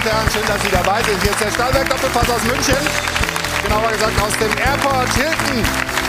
Herren, schön, dass Sie dabei sind. Hier ist der Stahlwerk Doppelpass aus München. Genauer gesagt aus dem Airport Hilton.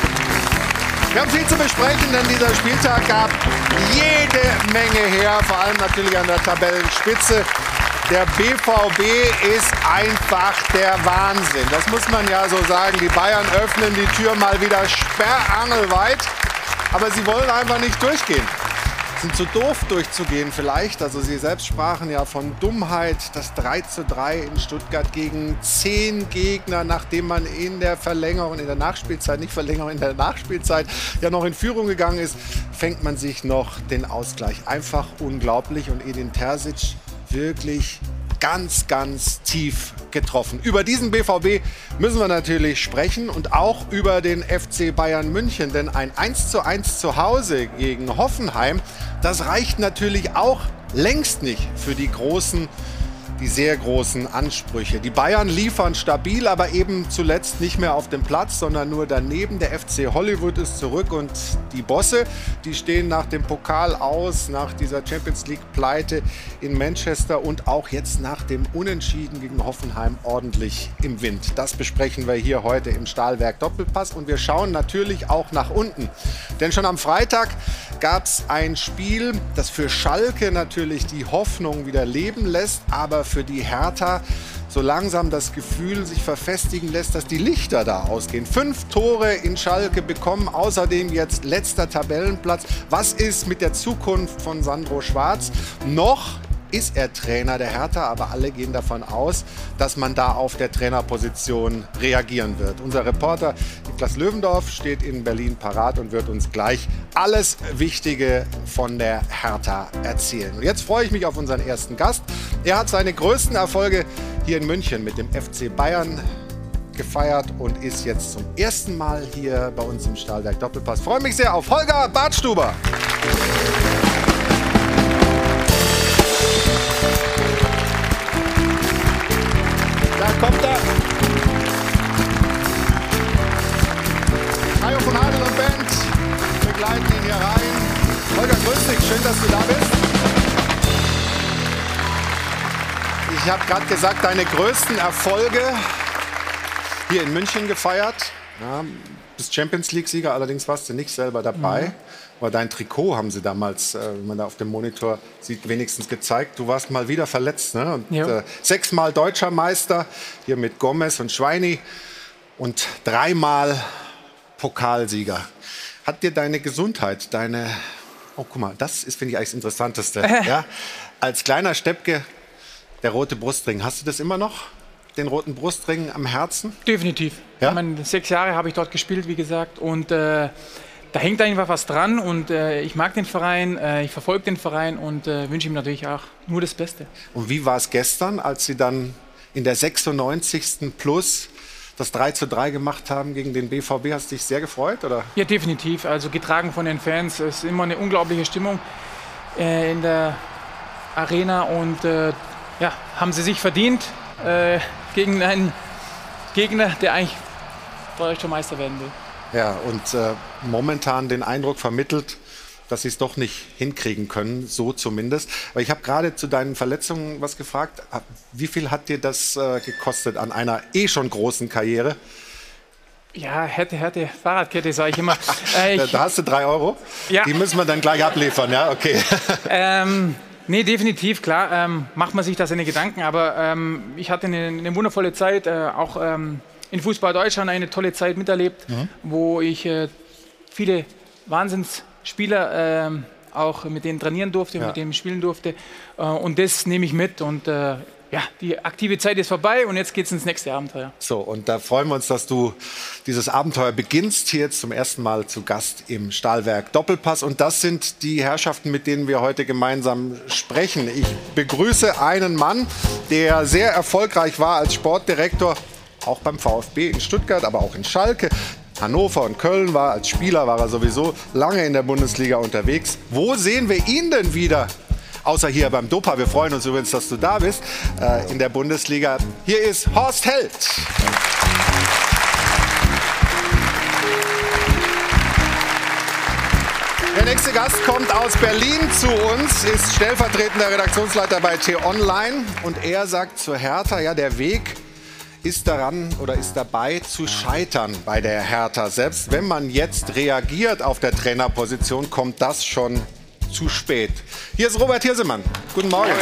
Wir haben viel zu besprechen, denn dieser Spieltag gab jede Menge her. Vor allem natürlich an der Tabellenspitze. Der BVB ist einfach der Wahnsinn. Das muss man ja so sagen. Die Bayern öffnen die Tür mal wieder sperrangelweit. Aber sie wollen einfach nicht durchgehen. Sind zu doof durchzugehen vielleicht. Also sie selbst sprachen ja von Dummheit. Das 3:3 in Stuttgart gegen 10 Gegner, nachdem man in der Verlängerung, in der Nachspielzeit, nicht Verlängerung, in der Nachspielzeit ja noch in Führung gegangen ist, fängt man sich noch den Ausgleich. Einfach unglaublich. Und Edin Terzic wirklich ganz, ganz tief getroffen. Über diesen BVB müssen wir natürlich sprechen und auch über den FC Bayern München. Denn ein 1:1 zu Hause gegen Hoffenheim, das reicht natürlich auch längst nicht für die sehr großen Ansprüche. Die Bayern liefern stabil, aber eben zuletzt nicht mehr auf dem Platz, sondern nur daneben. Der FC Hollywood ist zurück und die Bosse, die stehen nach dem Pokal aus, nach dieser Champions-League-Pleite in Manchester und auch jetzt nach dem Unentschieden gegen Hoffenheim ordentlich im Wind. Das besprechen wir hier heute im Stahlwerk Doppelpass und wir schauen natürlich auch nach unten. Denn schon am Freitag gab es ein Spiel, das für Schalke natürlich die Hoffnung wieder leben lässt, aber für die Hertha so langsam das Gefühl sich verfestigen lässt, dass die Lichter da ausgehen. 5 Tore in Schalke bekommen, außerdem jetzt letzter Tabellenplatz. Was ist mit der Zukunft von Sandro Schwarz? Noch ist er Trainer der Hertha, aber alle gehen davon aus, dass man da auf der Trainerposition reagieren wird. Unser Reporter Niklas Löwendorf steht in Berlin parat und wird uns gleich alles Wichtige von der Hertha erzählen. Und jetzt freue ich mich auf unseren ersten Gast. Er hat seine größten Erfolge hier in München mit dem FC Bayern gefeiert und ist jetzt zum ersten Mal hier bei uns im Stahlwerk Doppelpass. Ich freue mich sehr auf Holger Badstuber. Da kommt er. Hajo von Adel und Band begleiten ihn hier rein. Holger, grüß dich, schön, dass du da bist. Ich habe gerade gesagt, deine größten Erfolge hier in München gefeiert. Ja, bist Champions-League-Sieger, allerdings warst du nicht selber dabei. Aber dein Trikot haben sie damals, wenn man da auf dem Monitor sieht, wenigstens gezeigt. Du warst mal wieder verletzt, ne? Und, 6-mal Deutscher Meister, hier mit Gomez und Schweini. Und 3-mal Pokalsieger. Hat dir deine Gesundheit, oh, guck mal, das ist, finde ich, eigentlich das Interessanteste. Ja? Als kleiner Steppke, der rote Brustring. Hast du das immer noch? Den roten Brustring am Herzen? Definitiv. Ja? Ich meine, 6 Jahre habe ich dort gespielt, wie gesagt. Und da hängt einfach was dran. Und ich mag den Verein, ich verfolge den Verein und wünsche ihm natürlich auch nur das Beste. Und wie war es gestern, als Sie dann in der 96. Plus das 3:3 gemacht haben gegen den BVB? Hast du dich sehr gefreut, oder? Ja, definitiv. Also getragen von den Fans. Es ist immer eine unglaubliche Stimmung in der Arena. Und ja, haben sie sich verdient gegen einen Gegner, der eigentlich deutscher Meister werden will. Ja, und momentan den Eindruck vermittelt, dass sie es doch nicht hinkriegen können, so zumindest. Aber ich habe gerade zu deinen Verletzungen was gefragt. Wie viel hat dir das gekostet an einer schon großen Karriere? Ja, Härte, Fahrradkette, sage ich immer. Da hast du 3 Euro. Ja. Die müssen wir dann gleich abliefern, ja? Okay. Nee, definitiv, klar, macht man sich da seine Gedanken, aber ich hatte eine wundervolle Zeit, auch in Fußball Deutschland eine tolle Zeit miterlebt, wo ich viele Wahnsinnsspieler auch mit denen trainieren durfte, mit denen spielen durfte und das nehme ich mit und ja, die aktive Zeit ist vorbei und jetzt geht es ins nächste Abenteuer. So, und da freuen wir uns, dass du dieses Abenteuer beginnst, hier jetzt zum ersten Mal zu Gast im Stahlwerk Doppelpass. Und das sind die Herrschaften, mit denen wir heute gemeinsam sprechen. Ich begrüße einen Mann, der sehr erfolgreich war als Sportdirektor, auch beim VfB in Stuttgart, aber auch in Schalke. Hannover und Köln war, als Spieler war er sowieso lange in der Bundesliga unterwegs. Wo sehen wir ihn denn wieder? Außer hier beim Dopa. Wir freuen uns übrigens, dass du da bist in der Bundesliga. Hier ist Horst Held. Der nächste Gast kommt aus Berlin zu uns, ist stellvertretender Redaktionsleiter bei T-Online. Und er sagt zur Hertha, ja, der Weg ist daran oder ist dabei zu scheitern bei der Hertha. Selbst wenn man jetzt reagiert auf der Trainerposition, kommt das schon zu spät. Hier ist Robert Hirsemann. Guten Morgen.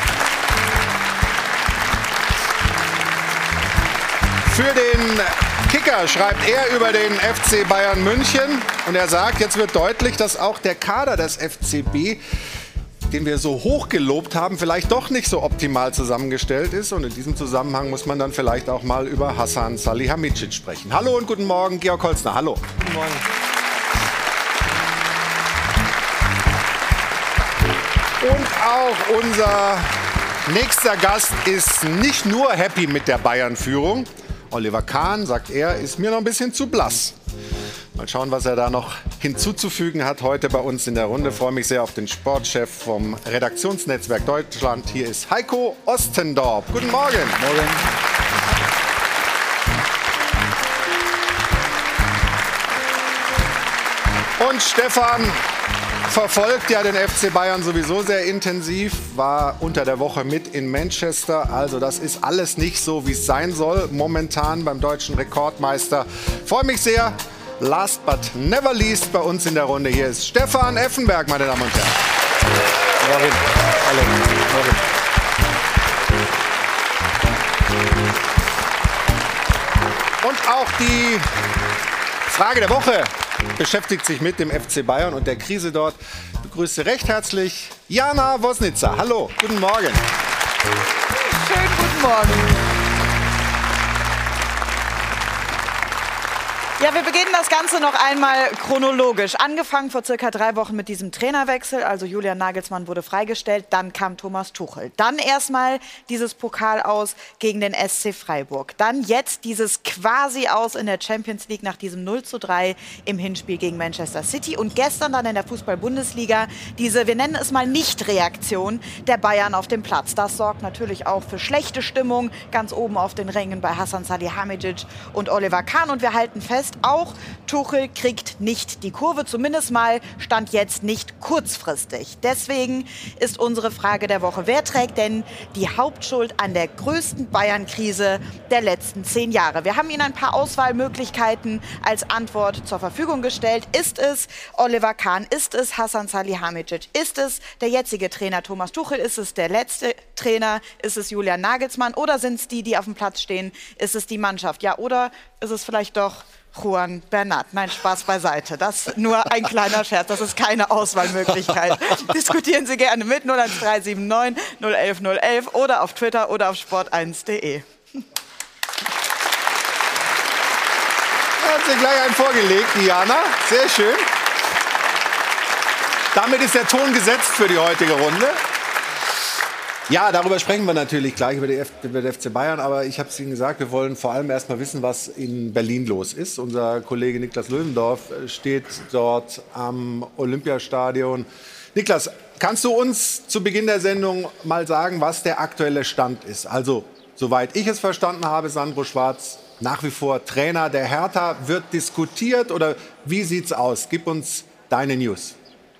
Für den Kicker schreibt er über den FC Bayern München und er sagt, jetzt wird deutlich, dass auch der Kader des FCB, den wir so hoch gelobt haben, vielleicht doch nicht so optimal zusammengestellt ist. Und in diesem Zusammenhang muss man dann vielleicht auch mal über Hasan Salihamidzic sprechen. Hallo und guten Morgen, Georg Holzner. Hallo. Guten Morgen. Und auch unser nächster Gast ist nicht nur happy mit der Bayern-Führung. Oliver Kahn, sagt er, ist mir noch ein bisschen zu blass. Mal schauen, was er da noch hinzuzufügen hat heute bei uns in der Runde. Ich freue mich sehr auf den Sportchef vom Redaktionsnetzwerk Deutschland. Hier ist Heiko Ostendorf. Guten Morgen. Morgen. Und Stefan verfolgt ja den FC Bayern sowieso sehr intensiv, war unter der Woche mit in Manchester. Also das ist alles nicht so, wie es sein soll momentan beim deutschen Rekordmeister. Freue mich sehr. Last but never least bei uns in der Runde hier ist Stefan Effenberg, meine Damen und Herren. Morgen. Hallo. Morgen. Und auch die Frage der Woche beschäftigt sich mit dem FC Bayern und der Krise dort. Ich begrüße recht herzlich Jana Wosnica. Hallo, guten Morgen. Schönen guten Morgen. Ja, wir beginnen das Ganze noch einmal chronologisch. Angefangen vor circa 3 Wochen mit diesem Trainerwechsel. Also Julian Nagelsmann wurde freigestellt, dann kam Thomas Tuchel. Dann erstmal dieses Pokal aus gegen den SC Freiburg. Dann jetzt dieses quasi aus in der Champions League nach diesem 0:3 im Hinspiel gegen Manchester City. Und gestern dann in der Fußball-Bundesliga diese, wir nennen es mal Nicht-Reaktion der Bayern auf dem Platz. Das sorgt natürlich auch für schlechte Stimmung ganz oben auf den Rängen bei Hasan Salihamidzic und Oliver Kahn. Und wir halten fest, auch Tuchel kriegt nicht die Kurve, zumindest mal stand jetzt nicht kurzfristig. Deswegen ist unsere Frage der Woche, wer trägt denn die Hauptschuld an der größten Bayern-Krise der letzten 10 Jahre? Wir haben Ihnen ein paar Auswahlmöglichkeiten als Antwort zur Verfügung gestellt. Ist es Oliver Kahn? Ist es Hasan Salihamidzic? Ist es der jetzige Trainer Thomas Tuchel? Ist es der letzte Trainer? Ist es Julian Nagelsmann? Oder sind es die auf dem Platz stehen? Ist es die Mannschaft? Ja, oder ist es vielleicht doch Juan Bernat? Nein, Spaß beiseite. Das nur ein kleiner Scherz. Das ist keine Auswahlmöglichkeit. Diskutieren Sie gerne mit 01379 011 011 oder auf Twitter oder auf sport1.de. Hat sie gleich einen vorgelegt, Diana. Sehr schön. Damit ist der Ton gesetzt für die heutige Runde. Ja, darüber sprechen wir natürlich gleich über den FC Bayern, aber ich habe es Ihnen gesagt, wir wollen vor allem erst mal wissen, was in Berlin los ist. Unser Kollege Niklas Löwendorf steht dort am Olympiastadion. Niklas, kannst du uns zu Beginn der Sendung mal sagen, was der aktuelle Stand ist? Also, soweit ich es verstanden habe, Sandro Schwarz nach wie vor Trainer der Hertha. Wird diskutiert oder wie sieht's aus? Gib uns deine News.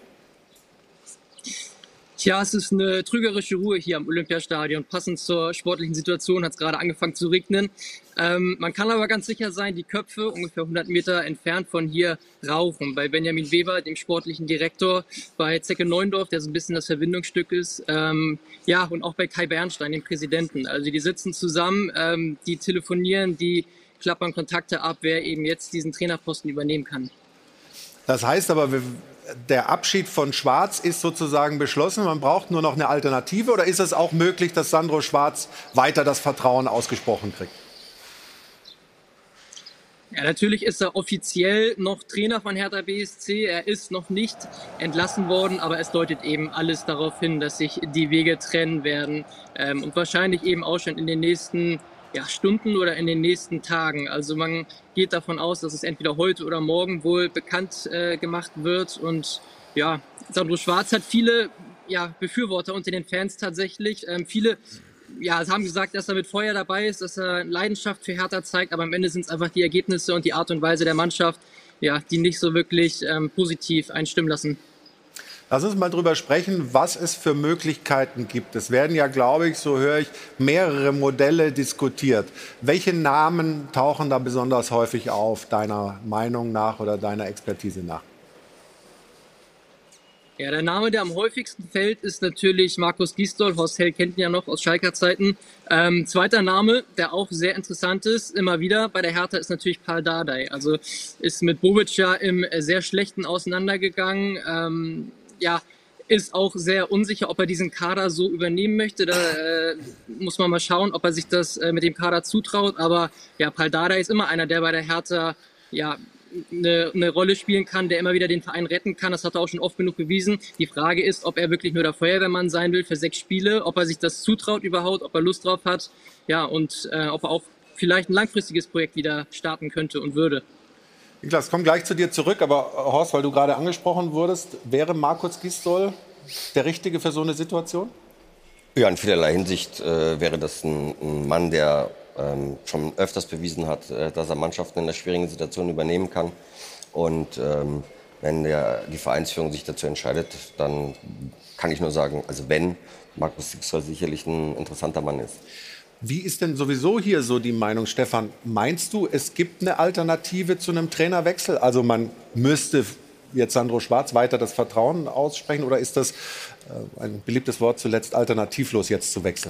Tja, es ist eine trügerische Ruhe hier am Olympiastadion. Passend zur sportlichen Situation hat es gerade angefangen zu regnen. Man kann aber ganz sicher sein, die Köpfe ungefähr 100 Meter entfernt von hier rauchen. Bei Benjamin Weber, dem sportlichen Direktor, bei Zecke Neuendorf, der so ein bisschen das Verbindungsstück ist, ja, und auch bei Kai Bernstein, dem Präsidenten. Also die sitzen zusammen, die telefonieren, die klappern Kontakte ab, wer eben jetzt diesen Trainerposten übernehmen kann. Das heißt aber, der Abschied von Schwarz ist sozusagen beschlossen. Man braucht nur noch eine Alternative. Oder ist es auch möglich, dass Sandro Schwarz weiter das Vertrauen ausgesprochen kriegt? Ja, natürlich ist er offiziell noch Trainer von Hertha BSC. Er ist noch nicht entlassen worden, aber es deutet eben alles darauf hin, dass sich die Wege trennen werden. Und wahrscheinlich eben auch schon in den nächsten Stunden oder in den nächsten Tagen. Also man geht davon aus, dass es entweder heute oder morgen wohl bekannt gemacht wird. Und ja, Sandro Schwarz hat viele Befürworter unter den Fans tatsächlich. Viele haben gesagt, dass er mit Feuer dabei ist, dass er Leidenschaft für Hertha zeigt. Aber am Ende sind es einfach die Ergebnisse und die Art und Weise der Mannschaft, die nicht so wirklich positiv einstimmen lassen. Lass uns mal drüber sprechen, was es für Möglichkeiten gibt. Es werden ja, glaube ich, so höre ich, mehrere Modelle diskutiert. Welche Namen tauchen da besonders häufig auf, deiner Meinung nach oder deiner Expertise nach? Ja, der Name, der am häufigsten fällt, ist natürlich Markus Gisdol. Horst Held kennt ihn ja noch aus Schalker Zeiten. Zweiter Name, der auch sehr interessant ist, immer wieder bei der Hertha, ist natürlich Pal Dardai. Also ist mit Bobic ja im sehr schlechten auseinandergegangen. Ist auch sehr unsicher, ob er diesen Kader so übernehmen möchte. Da muss man mal schauen, ob er sich das mit dem Kader zutraut. Aber ja, Pal Dardai ist immer einer, der bei der Hertha eine Rolle spielen kann, der immer wieder den Verein retten kann. Das hat er auch schon oft genug bewiesen. Die Frage ist, ob er wirklich nur der Feuerwehrmann sein will für 6 Spiele, ob er sich das zutraut überhaupt, ob er Lust drauf hat, und ob er auch vielleicht ein langfristiges Projekt wieder starten könnte und würde. Niklas, komm gleich zu dir zurück, aber Horst, weil du gerade angesprochen wurdest, wäre Markus Gisdol der Richtige für so eine Situation? Ja, in vielerlei Hinsicht wäre das ein Mann, der schon öfters bewiesen hat, dass er Mannschaften in einer schwierigen Situation übernehmen kann. Und wenn die Vereinsführung sich dazu entscheidet, dann kann ich nur sagen, also wenn, Markus Gisdol sicherlich ein interessanter Mann ist. Wie ist denn sowieso hier so die Meinung, Stefan? Meinst du, es gibt eine Alternative zu einem Trainerwechsel? Also man müsste jetzt Sandro Schwarz weiter das Vertrauen aussprechen, oder ist das ein beliebtes Wort zuletzt, alternativlos jetzt zu wechseln?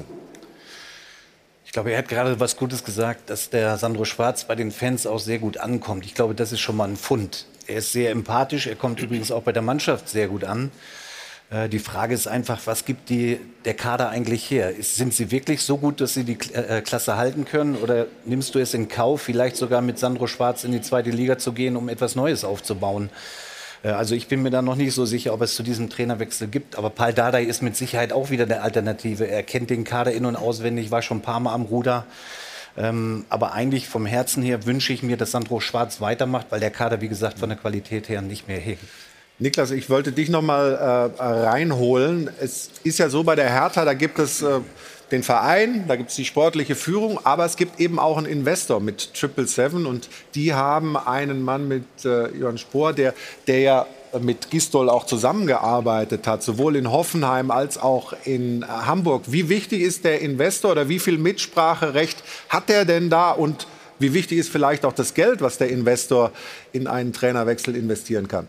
Ich glaube, er hat gerade was Gutes gesagt, dass der Sandro Schwarz bei den Fans auch sehr gut ankommt. Ich glaube, das ist schon mal ein Pfund. Er ist sehr empathisch, er kommt übrigens auch bei der Mannschaft sehr gut an. Die Frage ist einfach, was gibt der Kader eigentlich her? Sind sie wirklich so gut, dass sie die Klasse halten können? Oder nimmst du es in Kauf, vielleicht sogar mit Sandro Schwarz in die 2. Liga zu gehen, um etwas Neues aufzubauen? Also ich bin mir da noch nicht so sicher, ob es zu diesem Trainerwechsel gibt. Aber Pal Dardai ist mit Sicherheit auch wieder eine Alternative. Er kennt den Kader in- und auswendig, war schon ein paar Mal am Ruder. Aber eigentlich vom Herzen her wünsche ich mir, dass Sandro Schwarz weitermacht, weil der Kader, wie gesagt, von der Qualität her nicht mehr hebt. Niklas, ich wollte dich noch mal reinholen. Es ist ja so bei der Hertha, da gibt es den Verein, da gibt es die sportliche Führung, aber es gibt eben auch einen Investor mit 777 und die haben einen Mann mit Johann Spohr, der ja mit Gisdol auch zusammengearbeitet hat, sowohl in Hoffenheim als auch in Hamburg. Wie wichtig ist der Investor oder wie viel Mitspracherecht hat der denn da und wie wichtig ist vielleicht auch das Geld, was der Investor in einen Trainerwechsel investieren kann?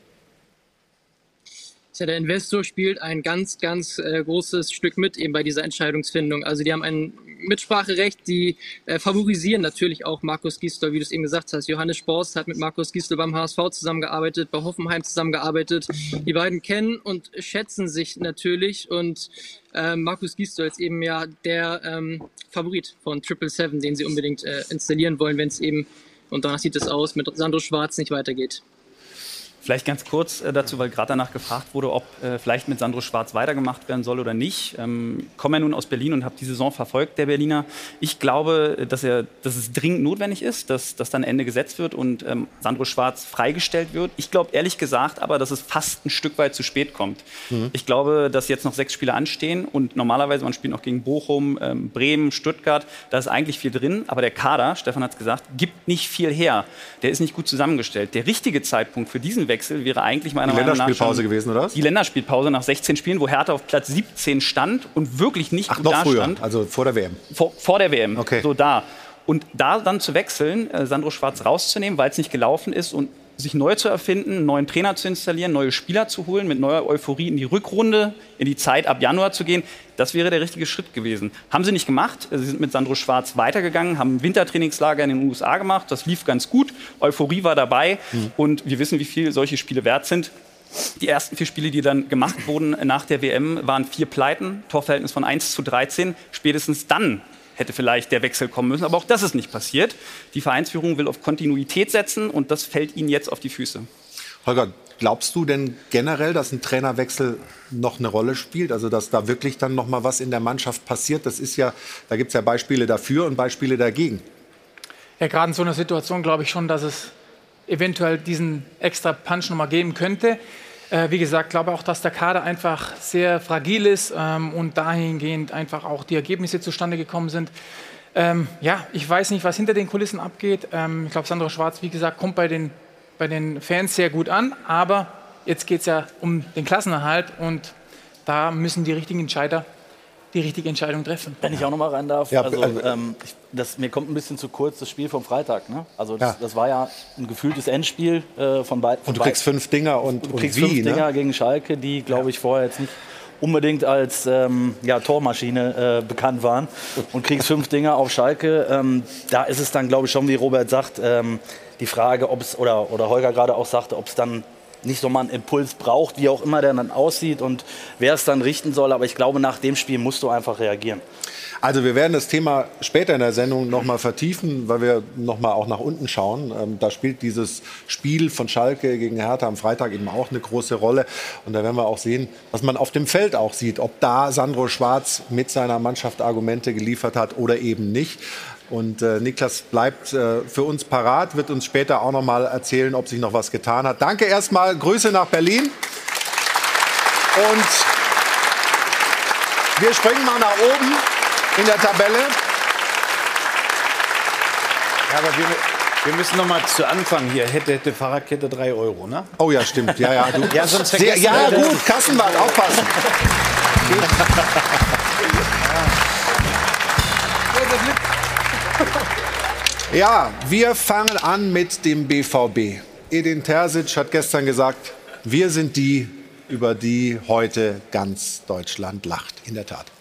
Ja, der Investor spielt ein ganz, ganz großes Stück mit eben bei dieser Entscheidungsfindung. Also die haben ein Mitspracherecht, die favorisieren natürlich auch Markus Gisdol, wie du es eben gesagt hast. Johannes Sporst hat mit Markus Gisdol beim HSV zusammengearbeitet, bei Hoffenheim zusammengearbeitet. Die beiden kennen und schätzen sich natürlich und Markus Gisdol ist eben ja der Favorit von 777, den sie unbedingt installieren wollen, wenn es eben, und danach sieht es aus, mit Sandro Schwarz nicht weitergeht. Vielleicht ganz kurz dazu, weil gerade danach gefragt wurde, ob vielleicht mit Sandro Schwarz weitergemacht werden soll oder nicht. Ich komme ja nun aus Berlin und habe die Saison verfolgt, der Berliner. Ich glaube, dass es dringend notwendig ist, dass dann ein Ende gesetzt wird und Sandro Schwarz freigestellt wird. Ich glaube ehrlich gesagt aber, dass es fast ein Stück weit zu spät kommt. Ich glaube, dass jetzt noch 6 Spiele anstehen und normalerweise, man spielt noch gegen Bochum, Bremen, Stuttgart, da ist eigentlich viel drin. Aber der Kader, Stefan hat es gesagt, gibt nicht viel her. Der ist nicht gut zusammengestellt. Der richtige Zeitpunkt für diesen Wechsel wäre eigentlich meiner Meinung nach die Länderspielpause gewesen, oder was? Die Länderspielpause nach 16 Spielen, wo Hertha auf Platz 17 stand und wirklich nicht gut noch früher, dastand. also vor der WM. Vor der WM, okay. So da. Und da dann zu wechseln, Sandro Schwarz rauszunehmen, weil es nicht gelaufen ist und sich neu zu erfinden, einen neuen Trainer zu installieren, neue Spieler zu holen, mit neuer Euphorie in die Rückrunde, in die Zeit ab Januar zu gehen, das wäre der richtige Schritt gewesen. Haben sie nicht gemacht. Sie sind mit Sandro Schwarz weitergegangen, haben ein Wintertrainingslager in den USA gemacht. Das lief ganz gut. Euphorie war dabei. Und wir wissen, wie viel solche Spiele wert sind. Die ersten 4 Spiele, die dann gemacht wurden nach der WM, waren 4 Pleiten, Torverhältnis von 1:13. Spätestens dann hätte vielleicht der Wechsel kommen müssen. Aber auch das ist nicht passiert. Die Vereinsführung will auf Kontinuität setzen und das fällt ihnen jetzt auf die Füße. Holger, glaubst du denn generell, dass ein Trainerwechsel noch eine Rolle spielt? Also dass da wirklich dann noch mal was in der Mannschaft passiert? Das ist ja, da gibt es ja Beispiele dafür und Beispiele dagegen. Ja, gerade in so einer Situation glaube ich schon, dass es eventuell diesen extra Punch noch mal geben könnte. Wie gesagt, glaube auch, dass der Kader einfach sehr fragil ist und dahingehend einfach auch die Ergebnisse zustande gekommen sind. Ja, ich weiß nicht, was hinter den Kulissen abgeht. Ich glaube, Sandro Schwarz, wie gesagt, kommt bei den Fans sehr gut an, aber jetzt geht es ja um den Klassenerhalt und da müssen die richtigen Entscheider die richtige Entscheidung treffen. Wenn ich auch noch mal rein darf, Ja, mir kommt ein bisschen zu kurz das Spiel vom Freitag. Ne? Also das war ja ein gefühltes Endspiel von beiden. Und du kriegst 5 Dinger und du kriegst wie, 5 Dinger gegen Schalke, die, glaube ich, vorher jetzt nicht unbedingt als Tormaschine bekannt waren, und kriegst 5 Dinger auf Schalke. Da ist es dann, glaube ich, schon, wie Robert sagt, die Frage, ob es, oder Holger gerade auch sagte, ob es dann nicht so mal einen Impuls braucht, wie auch immer der dann aussieht und wer es dann richten soll. Aber ich glaube, nach dem Spiel musst du einfach reagieren. Also wir werden das Thema später in der Sendung noch mal vertiefen, weil wir noch mal auch nach unten schauen. Da spielt dieses Spiel von Schalke gegen Hertha am Freitag eben auch eine große Rolle. Und da werden wir auch sehen, was man auf dem Feld auch sieht, ob da Sandro Schwarz mit seiner Mannschaft Argumente geliefert hat oder eben nicht. Und Niklas bleibt für uns parat, wird uns später auch noch mal erzählen, ob sich noch was getan hat. Danke erstmal, Grüße nach Berlin. Und wir springen mal nach oben in der Tabelle. Ja, aber wir müssen noch mal zu Anfang hier. Hätte Fahrradkette 3 €, ne? Oh ja, stimmt. Ja, du. Ja, sonst Sehr, vergessen ja wir das. gut, Kassenwart, aufpassen. Ja, wir fangen an mit dem BVB. Edin Terzic hat gestern gesagt, wir sind die, über die heute ganz Deutschland lacht. In der Tat.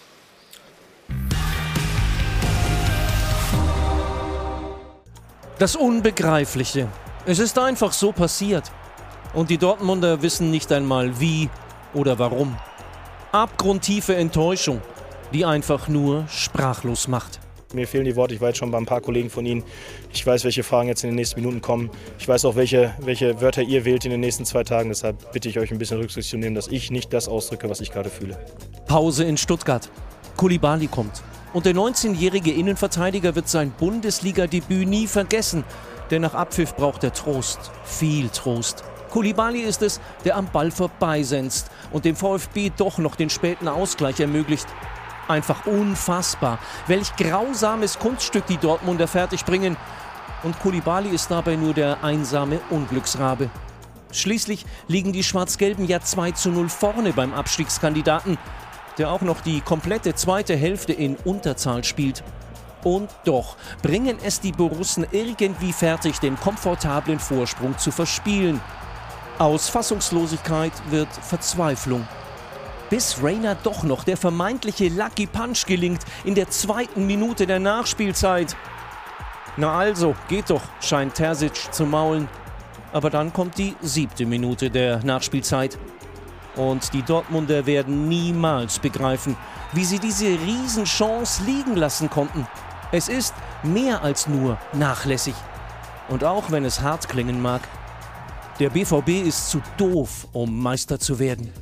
Das Unbegreifliche. Es ist einfach so passiert. Und die Dortmunder wissen nicht einmal wie oder warum. Abgrundtiefe Enttäuschung, die einfach nur sprachlos macht. Mir fehlen die Worte, ich war jetzt schon bei ein paar Kollegen von Ihnen. Ich weiß, welche Fragen jetzt in den nächsten Minuten kommen. Ich weiß auch, welche Wörter ihr wählt in den nächsten 2 Tagen. Deshalb bitte ich euch ein bisschen Rücksicht zu nehmen, dass ich nicht das ausdrücke, was ich gerade fühle. Pause in Stuttgart. Koulibaly kommt. Und der 19-jährige Innenverteidiger wird sein Bundesliga-Debüt nie vergessen. Denn nach Abpfiff braucht er Trost. Viel Trost. Koulibaly ist es, der am Ball vorbeisenzt und dem VfB doch noch den späten Ausgleich ermöglicht. Einfach unfassbar. Welch grausames Kunststück die Dortmunder fertigbringen. Und Koulibaly ist dabei nur der einsame Unglücksrabe. Schließlich liegen die Schwarz-Gelben ja 2:0 vorne beim Abstiegskandidaten, der auch noch die komplette zweite Hälfte in Unterzahl spielt. Und doch bringen es die Borussen irgendwie fertig, den komfortablen Vorsprung zu verspielen. Aus Fassungslosigkeit wird Verzweiflung. Bis Reina doch noch der vermeintliche Lucky Punch gelingt in der 2. Minute der Nachspielzeit. Na also, geht doch, scheint Terzic zu maulen. Aber dann kommt die 7. Minute der Nachspielzeit. Und die Dortmunder werden niemals begreifen, wie sie diese Riesenchance liegen lassen konnten. Es ist mehr als nur nachlässig. Und auch wenn es hart klingen mag, der BVB ist zu doof, um Meister zu werden.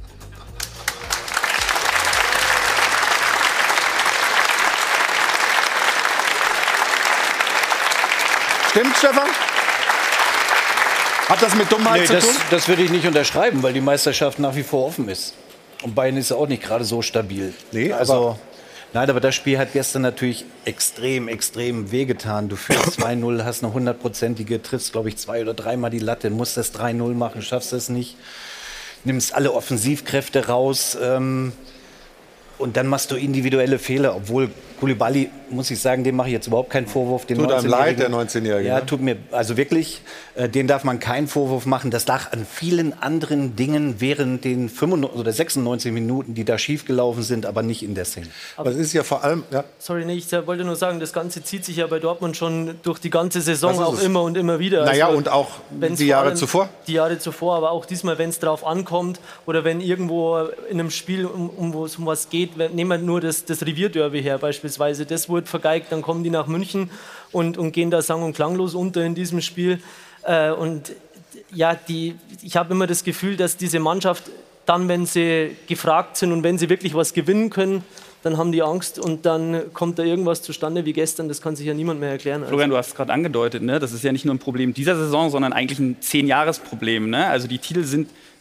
Stimmt, Stefan? Hat das mit Dummheit zu tun? Das würde ich nicht unterschreiben, weil die Meisterschaft nach wie vor offen ist. Und Bayern ist ja auch nicht gerade so stabil. Nee, also, nein, aber das Spiel hat gestern natürlich extrem wehgetan. Du führst 2:0, hast eine 100-prozentige, triffst, glaube ich, 2 oder 3 Mal die Latte, musst das 3:0 machen, schaffst es nicht. Nimmst alle Offensivkräfte raus. Und dann machst du individuelle Fehler, obwohl Koulibaly, muss ich sagen, dem mache ich jetzt überhaupt keinen Vorwurf. Tut einem leid, der 19-Jährige. Ja, tut mir, also wirklich, den darf man keinen Vorwurf machen. Das lag an vielen anderen Dingen während den 95 oder 96 Minuten, die da schiefgelaufen sind, aber nicht in der Szene. Aber es ist ja vor allem... Ja. Sorry, nee, ich wollte nur sagen, das Ganze zieht sich ja bei Dortmund schon durch die ganze Saison auch immer und immer wieder. Naja, also, und auch die Jahre zuvor. Die Jahre zuvor, aber auch diesmal, wenn es drauf ankommt oder wenn irgendwo in einem Spiel um was geht, nehmen wir nur das Revierderby her beispielsweise, das wurde vergeigt, dann kommen die nach München und gehen da sang- und klanglos unter in diesem Spiel. Und ja, ich habe immer das Gefühl, dass diese Mannschaft dann, wenn sie gefragt sind und wenn sie wirklich was gewinnen können, dann haben die Angst und dann kommt da irgendwas zustande wie gestern. Das kann sich ja niemand mehr erklären. Florian, du hast es gerade angedeutet, ne? Das ist ja nicht nur ein Problem dieser Saison, sondern eigentlich ein 10-Jahres-Problem. Ne? Also die Titel sind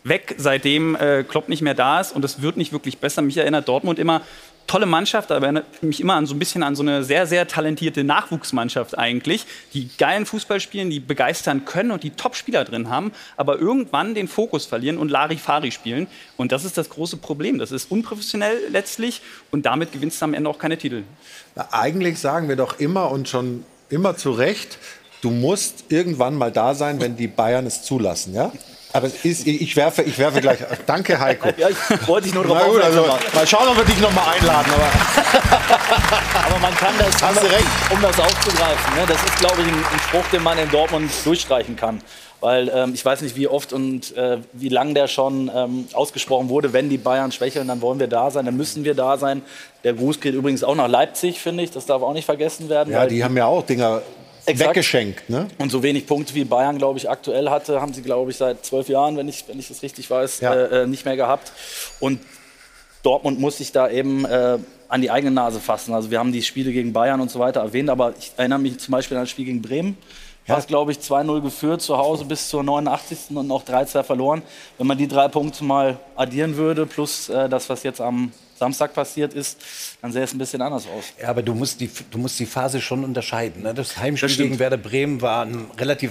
weg, seitdem Klopp nicht mehr da ist und es wird nicht wirklich besser. Mich erinnert Dortmund immer, tolle Mannschaft, aber erinnert mich immer so ein bisschen an so eine sehr, sehr talentierte Nachwuchsmannschaft eigentlich, die geilen Fußball spielen, die begeistern können und die Top-Spieler drin haben, aber irgendwann den Fokus verlieren und Larifari spielen. Und das ist das große Problem. Das ist unprofessionell letztlich und damit gewinnst du am Ende auch keine Titel. Na, eigentlich sagen wir doch immer und schon immer zu Recht, du musst irgendwann mal da sein, wenn die Bayern es zulassen, ja? Aber ich werfe gleich. Danke, Heiko. Ja, ich wollte dich nur drauf also, aufmerksam machen. mal schauen, ob wir dich noch mal einladen. Aber man kann das, um das aufzugreifen. Ne? Das ist, glaube ich, ein Spruch, den man in Dortmund durchstreichen kann. Weil ich weiß nicht, wie oft und wie lang der schon ausgesprochen wurde. Wenn die Bayern schwächeln, dann wollen wir da sein, dann müssen wir da sein. Der Gruß geht übrigens auch nach Leipzig, finde ich. Das darf auch nicht vergessen werden. Ja, die haben ja auch Dinger weggeschenkt. Ne? Und so wenig Punkte wie Bayern, glaube ich, aktuell hatte, haben sie, glaube ich, seit 12 Jahren, wenn ich das richtig weiß, nicht mehr gehabt. Und Dortmund muss sich da eben an die eigene Nase fassen. Also wir haben die Spiele gegen Bayern und so weiter erwähnt, aber ich erinnere mich zum Beispiel an das Spiel gegen Bremen. War es, glaube ich, 2-0 geführt zu Hause bis zur 89. und noch 3-2 verloren. Wenn man die 3 Punkte mal addieren würde, plus das, was jetzt am Samstag passiert ist, dann sähe es ein bisschen anders aus. Ja, aber du musst die Phase schon unterscheiden. Ne? Das Heimspiel gegen Werder Bremen war ein relativ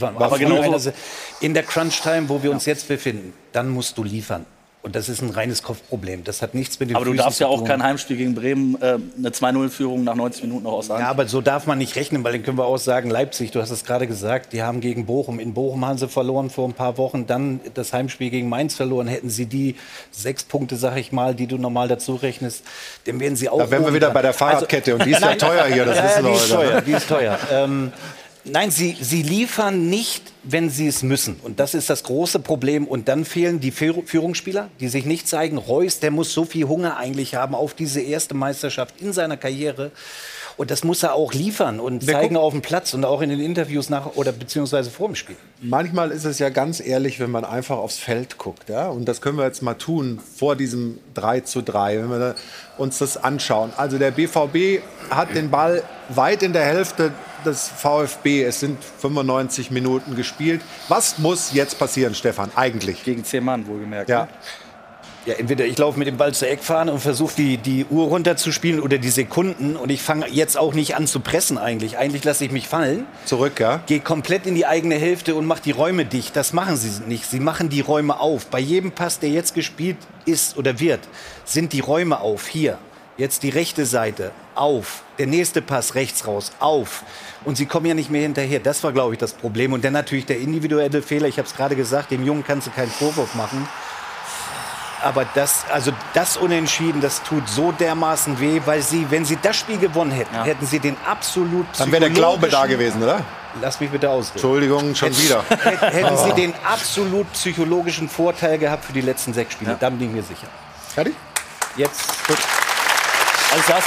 in der Crunch-Time, wo wir uns jetzt befinden, dann musst du liefern. Und das ist ein reines Kopfproblem. Das hat nichts mit dem Aber du darfst ja auch kein Heimspiel gegen Bremen, eine 2-0-Führung nach 90 Minuten noch aussagen. Ja, aber so darf man nicht rechnen, weil dann können wir auch sagen, Leipzig, du hast es gerade gesagt, die haben gegen Bochum, in Bochum haben sie verloren vor ein paar Wochen, dann das Heimspiel gegen Mainz verloren, hätten sie die 6 Punkte, sag ich mal, die du normal dazu rechnest, dann werden sie auch... Da wären wir wieder bei der Fahrradkette und die ist ja teuer hier, das wissen wir heute. Die ist teuer. Nein, sie liefern nicht, wenn sie es müssen. Und das ist das große Problem. Und dann fehlen die Führungsspieler, die sich nicht zeigen. Reus, der muss so viel Hunger eigentlich haben auf diese erste Meisterschaft in seiner Karriere. Und das muss er auch liefern und zeigen auf dem Platz und auch in den Interviews nach oder beziehungsweise vor dem Spiel. Manchmal ist es ja ganz ehrlich, wenn man einfach aufs Feld guckt. Ja? Und das können wir jetzt mal tun vor diesem 3:3, wenn wir uns das anschauen. Also der BVB hat den Ball weit in der Hälfte des VfB. Es sind 95 Minuten gespielt. Was muss jetzt passieren, Stefan, eigentlich? Gegen 10 Mann, wohlgemerkt. Ja. Ne? Ja, entweder ich laufe mit dem Ball zur Eckfahne und versuche die Uhr runterzuspielen oder die Sekunden. Und ich fange jetzt auch nicht an zu pressen eigentlich. Eigentlich lasse ich mich fallen. Zurück, ja? Gehe komplett in die eigene Hälfte und mache die Räume dicht. Das machen sie nicht. Sie machen die Räume auf. Bei jedem Pass, der jetzt gespielt ist oder wird, sind die Räume auf. Hier, jetzt die rechte Seite, auf. Der nächste Pass rechts raus, auf. Und sie kommen ja nicht mehr hinterher. Das war, glaube ich, das Problem. Und dann natürlich der individuelle Fehler. Ich habe es gerade gesagt, dem Jungen kannst du keinen Vorwurf machen. Aber das Unentschieden, das tut so dermaßen weh, weil sie, wenn sie das Spiel gewonnen hätten, hätten sie den absolut Dann wäre der Glaube da gewesen, oder? Lass mich bitte ausreden. Entschuldigung, schon wieder. Hätten sie den absolut psychologischen Vorteil gehabt für die letzten 6 Spiele. Ja. Da bin ich mir sicher. Fertig? Jetzt. Gut. Also ich saß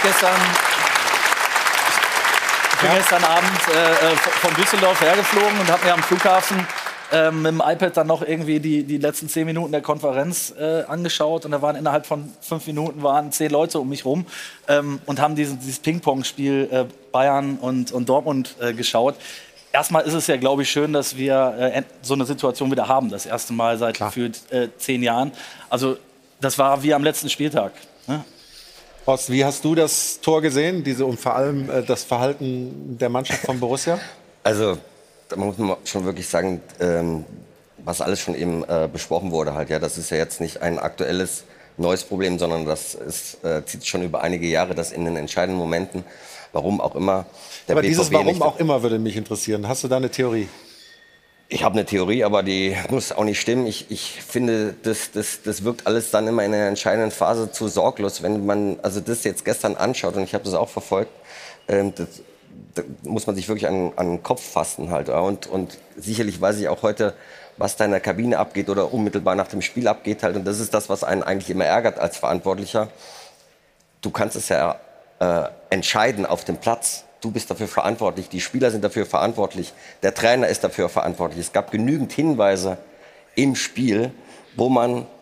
gestern Abend von Düsseldorf hergeflogen und habe mir am Flughafen mit dem iPad dann noch irgendwie die letzten 10 Minuten der Konferenz angeschaut. Und da waren innerhalb von 5 Minuten 10 Leute um mich rum und haben dieses Ping-Pong-Spiel Bayern und Dortmund geschaut. Erstmal ist es ja, glaube ich, schön, dass wir so eine Situation wieder haben. Das erste Mal seit gefühlt 10 Jahren. Also das war wie am letzten Spieltag. Ne? Horst, wie hast du das Tor gesehen? Und vor allem das Verhalten der Mannschaft von Borussia? Also, da muss man schon wirklich sagen, was alles schon eben besprochen wurde halt. Ja, das ist ja jetzt nicht ein aktuelles, neues Problem, sondern das zieht schon über einige Jahre, dass in den entscheidenden Momenten, warum auch immer, der aber BVB dieses Warum auch immer würde mich interessieren. Hast du da eine Theorie? Ich habe eine Theorie, aber die muss auch nicht stimmen. Ich finde, das wirkt alles dann immer in der entscheidenden Phase zu sorglos. Wenn man also das jetzt gestern anschaut, und ich habe das auch verfolgt, da muss man sich wirklich an den Kopf fassen halt. Und sicherlich weiß ich auch heute, was da in der Kabine abgeht oder unmittelbar nach dem Spiel abgeht halt. Und das ist das, was einen eigentlich immer ärgert als Verantwortlicher. Du kannst es ja entscheiden auf dem Platz. Du bist dafür verantwortlich, die Spieler sind dafür verantwortlich, der Trainer ist dafür verantwortlich. Es gab genügend Hinweise im Spiel, wo man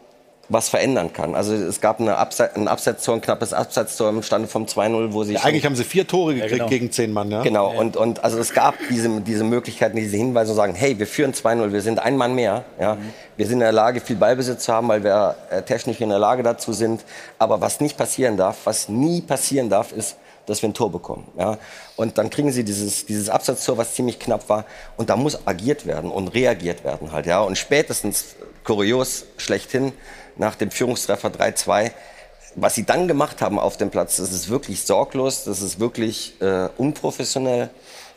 was verändern kann. Also es gab ein Abseitstor, ein knappes Abseitstor im Stande vom 2-0, wo sie... Ja, eigentlich haben sie 4 Tore gekriegt gegen 10 Mann, ja? Genau, und also es gab diese Möglichkeiten, diese Hinweise, zu sagen, hey, wir führen 2-0, wir sind ein Mann mehr. Ja? Wir sind in der Lage, viel Ballbesitz zu haben, weil wir technisch in der Lage dazu sind. Aber was nie passieren darf, ist, dass wir ein Tor bekommen. Ja? Und dann kriegen sie dieses Abseitstor, was ziemlich knapp war. Und da muss agiert werden und reagiert werden halt. Ja? Und spätestens, kurios, schlechthin, nach dem Führungstreffer 3-2, was sie dann gemacht haben auf dem Platz, das ist wirklich sorglos, das ist wirklich unprofessionell.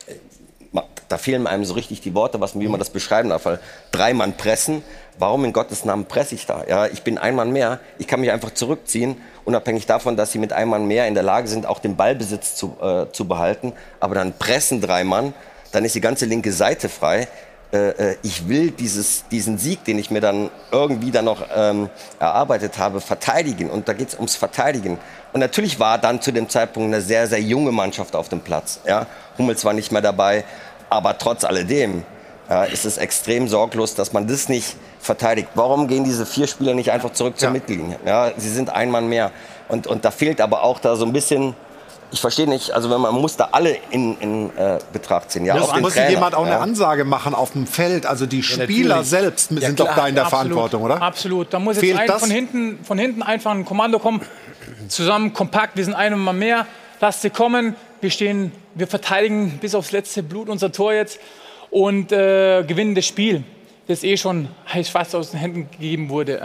Da fehlen einem so richtig die Worte, wie man das beschreiben darf. Weil 3 Mann pressen, warum in Gottes Namen presse ich da? Ja, ich bin ein Mann mehr, ich kann mich einfach zurückziehen, unabhängig davon, dass sie mit einem Mann mehr in der Lage sind, auch den Ballbesitz zu behalten. Aber dann pressen 3 Mann, dann ist die ganze linke Seite frei. Ich will diesen Sieg, den ich mir dann irgendwie noch erarbeitet habe, verteidigen. Und da geht es ums Verteidigen. Und natürlich war dann zu dem Zeitpunkt eine sehr, sehr junge Mannschaft auf dem Platz. Ja? Hummels war nicht mehr dabei, aber trotz alledem ist es extrem sorglos, dass man das nicht verteidigt. Warum gehen diese 4 Spieler nicht einfach zurück zur Mittellinie? Ja? Sie sind ein Mann mehr. Und da fehlt aber auch da so ein bisschen... Ich verstehe nicht, also man muss da alle in Betracht ziehen. Ja, muss jemand auch eine Ansage machen auf dem Feld? Also die Spieler selbst sind doch da in der Verantwortung, oder? Absolut. Da muss jetzt von hinten einfach ein Kommando kommen. Zusammen, kompakt, wir sind ein Mann mehr. Lasst sie kommen. Wir verteidigen bis aufs letzte Blut unser Tor jetzt und gewinnen das Spiel, das schon fast aus den Händen gegeben wurde.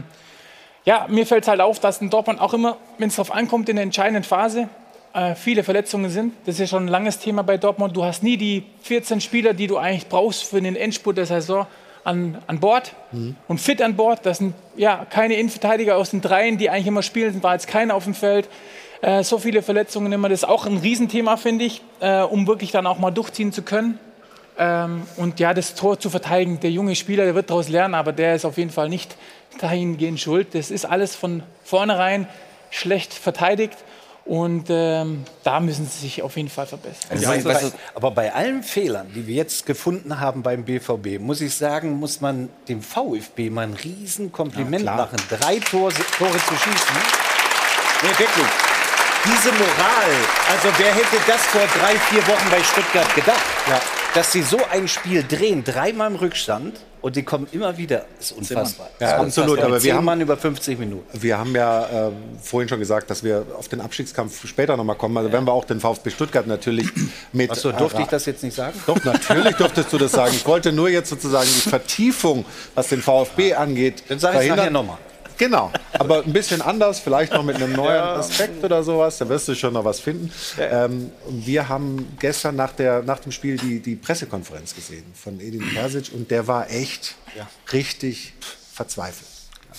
Mir fällt halt auf, dass in Dortmund auch immer, wenn es darauf ankommt, in der entscheidenden Phase, viele Verletzungen sind. Das ist ja schon ein langes Thema bei Dortmund. Du hast nie die 14 Spieler, die du eigentlich brauchst für den Endspurt der Saison an Bord und fit an Bord. Das sind keine Innenverteidiger aus den Dreien, die eigentlich immer spielen. Es war jetzt keiner auf dem Feld. So viele Verletzungen immer. Das ist auch ein Riesenthema, finde ich, um wirklich dann auch mal durchziehen zu können. Und das Tor zu verteidigen. Der junge Spieler, der wird daraus lernen, aber der ist auf jeden Fall nicht dahingehend schuld. Das ist alles von vornherein schlecht verteidigt. Und da müssen sie sich auf jeden Fall verbessern. Aber bei allen Fehlern, die wir jetzt gefunden haben beim BVB, muss ich sagen, muss man dem VfB mal ein Riesenkompliment machen. 3 Tore zu schießen. Nee, wirklich. Diese Moral, also wer hätte das vor 3-4 Wochen bei Stuttgart gedacht? Ja. Dass sie so ein Spiel drehen, 3-mal im Rückstand und die kommen immer wieder, ist unfassbar. Ja, absolut, aber wir haben über 50 Minuten. Wir haben ja vorhin schon gesagt, dass wir auf den Abstiegskampf später noch mal kommen. Also werden wir auch den VfB Stuttgart natürlich mit... Achso, durfte ich das jetzt nicht sagen? Doch, natürlich durftest du das sagen. Ich wollte nur jetzt sozusagen die Vertiefung, was den VfB angeht, dann sage ich nachher nochmal. Genau, aber ein bisschen anders, vielleicht noch mit einem neuen Aspekt oder sowas, da wirst du schon noch was finden. Wir haben gestern nach dem Spiel die Pressekonferenz gesehen von Edin Terzic und der war echt richtig verzweifelt.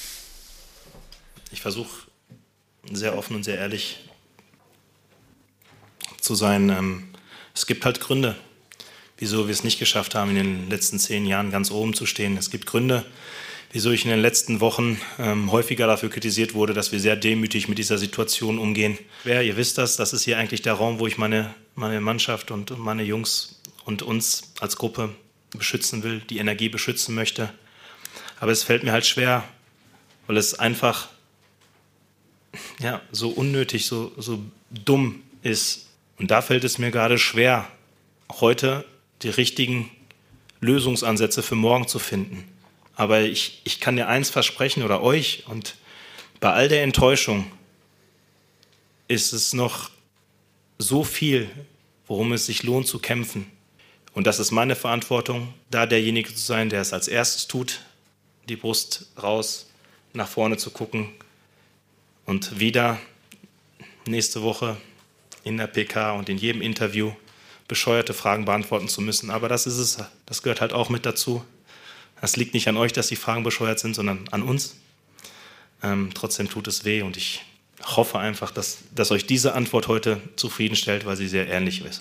Ich versuche sehr offen und sehr ehrlich zu sein. Es gibt halt Gründe, wieso wir es nicht geschafft haben, in den letzten 10 Jahren ganz oben zu stehen. Es gibt Gründe, wieso ich in den letzten Wochen häufiger dafür kritisiert wurde, dass wir sehr demütig mit dieser Situation umgehen. Ihr wisst das ist hier eigentlich der Raum, wo ich meine Mannschaft und meine Jungs und uns als Gruppe beschützen will, die Energie beschützen möchte. Aber es fällt mir halt schwer, weil es einfach so unnötig, so dumm ist. Und da fällt es mir gerade schwer, heute die richtigen Lösungsansätze für morgen zu finden. Aber ich kann dir eins versprechen oder euch, und bei all der Enttäuschung ist es noch so viel, worum es sich lohnt zu kämpfen. Und das ist meine Verantwortung, da derjenige zu sein, der es als erstes tut, die Brust raus, nach vorne zu gucken und wieder nächste Woche in der PK und in jedem Interview bescheuerte Fragen beantworten zu müssen. Aber das ist es, das gehört halt auch mit dazu. Das liegt nicht an euch, dass die Fragen bescheuert sind, sondern an uns. Trotzdem tut es weh und ich hoffe einfach, dass euch diese Antwort heute zufriedenstellt, weil sie sehr ehrlich ist.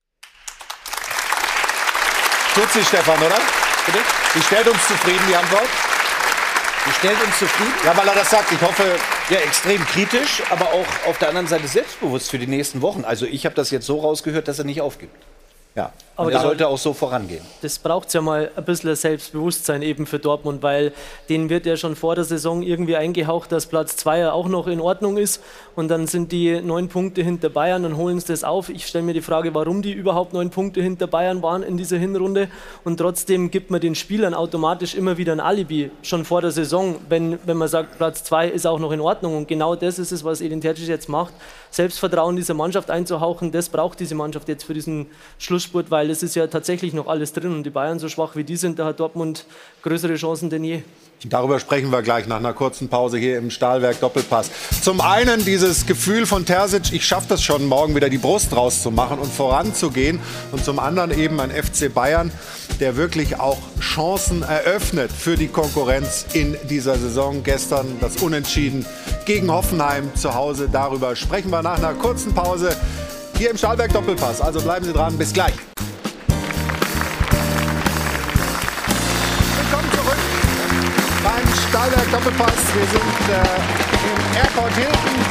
Tut sie, Stefan, oder? Bitte? Sie stellt uns zufrieden, die Antwort? Sie stellt uns zufrieden? Ja, weil er das sagt. Ich hoffe... Ja, extrem kritisch, aber auch auf der anderen Seite selbstbewusst für die nächsten Wochen. Also ich habe das jetzt so rausgehört, dass er nicht aufgibt. Ja. Aber der sollte auch so vorangehen. Das braucht ja mal ein bisschen Selbstbewusstsein eben für Dortmund, weil denen wird ja schon vor der Saison irgendwie eingehaucht, dass Platz 2 auch noch in Ordnung ist. Und dann sind die 9 Punkte hinter Bayern und holen sie das auf. Ich stelle mir die Frage, warum die überhaupt 9 Punkte hinter Bayern waren in dieser Hinrunde. Und trotzdem gibt man den Spielern automatisch immer wieder ein Alibi, schon vor der Saison, wenn man sagt, Platz 2 ist auch noch in Ordnung. Und genau das ist es, was Edin Terzic jetzt macht. Selbstvertrauen dieser Mannschaft einzuhauchen, das braucht diese Mannschaft jetzt für diesen Schlussspurt, weil es ist ja tatsächlich noch alles drin. Und die Bayern, so schwach wie die sind, da hat Dortmund größere Chancen denn je. Darüber sprechen wir gleich nach einer kurzen Pause hier im Stahlwerk Doppelpass. Zum einen dieses Gefühl von Terzic, ich schaffe das schon, morgen wieder die Brust rauszumachen und voranzugehen. Und zum anderen eben ein FC Bayern, der wirklich auch Chancen eröffnet für die Konkurrenz in dieser Saison. Gestern das Unentschieden gegen Hoffenheim zu Hause. Darüber sprechen wir nach einer kurzen Pause hier im Stahlwerk Doppelpass. Also bleiben Sie dran, bis gleich. Stahlwerk Doppelpass. Wir sind im Airport Hilton.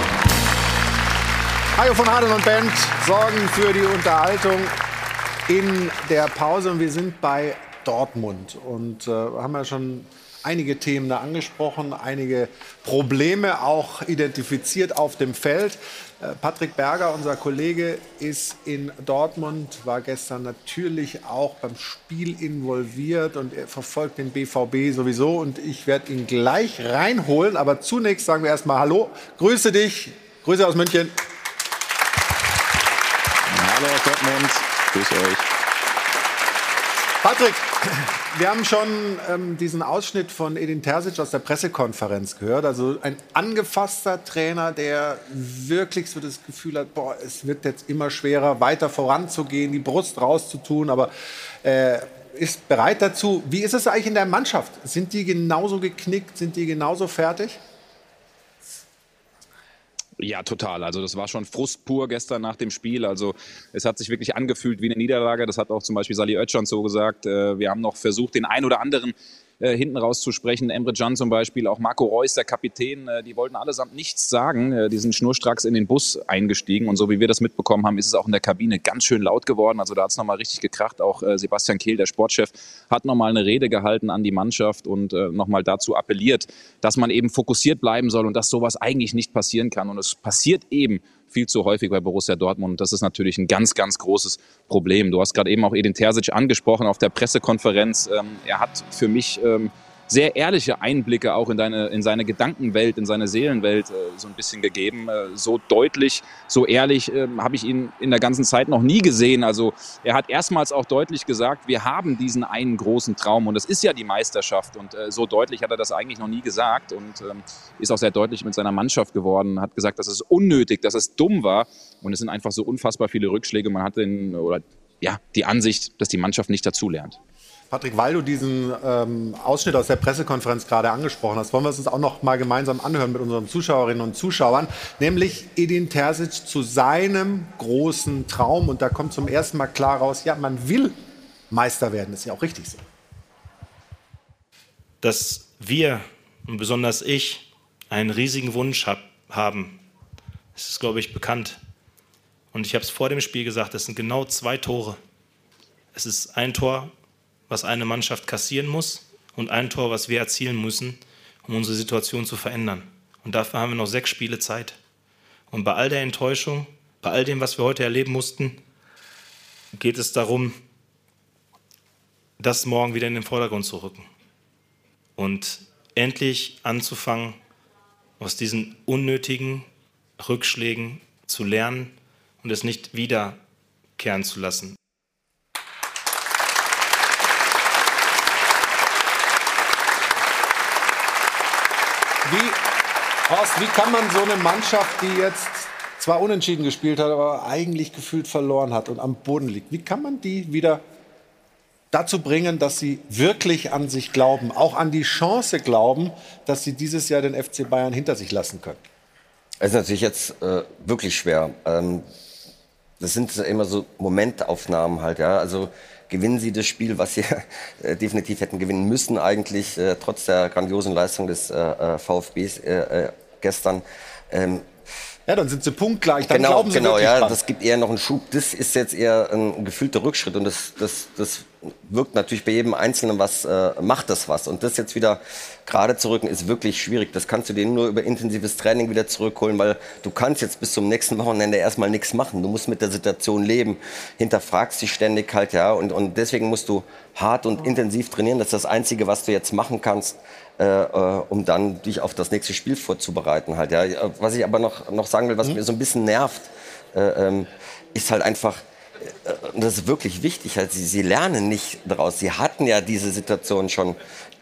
Hajo von Adel und Band sorgen für die Unterhaltung in der Pause. Und wir sind bei Dortmund und haben ja schon einige Themen da angesprochen, einige Probleme auch identifiziert auf dem Feld. Patrick Berger, unser Kollege, ist in Dortmund, war gestern natürlich auch beim Spiel involviert und er verfolgt den BVB sowieso. Und ich werde ihn gleich reinholen. Aber zunächst sagen wir erstmal Hallo, grüße dich, Grüße aus München. Hallo aus Dortmund, grüße euch. Patrick, wir haben schon diesen Ausschnitt von Edin Terzic aus der Pressekonferenz gehört. Also ein angefasster Trainer, der wirklich so das Gefühl hat, boah, es wird jetzt immer schwerer, weiter voranzugehen, die Brust rauszutun, aber ist bereit dazu. Wie ist es eigentlich in der Mannschaft? Sind die genauso geknickt? Sind die genauso fertig? Ja, total. Also das war schon Frust pur gestern nach dem Spiel. Also es hat sich wirklich angefühlt wie eine Niederlage. Das hat auch zum Beispiel Salih Özcan so gesagt. Wir haben noch versucht, den einen oder anderen hinten rauszusprechen. Emre Can zum Beispiel, auch Marco Reus, der Kapitän. Die wollten allesamt nichts sagen. Die sind schnurstracks in den Bus eingestiegen. Und so wie wir das mitbekommen haben, ist es auch in der Kabine ganz schön laut geworden. Also da hat es nochmal richtig gekracht. Auch Sebastian Kehl, der Sportchef, hat nochmal eine Rede gehalten an die Mannschaft und nochmal dazu appelliert, dass man eben fokussiert bleiben soll und dass sowas eigentlich nicht passieren kann. Und es passiert eben viel zu häufig bei Borussia Dortmund. Und das ist natürlich ein ganz, ganz großes Problem. Du hast gerade eben auch Edin Terzic angesprochen auf der Pressekonferenz. Er hat für mich sehr ehrliche Einblicke auch in seine Gedankenwelt, in seine Seelenwelt so ein bisschen gegeben. So deutlich, so ehrlich habe ich ihn in der ganzen Zeit noch nie gesehen. Also er hat erstmals auch deutlich gesagt, wir haben diesen einen großen Traum und das ist ja die Meisterschaft. Und so deutlich hat er das eigentlich noch nie gesagt und ist auch sehr deutlich mit seiner Mannschaft geworden, hat gesagt, dass es unnötig, dass es dumm war und es sind einfach so unfassbar viele Rückschläge. Man hat die Ansicht, dass die Mannschaft nicht dazulernt. Patrick, weil du diesen Ausschnitt aus der Pressekonferenz gerade angesprochen hast, wollen wir es uns auch noch mal gemeinsam anhören mit unseren Zuschauerinnen und Zuschauern, nämlich Edin Terzic zu seinem großen Traum. Und da kommt zum ersten Mal klar raus, ja, man will Meister werden, das ist ja auch richtig so. Dass wir, und besonders ich, einen riesigen Wunsch haben, das ist, glaube ich, bekannt. Und ich habe es vor dem Spiel gesagt, es sind genau 2 Tore. Es ist ein Tor, was eine Mannschaft kassieren muss und ein Tor, was wir erzielen müssen, um unsere Situation zu verändern. Und dafür haben wir noch 6 Spiele Zeit. Und bei all der Enttäuschung, bei all dem, was wir heute erleben mussten, geht es darum, das morgen wieder in den Vordergrund zu rücken. Und endlich anzufangen, aus diesen unnötigen Rückschlägen zu lernen und es nicht wiederkehren zu lassen. Wie kann man so eine Mannschaft, die jetzt zwar unentschieden gespielt hat, aber eigentlich gefühlt verloren hat und am Boden liegt, wie kann man die wieder dazu bringen, dass sie wirklich an sich glauben, auch an die Chance glauben, dass sie dieses Jahr den FC Bayern hinter sich lassen können? Es ist natürlich jetzt wirklich schwer. Das sind immer so Momentaufnahmen halt, ja. Also gewinnen sie das Spiel, was sie definitiv hätten gewinnen müssen eigentlich, trotz der grandiosen Leistung des VfBs gestern. Ja, dann sind sie punktgleich, dann Genau, glauben sie wirklich dran. das gibt eher noch einen Schub. Das ist jetzt eher ein gefühlter Rückschritt und das wirkt natürlich bei jedem Einzelnen macht das was. Und das jetzt wieder gerade zu rücken, ist wirklich schwierig. Das kannst du dir nur über intensives Training wieder zurückholen, weil du kannst jetzt bis zum nächsten Wochenende erstmal nichts machen. Du musst mit der Situation leben, hinterfragst dich ständig halt, ja. Und deswegen musst du hart und intensiv trainieren. Das ist das Einzige, was du jetzt machen kannst, um dann dich auf das nächste Spiel vorzubereiten halt, ja. Was ich aber noch sagen will, was mir so ein bisschen nervt, ist halt einfach, das ist wirklich wichtig, halt, sie lernen nicht daraus. Sie hatten ja diese Situation schon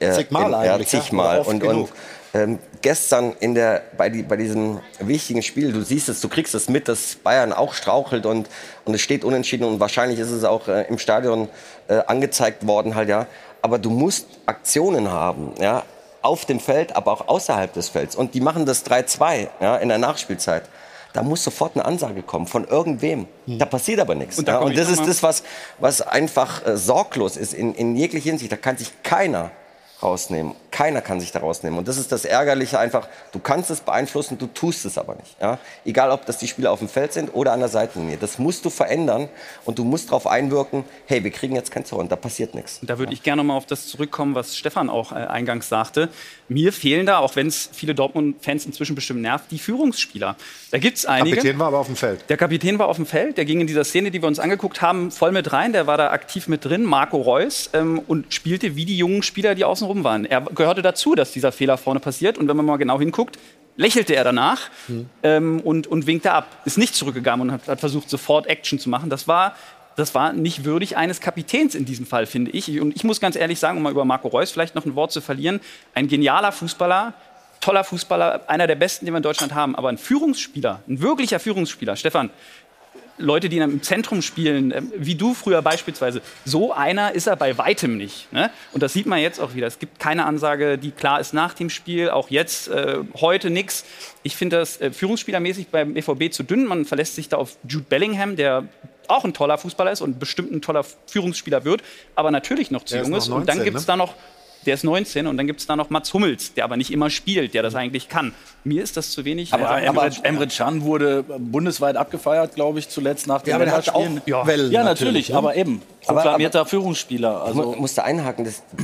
zigmal. Und gestern bei diesem wichtigen Spiel, du siehst es, du kriegst es mit, dass Bayern auch strauchelt und es steht unentschieden und wahrscheinlich ist es auch im Stadion angezeigt worden halt, ja. Aber du musst Aktionen haben, ja, auf dem Feld, aber auch außerhalb des Felds. Und die machen das 3-2, ja, in der Nachspielzeit. Da muss sofort eine Ansage kommen von irgendwem. Da passiert aber nichts. Und das ist das, was einfach sorglos ist in jeglicher Hinsicht. Da kann sich keiner rausnehmen. Keiner kann sich da rausnehmen. Und das ist das Ärgerliche einfach. Du kannst es beeinflussen, du tust es aber nicht. Ja? Egal, ob das die Spieler auf dem Feld sind oder an der Seitenlinie. Das musst du verändern und du musst darauf einwirken, hey, wir kriegen jetzt kein Tor und da passiert nichts. Da würde ich gerne noch mal auf das zurückkommen, was Stefan auch eingangs sagte. Mir fehlen da, auch wenn es viele Dortmund-Fans inzwischen bestimmt nervt, die Führungsspieler. Da gibt es einige. Der Kapitän war aber auf dem Feld. Der Kapitän war auf dem Feld. Der ging in dieser Szene, die wir uns angeguckt haben, voll mit rein. Der war da aktiv mit drin, Marco Reus, und spielte wie die jungen Spieler, die außenrum waren. Er gehörte dazu, dass dieser Fehler vorne passiert. Und wenn man mal genau hinguckt, lächelte er danach und winkte ab. Ist nicht zurückgegangen und hat versucht, sofort Action zu machen. Das war nicht würdig eines Kapitäns in diesem Fall, finde ich. Und ich muss ganz ehrlich sagen, um mal über Marco Reus vielleicht noch ein Wort zu verlieren, ein genialer Fußballer, toller Fußballer, einer der besten, den wir in Deutschland haben. Aber ein Führungsspieler, ein wirklicher Führungsspieler, Stefan, Leute, die im Zentrum spielen, wie du früher beispielsweise, so einer ist er bei weitem nicht. Ne? Und das sieht man jetzt auch wieder. Es gibt keine Ansage, die klar ist nach dem Spiel, auch jetzt, heute nichts. Ich finde das führungsspielermäßig beim BVB zu dünn. Man verlässt sich da auf Jude Bellingham, der auch ein toller Fußballer ist und bestimmt ein toller Führungsspieler wird, aber natürlich noch zu jung ist. Und dann gibt es da noch, der ist 19, und dann gibt es da noch Mats Hummels, der aber nicht immer spielt, der das eigentlich kann. Mir ist das zu wenig. Aber Emre Can wurde bundesweit abgefeiert, glaube ich, zuletzt nach den Länderspielen. Ja, Wellen, ja, natürlich, aber eben. Proklamierter Führungsspieler. Also. Ich musste einhaken,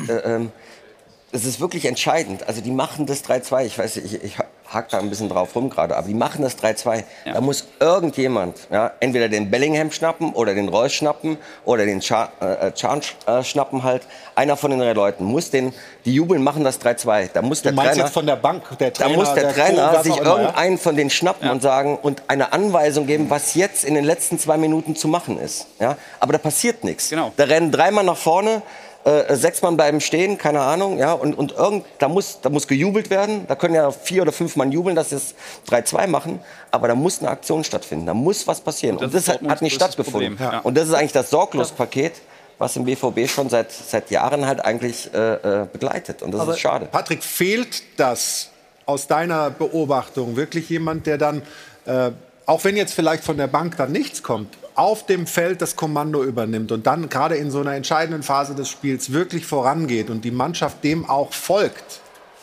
das ist wirklich entscheidend. Also die machen das 3-2. Ich weiß, ich hake da ein bisschen drauf rum gerade, aber die machen das 3-2. Ja. Da muss irgendjemand, ja, entweder den Bellingham schnappen oder den Reus schnappen oder den Can schnappen halt. Einer von den drei Leuten muss die jubeln, machen das 3-2. Da muss der Trainer jetzt von der Bank, der Trainer, da muss der Trainer sich irgendeinen von denen schnappen und sagen und eine Anweisung geben, was jetzt in den letzten 2 Minuten zu machen ist. Ja? Aber da passiert nichts. Genau. Da rennen 3 Mann nach vorne. 6 Mann bleiben stehen, keine Ahnung, ja, und da muss gejubelt werden. Da können ja 4 oder 5 Mann jubeln, dass sie es 3-2 machen, aber da muss eine Aktion stattfinden, da muss was passieren. Und das hat nicht stattgefunden. Ja. Und das ist eigentlich das Sorglospaket, was im BVB schon seit Jahren halt eigentlich begleitet. Und das ist schade. Patrick, fehlt das aus deiner Beobachtung wirklich jemand, der dann, auch wenn jetzt vielleicht von der Bank dann nichts kommt, auf dem Feld das Kommando übernimmt und dann gerade in so einer entscheidenden Phase des Spiels wirklich vorangeht und die Mannschaft dem auch folgt?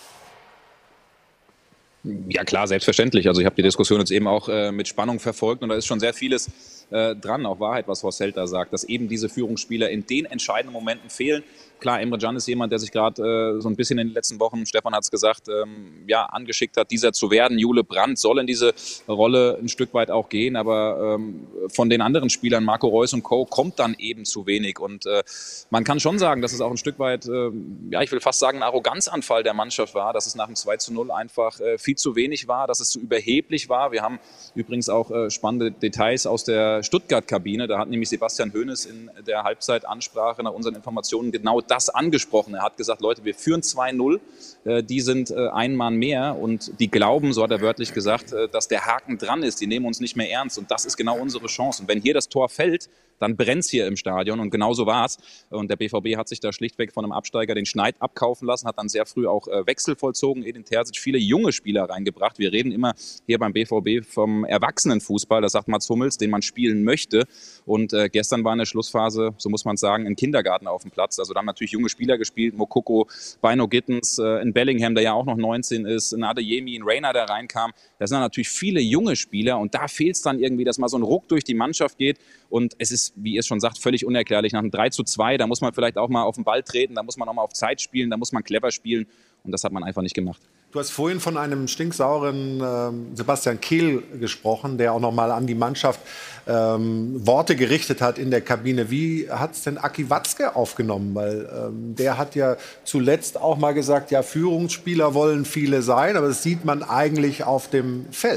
Ja klar, selbstverständlich. Also ich habe die Diskussion jetzt eben auch mit Spannung verfolgt und da ist schon sehr vieles dran, auch Wahrheit, was Horst Held da sagt, dass eben diese Führungsspieler in den entscheidenden Momenten fehlen. Klar, Emre Can ist jemand, der sich gerade so ein bisschen in den letzten Wochen, Stefan hat es gesagt, angeschickt hat, dieser zu werden. Jule Brandt soll in diese Rolle ein Stück weit auch gehen, aber von den anderen Spielern, Marco Reus und Co., kommt dann eben zu wenig. Und man kann schon sagen, dass es auch ein Stück weit, ich will fast sagen, ein Arroganzanfall der Mannschaft war, dass es nach dem 2:0 einfach viel zu wenig war, dass es zu überheblich war. Wir haben übrigens auch spannende Details aus der Stuttgart-Kabine. Da hat nämlich Sebastian Hoeneß in der Halbzeitansprache nach unseren Informationen genau das angesprochen. Er hat gesagt, Leute, wir führen 2:0, die sind ein Mann mehr und die glauben, so hat er wörtlich gesagt, dass der Haken dran ist, die nehmen uns nicht mehr ernst und das ist genau unsere Chance. Und wenn hier das Tor fällt, dann brennt's hier im Stadion und genau so war's. Und der BVB hat sich da schlichtweg von einem Absteiger den Schneid abkaufen lassen, hat dann sehr früh auch Wechsel vollzogen, Edin Terzic viele junge Spieler reingebracht. Wir reden immer hier beim BVB vom Erwachsenenfußball, das sagt Mats Hummels, den man spielen spielen möchte. Und gestern war in der Schlussphase, so muss man sagen, ein Kindergarten auf dem Platz. Also da haben natürlich junge Spieler gespielt, Mokoko, Bino Gittens, in Bellingham, der ja auch noch 19 ist, in Adeyemi, in Reina, der reinkam. Da sind natürlich viele junge Spieler und da fehlt es dann irgendwie, dass mal so ein Ruck durch die Mannschaft geht. Und es ist, wie ihr es schon sagt, völlig unerklärlich. Nach einem 3:2, da muss man vielleicht auch mal auf den Ball treten, da muss man auch mal auf Zeit spielen, da muss man clever spielen. Und das hat man einfach nicht gemacht. Du hast vorhin von einem stinksauren Sebastian Kehl gesprochen, der auch noch mal an die Mannschaft Worte gerichtet hat in der Kabine. Wie hat es denn Aki Watzke aufgenommen? Weil der hat ja zuletzt auch mal gesagt, ja, Führungsspieler wollen viele sein, aber das sieht man eigentlich auf dem Feld.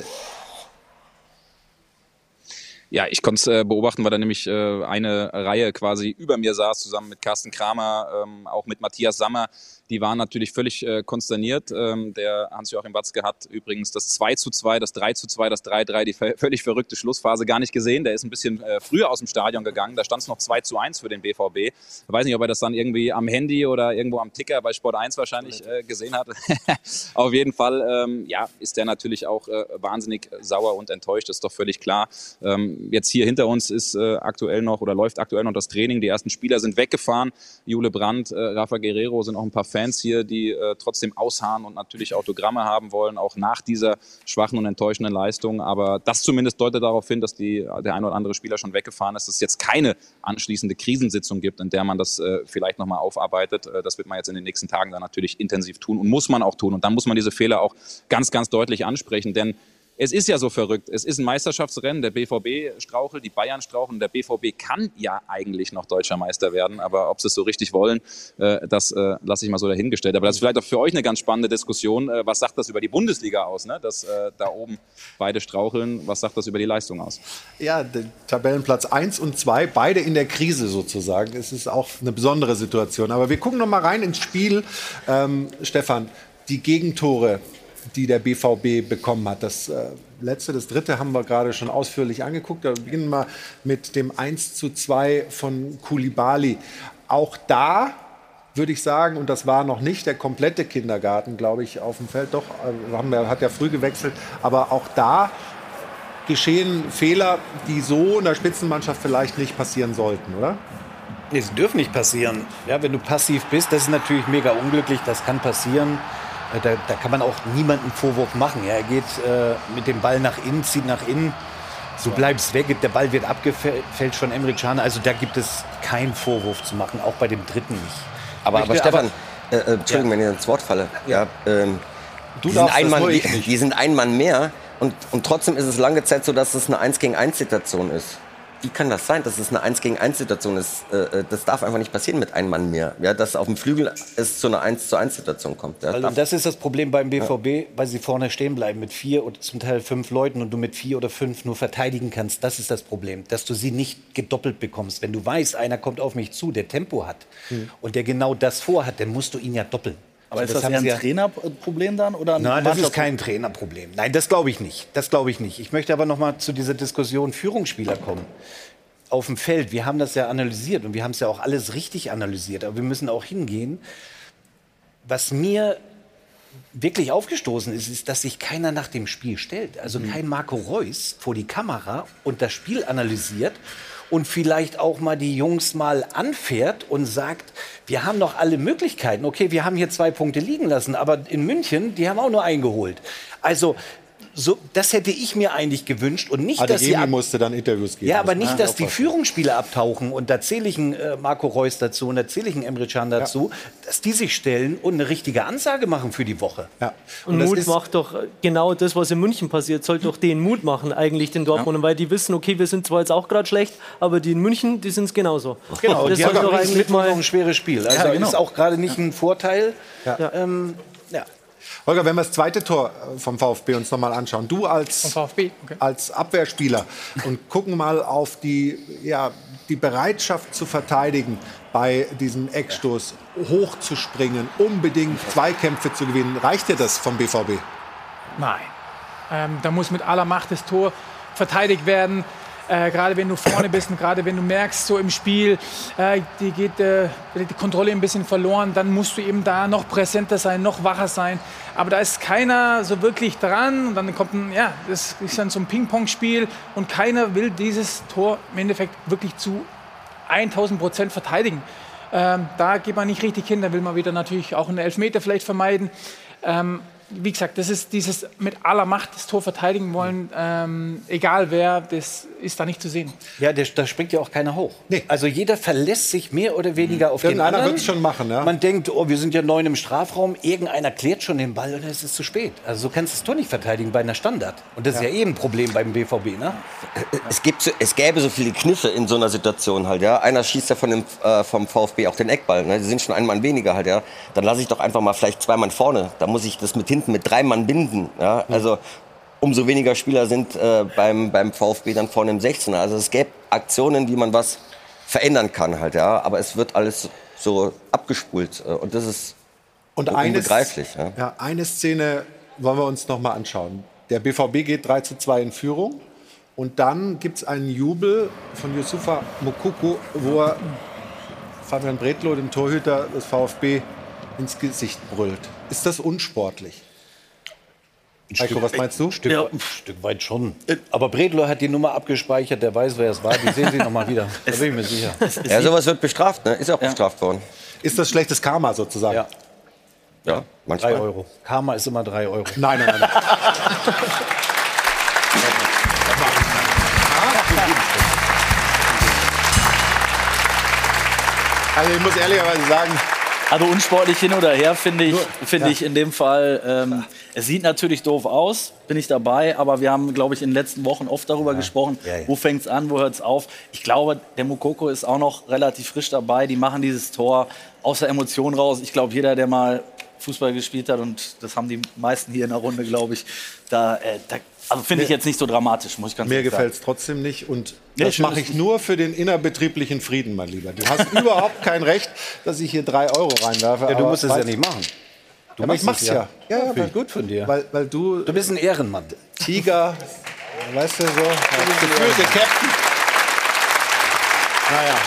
Ja, ich konnte es beobachten, weil da nämlich eine Reihe quasi über mir saß, zusammen mit Carsten Kramer, auch mit Matthias Sammer. Die waren natürlich völlig konsterniert. Der Hans-Joachim Watzke hat übrigens das 2:2, das 3:2, das 3:3, die völlig verrückte Schlussphase gar nicht gesehen. Der ist ein bisschen früher aus dem Stadion gegangen. Da stand es noch 2:1 für den BVB. Ich weiß nicht, ob er das dann irgendwie am Handy oder irgendwo am Ticker bei Sport 1 wahrscheinlich gesehen hat. Auf jeden Fall ja, ist der natürlich auch wahnsinnig sauer und enttäuscht. Das ist doch völlig klar. Jetzt hier hinter uns ist aktuell noch oder läuft aktuell noch das Training. Die ersten Spieler sind weggefahren. Jule Brandt, Rafa Guerrero, sind auch ein paar Fans hier, die trotzdem ausharren und natürlich Autogramme haben wollen, auch nach dieser schwachen und enttäuschenden Leistung. Aber das zumindest deutet darauf hin, dass der ein oder andere Spieler schon weggefahren ist, dass es jetzt keine anschließende Krisensitzung gibt, in der man das vielleicht nochmal aufarbeitet. Das wird man jetzt in den nächsten Tagen dann natürlich intensiv tun und muss man auch tun. Und dann muss man diese Fehler auch ganz, ganz deutlich ansprechen, denn es ist ja so verrückt. Es ist ein Meisterschaftsrennen. Der BVB strauchelt, die Bayern straucheln. Der BVB kann ja eigentlich noch deutscher Meister werden. Aber ob sie es so richtig wollen, das lasse ich mal so dahingestellt. Aber das ist vielleicht auch für euch eine ganz spannende Diskussion. Was sagt das über die Bundesliga aus, ne? Dass da oben beide straucheln? Was sagt das über die Leistung aus? Ja, der Tabellenplatz 1 und 2, beide in der Krise sozusagen. Es ist auch eine besondere Situation. Aber wir gucken noch mal rein ins Spiel. Stefan, die Gegentore, die der BVB bekommen hat. Das letzte, das dritte haben wir gerade schon ausführlich angeguckt. Da beginnen wir mit dem 1:2 von Koulibaly. Auch da würde ich sagen, und das war noch nicht der komplette Kindergarten, glaube ich, auf dem Feld. Doch, hat ja früh gewechselt. Aber auch da geschehen Fehler, die so in der Spitzenmannschaft vielleicht nicht passieren sollten, oder? Nee, sie dürfen nicht passieren. Ja, wenn du passiv bist, das ist natürlich mega unglücklich. Das kann passieren. Da kann man auch niemanden Vorwurf machen. Ja, er geht mit dem Ball nach innen, zieht nach innen. Du bleibst weg, der Ball wird abgefälscht von Emre Can. Also da gibt es keinen Vorwurf zu machen, auch bei dem dritten nicht. Aber Stefan, Entschuldigung, wenn ich ins Wort falle. Ja, die sind ein Mann mehr und trotzdem ist es lange Zeit so, dass es eine 1-gegen-1-Situation ist. Wie kann das sein, dass es eine 1-gegen-1-Situation ist? Das darf einfach nicht passieren mit einem Mann mehr. Ja, dass auf dem Flügel es zu einer 1-zu-1-Situation kommt. Ja, also das ist das Problem beim BVB, weil sie vorne stehen bleiben mit 4 oder zum Teil 5 Leuten und du mit 4 oder 5 nur verteidigen kannst. Das ist das Problem, dass du sie nicht gedoppelt bekommst. Wenn du weißt, einer kommt auf mich zu, der Tempo hat und der genau das vorhat, dann musst du ihn ja doppeln. Aber ist das eher ein Trainerproblem dann? Oder Nein, das ist kein Trainerproblem. Nein, das glaube ich nicht. Das glaube ich nicht. Ich möchte aber noch mal zu dieser Diskussion Führungsspieler kommen. Auf dem Feld, wir haben das ja analysiert und wir haben es ja auch alles richtig analysiert. Aber wir müssen auch hingehen. Was mir wirklich aufgestoßen ist, dass sich keiner nach dem Spiel stellt. Also kein Marco Reus vor die Kamera und das Spiel analysiert und vielleicht auch mal die Jungs mal anfährt und sagt, wir haben noch alle Möglichkeiten. Okay, wir haben hier 2 Punkte liegen lassen, aber in München, die haben auch nur eingeholt. Also so, das hätte ich mir eigentlich gewünscht und nicht, dass sie musste dann Interviews geben. Ja, aber nicht, dass die Führungsspieler abtauchen und da zähle ich einen Marco Reus dazu und da zähle ich einen Emre Can dazu, dass die sich stellen und eine richtige Ansage machen für die Woche. Ja. Und Mut macht doch genau das, was in München passiert, sollte doch denen Mut machen eigentlich den Dortmundern, weil die wissen, okay, wir sind zwar jetzt auch gerade schlecht, aber die in München, die sind es genauso. Genau, das die haben doch eigentlich mal ein schweres Spiel. Also ist auch gerade nicht ein Vorteil. Holger, wenn wir das zweite Tor vom VfB uns noch mal anschauen, du als Abwehrspieler und gucken mal auf die Bereitschaft zu verteidigen bei diesem Eckstoß, hochzuspringen, unbedingt Zweikämpfe zu gewinnen. Reicht dir das vom BVB? Nein. Da muss mit aller Macht das Tor verteidigt werden. Gerade wenn du vorne bist und gerade wenn du merkst, so im Spiel, die geht die Kontrolle ein bisschen verloren, dann musst du eben da noch präsenter sein, noch wacher sein. Aber da ist keiner so wirklich dran und dann kommt das ist dann so ein Ping-Pong-Spiel und keiner will dieses Tor im Endeffekt wirklich zu 1000% verteidigen. Da geht man nicht richtig hin, da will man wieder natürlich auch einen Elfmeter vielleicht vermeiden. Wie gesagt, das ist dieses mit aller Macht das Tor verteidigen wollen, egal wer, das ist da nicht zu sehen. Ja, da springt ja auch keiner hoch. Nee. Also jeder verlässt sich mehr oder weniger auf den Irgendeiner anderen. wird es schon machen, ja. Man denkt, oh, wir sind ja 9 im Strafraum, irgendeiner klärt schon den Ball und dann ist es zu spät. Also so kannst du das Tor nicht verteidigen bei einer Standard. Und das ist ja eben ein Problem beim BVB, ne? Es gäbe so viele Kniffe in so einer Situation halt, ja. Einer schießt ja vom VfB auch den Eckball, ne? Die sind schon ein Mann weniger halt, ja. Dann lasse ich doch einfach mal vielleicht 2 Mann vorne. Da muss ich das mit hinten mit 3 Mann binden, ja. Also umso weniger Spieler sind beim VfB dann vorne im 16er. Also es gäbe Aktionen, wie man was verändern kann halt, ja. Aber es wird alles so abgespult und das ist unbegreiflich. Ja, eine Szene wollen wir uns noch mal anschauen. Der BVB geht 3:2 in Führung und dann gibt es einen Jubel von Youssoufa Moukoko, wo er Fabian Bredlow, dem Torhüter des VfB, ins Gesicht brüllt. Ist das unsportlich? Heiko, was meinst du? Ein Stück weit schon. Aber Bredlow hat die Nummer abgespeichert, der weiß, wer es war. Die sehen Sie noch mal wieder. Da bin ich mir sicher. Ja, sowas wird bestraft, ne? Ist auch bestraft worden. Ist das schlechtes Karma sozusagen? Ja, manchmal. 3 Euro. Karma ist immer 3 Euro. Nein. Also ich muss ehrlicherweise sagen, also unsportlich hin oder her finde ich in dem Fall, es sieht natürlich doof aus, bin ich dabei, aber wir haben, glaube ich, in den letzten Wochen oft darüber gesprochen, wo fängt es an, wo hört es auf. Ich glaube, der Moukoko ist auch noch relativ frisch dabei, die machen dieses Tor aus der Emotion raus. Ich glaube, jeder, der mal Fußball gespielt hat, und das haben die meisten hier in der Runde, glaube ich, also finde ich jetzt nicht so dramatisch, muss ich ganz ehrlich sagen. Mir gefällt es trotzdem nicht und das mache ich nur für den innerbetrieblichen Frieden, mein Lieber. Du hast überhaupt kein Recht, dass ich hier 3 Euro reinwerfe. Ja, du musst es ja nicht machen. Aber ich mach's ja. Ja, gut von dir. Weil du bist ein Ehrenmann. Tiger, weißt du so. Gefühlte Captain. Naja.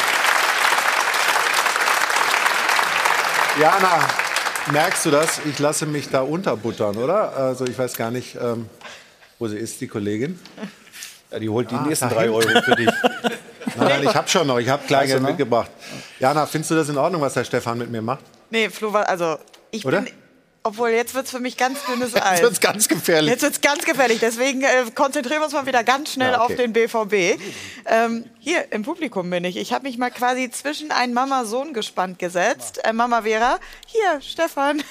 Jana, merkst du das? Ich lasse mich da unterbuttern, oder? Also ich weiß gar nicht, wo sie ist, die Kollegin. Ja, die holt die nächsten 3 Euro für dich. Nein, ich habe schon noch. Ich habe Kleingeld mitgebracht. Jana, findest du das in Ordnung, was der Stefan mit mir macht? Nee, Flo, also ich Oder? bin... Obwohl, jetzt wird es für mich ganz dünnes Eis. Jetzt wird es ganz gefährlich. Jetzt wird es ganz gefährlich. Deswegen konzentrieren wir uns mal wieder ganz schnell auf den BVB. Hier im Publikum bin ich. Ich habe mich mal quasi zwischen ein Mama-Sohn-Gespann gesetzt. Mama Vera. Hier, Stefan.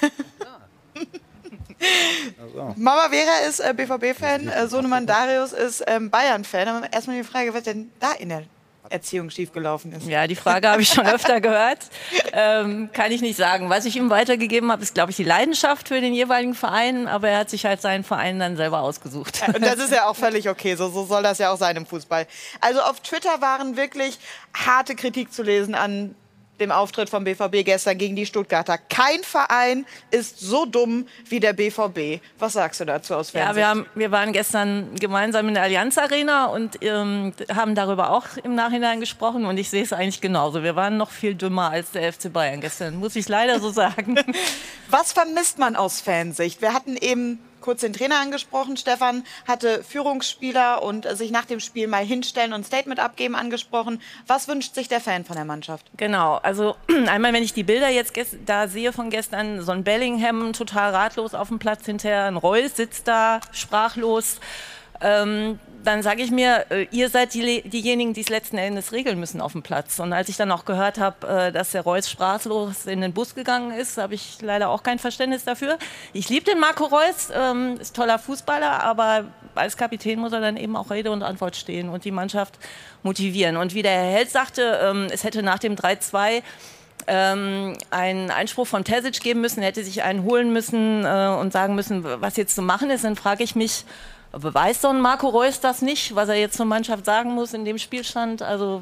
Mama Vera ist BVB-Fan. Sohnemann Darius ist Bayern-Fan. Aber erstmal die Frage, was denn da in der Erziehung schiefgelaufen ist. Ja, die Frage habe ich schon öfter gehört. Kann ich nicht sagen. Was ich ihm weitergegeben habe, ist, glaube ich, die Leidenschaft für den jeweiligen Verein. Aber er hat sich halt seinen Verein dann selber ausgesucht. Und das ist ja auch völlig okay. So soll das ja auch sein im Fußball. Also auf Twitter waren wirklich harte Kritik zu lesen an dem Auftritt vom BVB gestern gegen die Stuttgarter. Kein Verein ist so dumm wie der BVB. Was sagst du dazu aus Fansicht? Ja, wir waren gestern gemeinsam in der Allianz Arena und haben darüber auch im Nachhinein gesprochen. Und ich sehe es eigentlich genauso. Wir waren noch viel dümmer als der FC Bayern gestern, muss ich leider so sagen. Was vermisst man aus Fansicht? Wir hatten eben kurz den Trainer angesprochen. Stefan hatte Führungsspieler und sich nach dem Spiel mal hinstellen und ein Statement abgeben angesprochen. Was wünscht sich der Fan von der Mannschaft? Genau, also einmal, wenn ich die Bilder jetzt da sehe von gestern, so ein Bellingham total ratlos auf dem Platz hinterher, ein Reus sitzt da sprachlos. Dann sage ich mir, ihr seid diejenigen, die es letzten Endes regeln müssen auf dem Platz. Und als ich dann auch gehört habe, dass der Reus sprachlos in den Bus gegangen ist, habe ich leider auch kein Verständnis dafür. Ich liebe den Marco Reus, ist toller Fußballer, aber als Kapitän muss er dann eben auch Rede und Antwort stehen und die Mannschaft motivieren. Und wie der Herr Held sagte, es hätte nach dem 3-2 einen Einspruch von Terzic geben müssen, hätte sich einen holen müssen und sagen müssen, was jetzt zu machen ist. Dann frage ich mich, weiß so ein Marco Reus das nicht, was er jetzt zur Mannschaft sagen muss in dem Spielstand? Also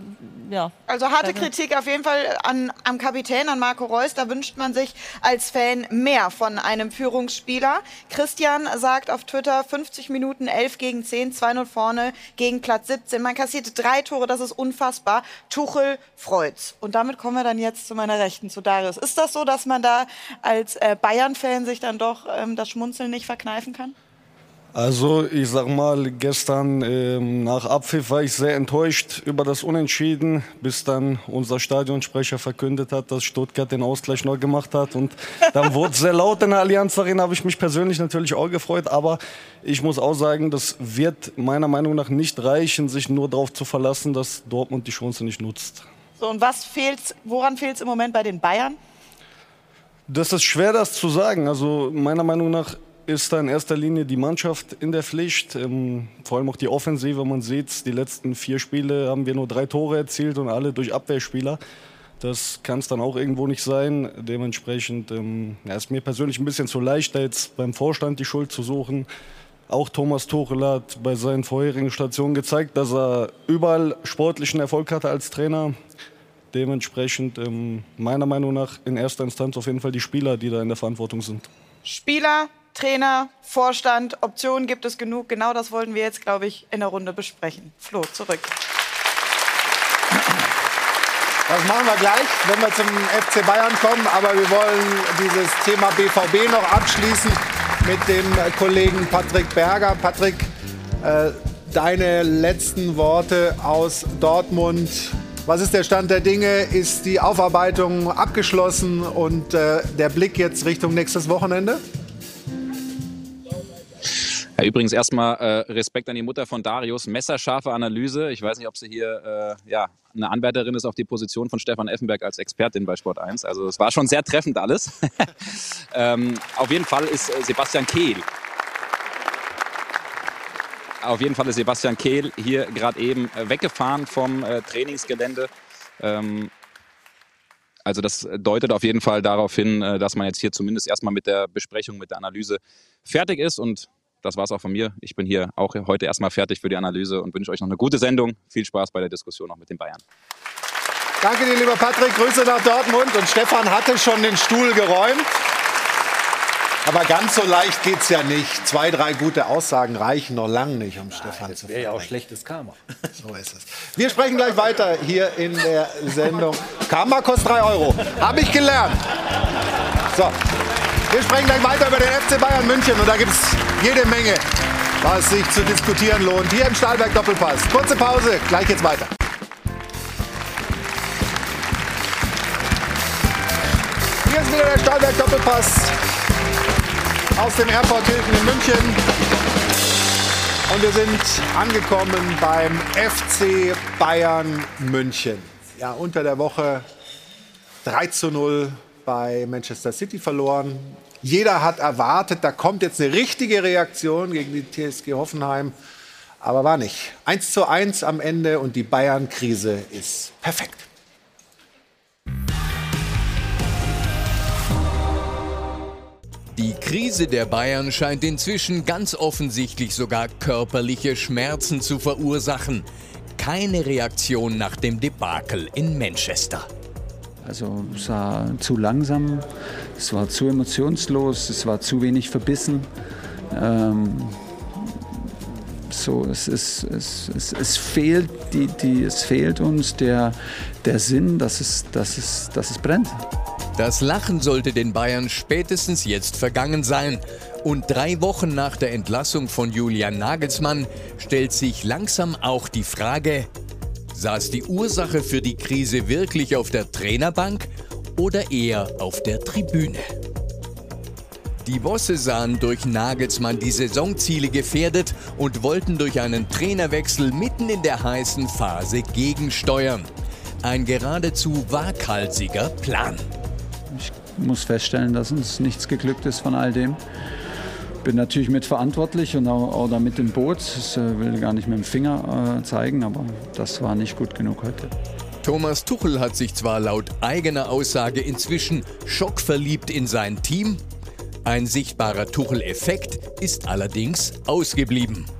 ja. Also harte Kritik auf jeden Fall am Kapitän, an Marco Reus. Da wünscht man sich als Fan mehr von einem Führungsspieler. Christian sagt auf Twitter, 50 Minuten, 11 gegen 10, 2-0 vorne gegen Platz 17. Man kassierte 3 Tore, das ist unfassbar. Tuchel freut's. Und damit kommen wir dann jetzt zu meiner Rechten, zu Darius. Ist das so, dass man da als Bayern-Fan sich dann doch das Schmunzeln nicht verkneifen kann? Also ich sag mal, gestern nach Abpfiff war ich sehr enttäuscht über das Unentschieden, bis dann unser Stadionsprecher verkündet hat, dass Stuttgart den Ausgleich neu gemacht hat. Und dann wurde es sehr laut in der Allianz Arena, habe ich mich persönlich natürlich auch gefreut. Aber ich muss auch sagen, das wird meiner Meinung nach nicht reichen, sich nur darauf zu verlassen, dass Dortmund die Chance nicht nutzt. So, und woran fehlt es im Moment bei den Bayern? Das ist schwer, das zu sagen. Also meiner Meinung nach ist da in erster Linie die Mannschaft in der Pflicht, vor allem auch die Offensive. Man sieht, die letzten 4 Spiele haben wir nur 3 Tore erzielt und alle durch Abwehrspieler. Das kann es dann auch irgendwo nicht sein. Dementsprechend ist mir persönlich ein bisschen zu leicht, da jetzt beim Vorstand die Schuld zu suchen. Auch Thomas Tuchel hat bei seinen vorherigen Stationen gezeigt, dass er überall sportlichen Erfolg hatte als Trainer. Dementsprechend meiner Meinung nach in erster Instanz auf jeden Fall die Spieler, die da in der Verantwortung sind. Spieler, Trainer, Vorstand, Optionen gibt es genug. Genau das wollten wir jetzt, glaube ich, in der Runde besprechen. Flo, zurück. Das machen wir gleich, wenn wir zum FC Bayern kommen. Aber wir wollen dieses Thema BVB noch abschließen mit dem Kollegen Patrick Berger. Patrick, deine letzten Worte aus Dortmund. Was ist der Stand der Dinge? Ist die Aufarbeitung abgeschlossen und der Blick jetzt Richtung nächstes Wochenende? Ja, übrigens erstmal Respekt an die Mutter von Darius. Messerscharfe Analyse. Ich weiß nicht, ob sie hier eine Anwärterin ist auf die Position von Stefan Effenberg als Expertin bei Sport 1. Also es war schon sehr treffend alles. Auf jeden Fall ist Sebastian Kehl. Auf jeden Fall ist Sebastian Kehl hier gerade eben weggefahren vom Trainingsgelände. Also das deutet auf jeden Fall darauf hin, dass man jetzt hier zumindest erstmal mit der Besprechung, mit der Analyse fertig ist. Und das war es auch von mir. Ich bin hier auch heute erstmal fertig für die Analyse und wünsche euch noch eine gute Sendung. Viel Spaß bei der Diskussion noch mit den Bayern. Danke dir, lieber Patrick. Grüße nach Dortmund. Und Stefan hatte schon den Stuhl geräumt. Aber ganz so leicht geht's ja nicht. 2, 3 gute Aussagen reichen noch lange nicht, um Stefan zu wäre ja auch schlechtes Karma. So ist es. Wir sprechen gleich weiter hier in der Sendung. Karma kostet 3 €. Habe ich gelernt. So. Wir sprechen gleich weiter über den FC Bayern München. Und da gibt es jede Menge, was sich zu diskutieren lohnt. Hier im Stahlberg Doppelpass. Kurze Pause, gleich geht's weiter. Hier ist wieder der Stahlberg Doppelpass aus dem Airport Hilton in München. Und wir sind angekommen beim FC Bayern München. Ja, unter der Woche 3:0 bei Manchester City verloren. Jeder hat erwartet, da kommt jetzt eine richtige Reaktion gegen die TSG Hoffenheim. Aber war nicht. 1:1 am Ende und die Bayern-Krise ist perfekt. Die Krise der Bayern scheint inzwischen ganz offensichtlich sogar körperliche Schmerzen zu verursachen. Keine Reaktion nach dem Debakel in Manchester. Also es war zu langsam, es war zu emotionslos, es war zu wenig verbissen. Es fehlt uns der Sinn, dass es brennt. Das Lachen sollte den Bayern spätestens jetzt vergangen sein. Und 3 Wochen nach der Entlassung von Julian Nagelsmann stellt sich langsam auch die Frage: Saß die Ursache für die Krise wirklich auf der Trainerbank oder eher auf der Tribüne? Die Bosse sahen durch Nagelsmann die Saisonziele gefährdet und wollten durch einen Trainerwechsel mitten in der heißen Phase gegensteuern. Ein geradezu waghalsiger Plan. Ich muss feststellen, dass uns nichts geglückt ist von all dem. Bin natürlich mitverantwortlich und auch da mit im Boot. Ich will gar nicht mit dem Finger zeigen, aber das war nicht gut genug heute. Thomas Tuchel hat sich zwar laut eigener Aussage inzwischen schockverliebt in sein Team. Ein sichtbarer Tuchel-Effekt ist allerdings ausgeblieben.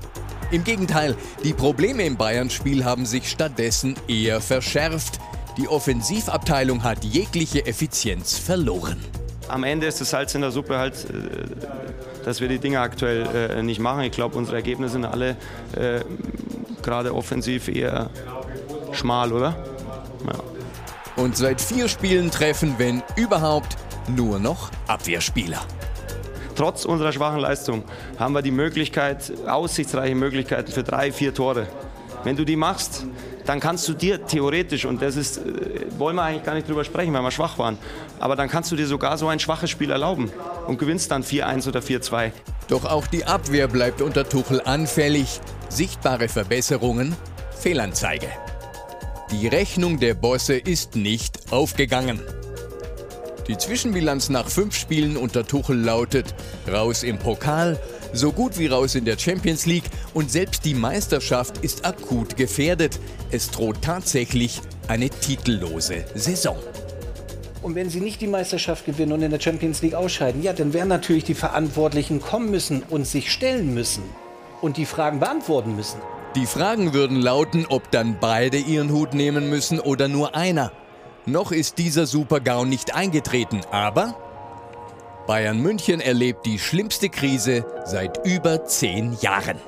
Im Gegenteil, die Probleme im Bayern-Spiel haben sich stattdessen eher verschärft. Die Offensivabteilung hat jegliche Effizienz verloren. Am Ende ist das Salz in der Suppe halt, dass wir die Dinge aktuell nicht machen. Ich glaube, unsere Ergebnisse sind alle gerade offensiv eher schmal, oder? Ja. Und seit 4 Spielen treffen, wenn überhaupt, nur noch Abwehrspieler. Trotz unserer schwachen Leistung haben wir die Möglichkeit, aussichtsreiche Möglichkeiten für 3, 4 Tore. Wenn du die machst, dann kannst du dir theoretisch, und das ist, wollen wir eigentlich gar nicht drüber sprechen, weil wir schwach waren, aber dann kannst du dir sogar so ein schwaches Spiel erlauben und gewinnst dann 4-1 oder 4-2. Doch auch die Abwehr bleibt unter Tuchel anfällig. Sichtbare Verbesserungen, Fehlanzeige. Die Rechnung der Bosse ist nicht aufgegangen. Die Zwischenbilanz nach 5 Spielen unter Tuchel lautet: raus im Pokal, so gut wie raus in der Champions League, und selbst die Meisterschaft ist akut gefährdet. Es droht tatsächlich eine titellose Saison. Und wenn sie nicht die Meisterschaft gewinnen und in der Champions League ausscheiden, ja, dann werden natürlich die Verantwortlichen kommen müssen und sich stellen müssen und die Fragen beantworten müssen. Die Fragen würden lauten, ob dann beide ihren Hut nehmen müssen oder nur einer. Noch ist dieser Super-GAU nicht eingetreten, aber Bayern München erlebt die schlimmste Krise seit über 10 Jahren.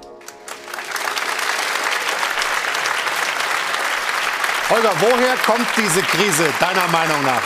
Holger, woher kommt diese Krise deiner Meinung nach?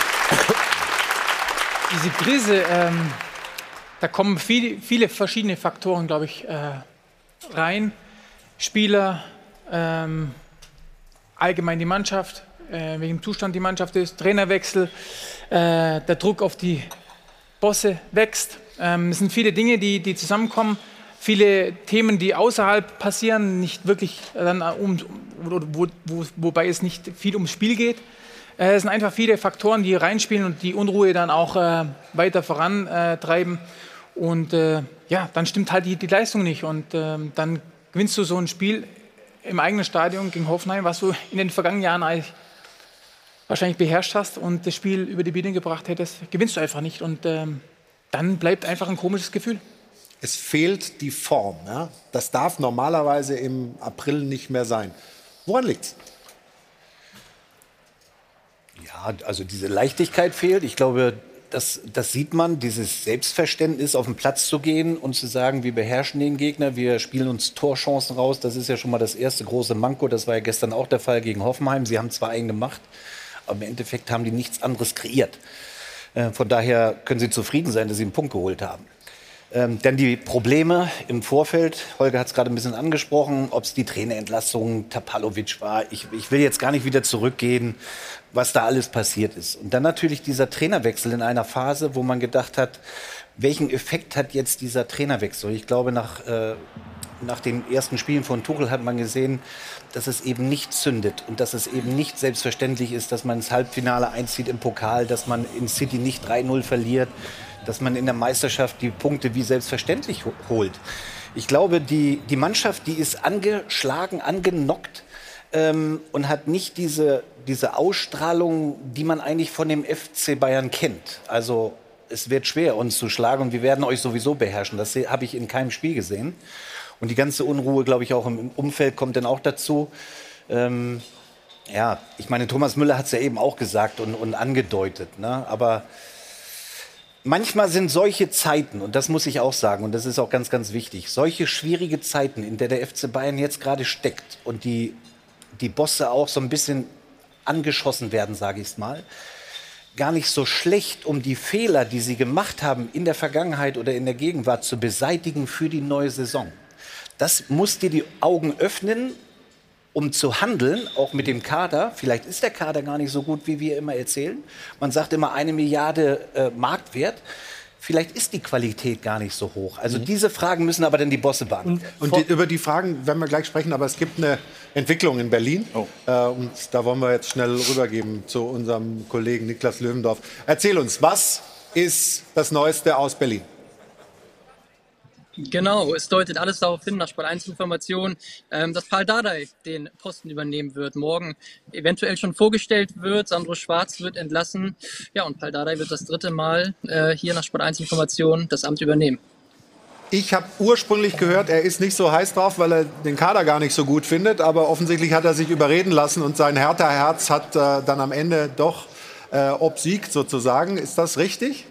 Diese Krise, da kommen viele verschiedene Faktoren, glaube ich, rein. Spieler, allgemein die Mannschaft, wegen dem Zustand die Mannschaft ist, Trainerwechsel, der Druck auf die Bosse wächst. Es sind viele Dinge, die zusammenkommen, viele Themen, die außerhalb passieren, nicht wirklich dann wobei es nicht viel ums Spiel geht. Es sind einfach viele Faktoren, die reinspielen und die Unruhe dann auch weiter vorantreiben. Und ja, dann stimmt halt die Leistung nicht. Und dann gewinnst du so ein Spiel im eigenen Stadion gegen Hoffenheim, was du in den vergangenen Jahren eigentlich wahrscheinlich beherrscht hast und das Spiel über die Bühne gebracht hättest, gewinnst du einfach nicht. Und dann bleibt einfach ein komisches Gefühl. Es fehlt die Form. Ja? Das darf normalerweise im April nicht mehr sein. Woran liegt's? Ja, also diese Leichtigkeit fehlt. Ich glaube, das sieht man, dieses Selbstverständnis, auf den Platz zu gehen und zu sagen, wir beherrschen den Gegner, wir spielen uns Torchancen raus. Das ist ja schon mal das erste große Manko. Das war ja gestern auch der Fall gegen Hoffenheim. Sie haben zwar einen gemacht, aber im Endeffekt haben die nichts anderes kreiert. Von daher können sie zufrieden sein, dass sie einen Punkt geholt haben. Denn die Probleme im Vorfeld, Holger hat es gerade ein bisschen angesprochen, ob es die Trainerentlassung Tapalovic war. Ich will jetzt gar nicht wieder zurückgehen, was da alles passiert ist. Und dann natürlich dieser Trainerwechsel in einer Phase, wo man gedacht hat, welchen Effekt hat jetzt dieser Trainerwechsel? Ich glaube, nach den ersten Spielen von Tuchel hat man gesehen, dass es eben nicht zündet und dass es eben nicht selbstverständlich ist, dass man ins Halbfinale einzieht im Pokal, dass man in City nicht 3-0 verliert, dass man in der Meisterschaft die Punkte wie selbstverständlich holt. Ich glaube, die Mannschaft, die ist angeschlagen, angenockt und hat nicht diese Ausstrahlung, die man eigentlich von dem FC Bayern kennt. Also es wird schwer, uns zu schlagen und wir werden euch sowieso beherrschen. Das habe ich in keinem Spiel gesehen. Und die ganze Unruhe, glaube ich, auch im Umfeld kommt dann auch dazu. Ja, ich meine, Thomas Müller hat es ja eben auch gesagt und angedeutet, ne? Aber manchmal sind solche Zeiten, und das muss ich auch sagen, und das ist auch ganz, ganz wichtig, solche schwierige Zeiten, in der der FC Bayern jetzt gerade steckt und die Bosse auch so ein bisschen angeschossen werden, sage ich es mal, gar nicht so schlecht, um die Fehler, die sie gemacht haben in der Vergangenheit oder in der Gegenwart zu beseitigen für die neue Saison. Das muss dir die Augen öffnen, um zu handeln, auch mit dem Kader. Vielleicht ist der Kader gar nicht so gut, wie wir immer erzählen. Man sagt immer 1 Milliarde Marktwert. Vielleicht ist die Qualität gar nicht so hoch. Also diese Fragen müssen aber dann die Bosse beantworten. Und über die Fragen werden wir gleich sprechen, aber es gibt eine Entwicklung in Berlin. Und da wollen wir jetzt schnell rübergeben zu unserem Kollegen Niklas Löwendorf. Erzähl uns, was ist das Neueste aus Berlin? Genau, es deutet alles darauf hin, nach Sport 1 Informationen, dass Pal Dardai den Posten übernehmen wird, morgen eventuell schon vorgestellt wird. Sandro Schwarz wird entlassen. Ja, und Pal Dardai wird das 3. Mal hier nach Sport 1 Informationen das Amt übernehmen. Ich habe ursprünglich gehört, er ist nicht so heiß drauf, weil er den Kader gar nicht so gut findet. Aber offensichtlich hat er sich überreden lassen und sein Hertha-Herz hat dann am Ende doch obsiegt sozusagen. Ist das richtig?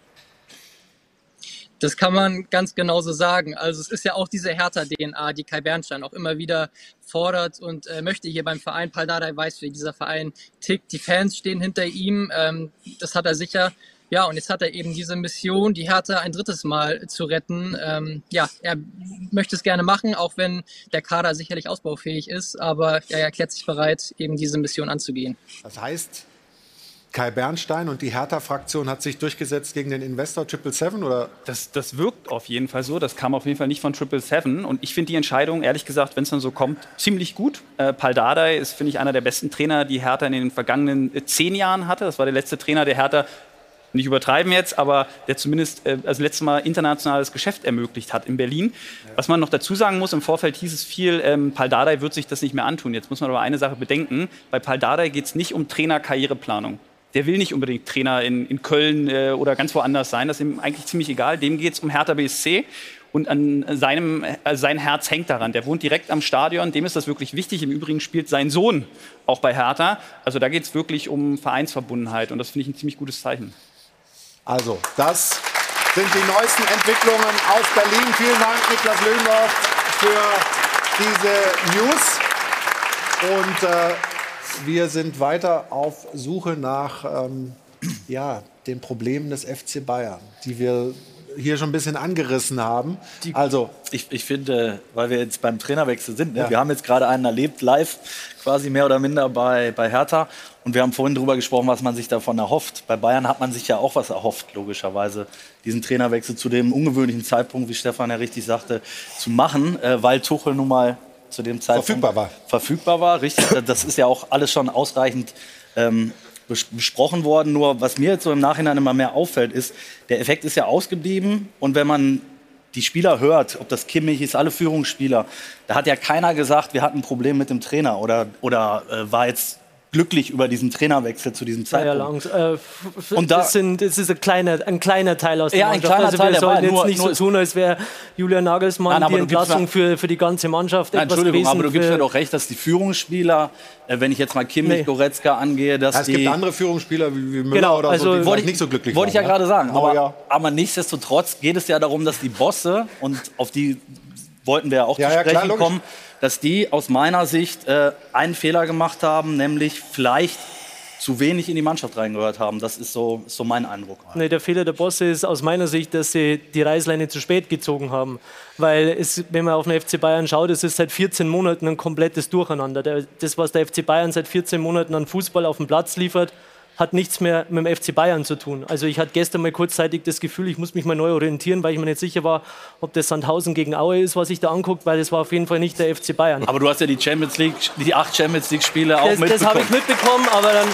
Das kann man ganz genauso sagen. Also es ist ja auch diese Hertha-DNA, die Kai Bernstein auch immer wieder fordert und möchte hier beim Verein. Pal Dardai weiß, wie dieser Verein tickt. Die Fans stehen hinter ihm. Das hat er sicher. Ja, und jetzt hat er eben diese Mission, die Hertha ein drittes Mal zu retten. Ja, er möchte es gerne machen, auch wenn der Kader sicherlich ausbaufähig ist. Aber er erklärt sich bereit, eben diese Mission anzugehen. Das heißt, Kai Bernstein und die Hertha-Fraktion hat sich durchgesetzt gegen den Investor 777, oder? Das wirkt auf jeden Fall so. Das kam auf jeden Fall nicht von 777. Und ich finde die Entscheidung, ehrlich gesagt, wenn es dann so kommt, ziemlich gut. Pal Dardai ist, finde ich, einer der besten Trainer, die Hertha in den vergangenen 10 Jahren hatte. Das war der letzte Trainer, der Hertha, nicht übertreiben jetzt, aber der zumindest das letzte Mal internationales Geschäft ermöglicht hat in Berlin. Ja. Was man noch dazu sagen muss, im Vorfeld hieß es viel, Pal Dardai wird sich das nicht mehr antun. Jetzt muss man aber eine Sache bedenken. Bei Pal Dardai geht es nicht um Trainer-Karriereplanung. Der will nicht unbedingt Trainer in Köln oder ganz woanders sein. Das ist ihm eigentlich ziemlich egal. Dem geht es um Hertha BSC. Und an sein Herz hängt daran. Der wohnt direkt am Stadion. Dem ist das wirklich wichtig. Im Übrigen spielt sein Sohn auch bei Hertha. Also da geht es wirklich um Vereinsverbundenheit. Und das finde ich ein ziemlich gutes Zeichen. Also, das sind die neuesten Entwicklungen aus Berlin. Vielen Dank, Niklas Löndorf, für diese News. Und wir sind weiter auf Suche nach den Problemen des FC Bayern, die wir hier schon ein bisschen angerissen haben. Also ich finde, weil wir jetzt beim Trainerwechsel sind, ne? Wir haben jetzt gerade einen erlebt, live, quasi mehr oder minder bei Hertha. Und wir haben vorhin darüber gesprochen, was man sich davon erhofft. Bei Bayern hat man sich ja auch was erhofft, logischerweise, diesen Trainerwechsel zu dem ungewöhnlichen Zeitpunkt, wie Stefan ja richtig sagte, zu machen, weil Tuchel nun mal zu dem Zeitpunkt verfügbar war. Richtig, das ist ja auch alles schon ausreichend besprochen worden. Nur was mir jetzt so im Nachhinein immer mehr auffällt, ist, der Effekt ist ja ausgeblieben. Und wenn man die Spieler hört, ob das Kimmich ist, alle Führungsspieler, da hat ja keiner gesagt, wir hatten ein Problem mit dem Trainer oder war jetzt glücklich über diesen Trainerwechsel zu diesem Zeitpunkt. Und das ist ein kleiner Teil aus der Mannschaft. Ein kleiner Teil, wir sollten jetzt nicht so tun, als wäre Julian Nagelsmann die Entlassung für die ganze Mannschaft etwas Entschuldigung, gewesen. aber du gibst ja doch recht, dass die Führungsspieler, wenn ich jetzt mal Kimmich, Goretzka angehe, dass es gibt andere Führungsspieler wie Müller oder so, die vielleicht nicht so glücklich waren. Wollte ich ja gerade sagen. Aber nichtsdestotrotz geht es ja darum, dass die Bosse, und auf die wollten wir ja auch zu sprechen kommen, dass die aus meiner Sicht einen Fehler gemacht haben, nämlich vielleicht zu wenig in die Mannschaft reingehört haben. Das ist so mein Eindruck. Nee, der Fehler der Bosse ist aus meiner Sicht, dass sie die Reißleine zu spät gezogen haben. Weil wenn man auf den FC Bayern schaut, es ist seit 14 Monaten ein komplettes Durcheinander. Das, was der FC Bayern seit 14 Monaten an Fußball auf dem Platz liefert, hat nichts mehr mit dem FC Bayern zu tun. Also ich hatte gestern mal kurzzeitig das Gefühl, ich muss mich mal neu orientieren, weil ich mir nicht sicher war, ob das Sandhausen gegen Aue ist, was ich da anguckt, weil das war auf jeden Fall nicht der FC Bayern. Aber du hast ja die 8 Champions League Spiele auch mitbekommen. Das habe ich mitbekommen, aber dann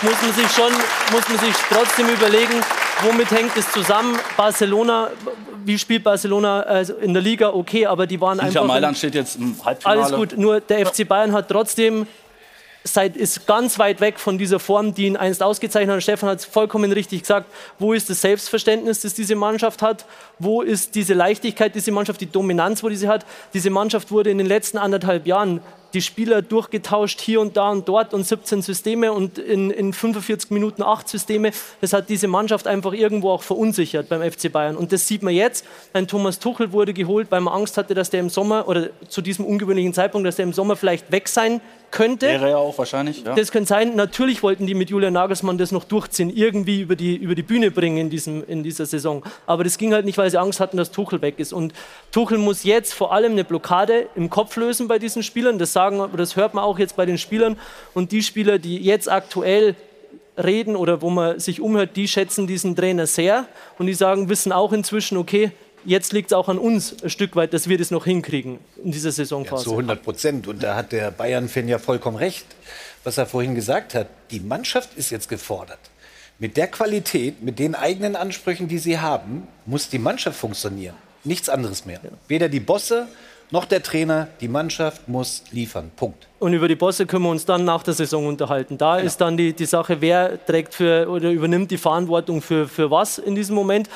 muss man sich trotzdem überlegen, womit hängt es zusammen? Barcelona, wie spielt Barcelona in der Liga? Okay, aber die waren einfach... Mailand steht jetzt im Halbfinale. Alles gut, nur der FC Bayern hat trotzdem... ist ganz weit weg von dieser Form, die ihn einst ausgezeichnet hat. Stefan hat es vollkommen richtig gesagt. Wo ist das Selbstverständnis, das diese Mannschaft hat? Wo ist diese Leichtigkeit, diese Mannschaft, die Dominanz, wo diese hat? Diese Mannschaft wurde in den letzten 1,5 Jahren die Spieler durchgetauscht, hier und da und dort, und 17 Systeme und in 45 Minuten 8 Systeme. Das hat diese Mannschaft einfach irgendwo auch verunsichert beim FC Bayern. Und das sieht man jetzt. Ein Thomas Tuchel wurde geholt, weil man Angst hatte, dass der im Sommer, oder zu diesem ungewöhnlichen Zeitpunkt, dass der im Sommer vielleicht weg sein könnte. Wäre ja auch wahrscheinlich. Ja. Das könnte sein. Natürlich wollten die mit Julian Nagelsmann das noch durchziehen, irgendwie über die Bühne bringen in dieser Saison. Aber das ging halt nicht, weil sie Angst hatten, dass Tuchel weg ist. Und Tuchel muss jetzt vor allem eine Blockade im Kopf lösen bei diesen Spielern. Das hört man auch jetzt bei den Spielern. Und die Spieler, die jetzt aktuell reden oder wo man sich umhört, die schätzen diesen Trainer sehr. Und die wissen auch inzwischen, okay, jetzt liegt es auch an uns ein Stück weit, dass wir das noch hinkriegen in dieser Saisonphase. Ja, zu 100%. Und da hat der Bayern-Fan ja vollkommen recht, was er vorhin gesagt hat. Die Mannschaft ist jetzt gefordert. Mit der Qualität, mit den eigenen Ansprüchen, die sie haben, muss die Mannschaft funktionieren. Nichts anderes mehr. Ja. Weder die Bosse noch der Trainer, die Mannschaft muss liefern. Punkt. Und über die Bosse können wir uns dann nach der Saison unterhalten. Da ist dann die Sache, wer trägt oder übernimmt die Verantwortung für was in diesem Moment.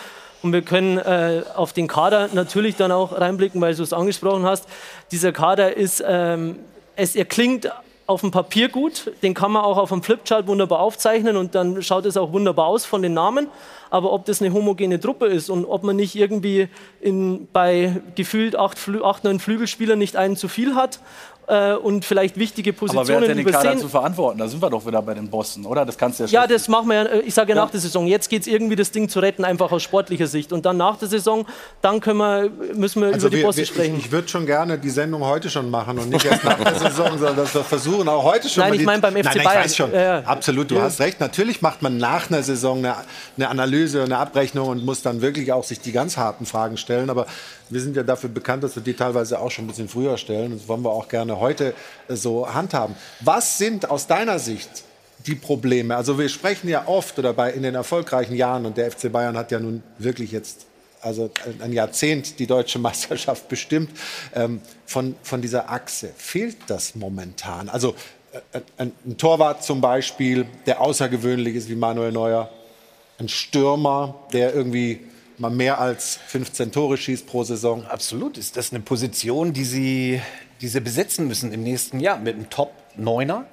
Und wir können auf den Kader natürlich dann auch reinblicken, weil du es angesprochen hast. Dieser Kader ist, er klingt auf dem Papier gut, den kann man auch auf dem Flipchart wunderbar aufzeichnen und dann schaut es auch wunderbar aus von den Namen. Aber ob das eine homogene Truppe ist und ob man nicht irgendwie bei gefühlt 8, 9 Flügelspielern nicht einen zu viel hat und vielleicht wichtige Positionen übersehen. Aber wer hat denn den Kader übersehen. zu verantworten? Da sind wir doch wieder bei den Bossen, oder? Das kannst du Ja, das machen wir ja, ich sage ja nach der Saison. Jetzt geht es irgendwie, das Ding zu retten, einfach aus sportlicher Sicht. Und dann nach der Saison, dann müssen wir über die Bosse sprechen. Ich würde schon gerne die Sendung heute schon machen und nicht erst nach der Saison, sondern dass wir versuchen, auch heute schon. Nein, ich meine beim FC Bayern. Ich weiß schon, absolut, du hast recht. Natürlich macht man nach einer Saison eine Analyse, eine Abrechnung und muss dann wirklich auch sich die ganz harten Fragen stellen. Aber wir sind ja dafür bekannt, dass wir die teilweise auch schon ein bisschen früher stellen. Das wollen wir auch gerne heute so handhaben. Was sind aus deiner Sicht die Probleme? Also wir sprechen ja oft in den erfolgreichen Jahren, und der FC Bayern hat ja nun wirklich jetzt ein Jahrzehnt die deutsche Meisterschaft bestimmt, von dieser Achse. Fehlt das momentan? Also ein Torwart zum Beispiel, der außergewöhnlich ist wie Manuel Neuer, ein Stürmer, der irgendwie mal mehr als 15 Tore schießt pro Saison. Absolut. Ist das eine Position, die sie besetzen müssen im nächsten Jahr mit einem Top-Neuner?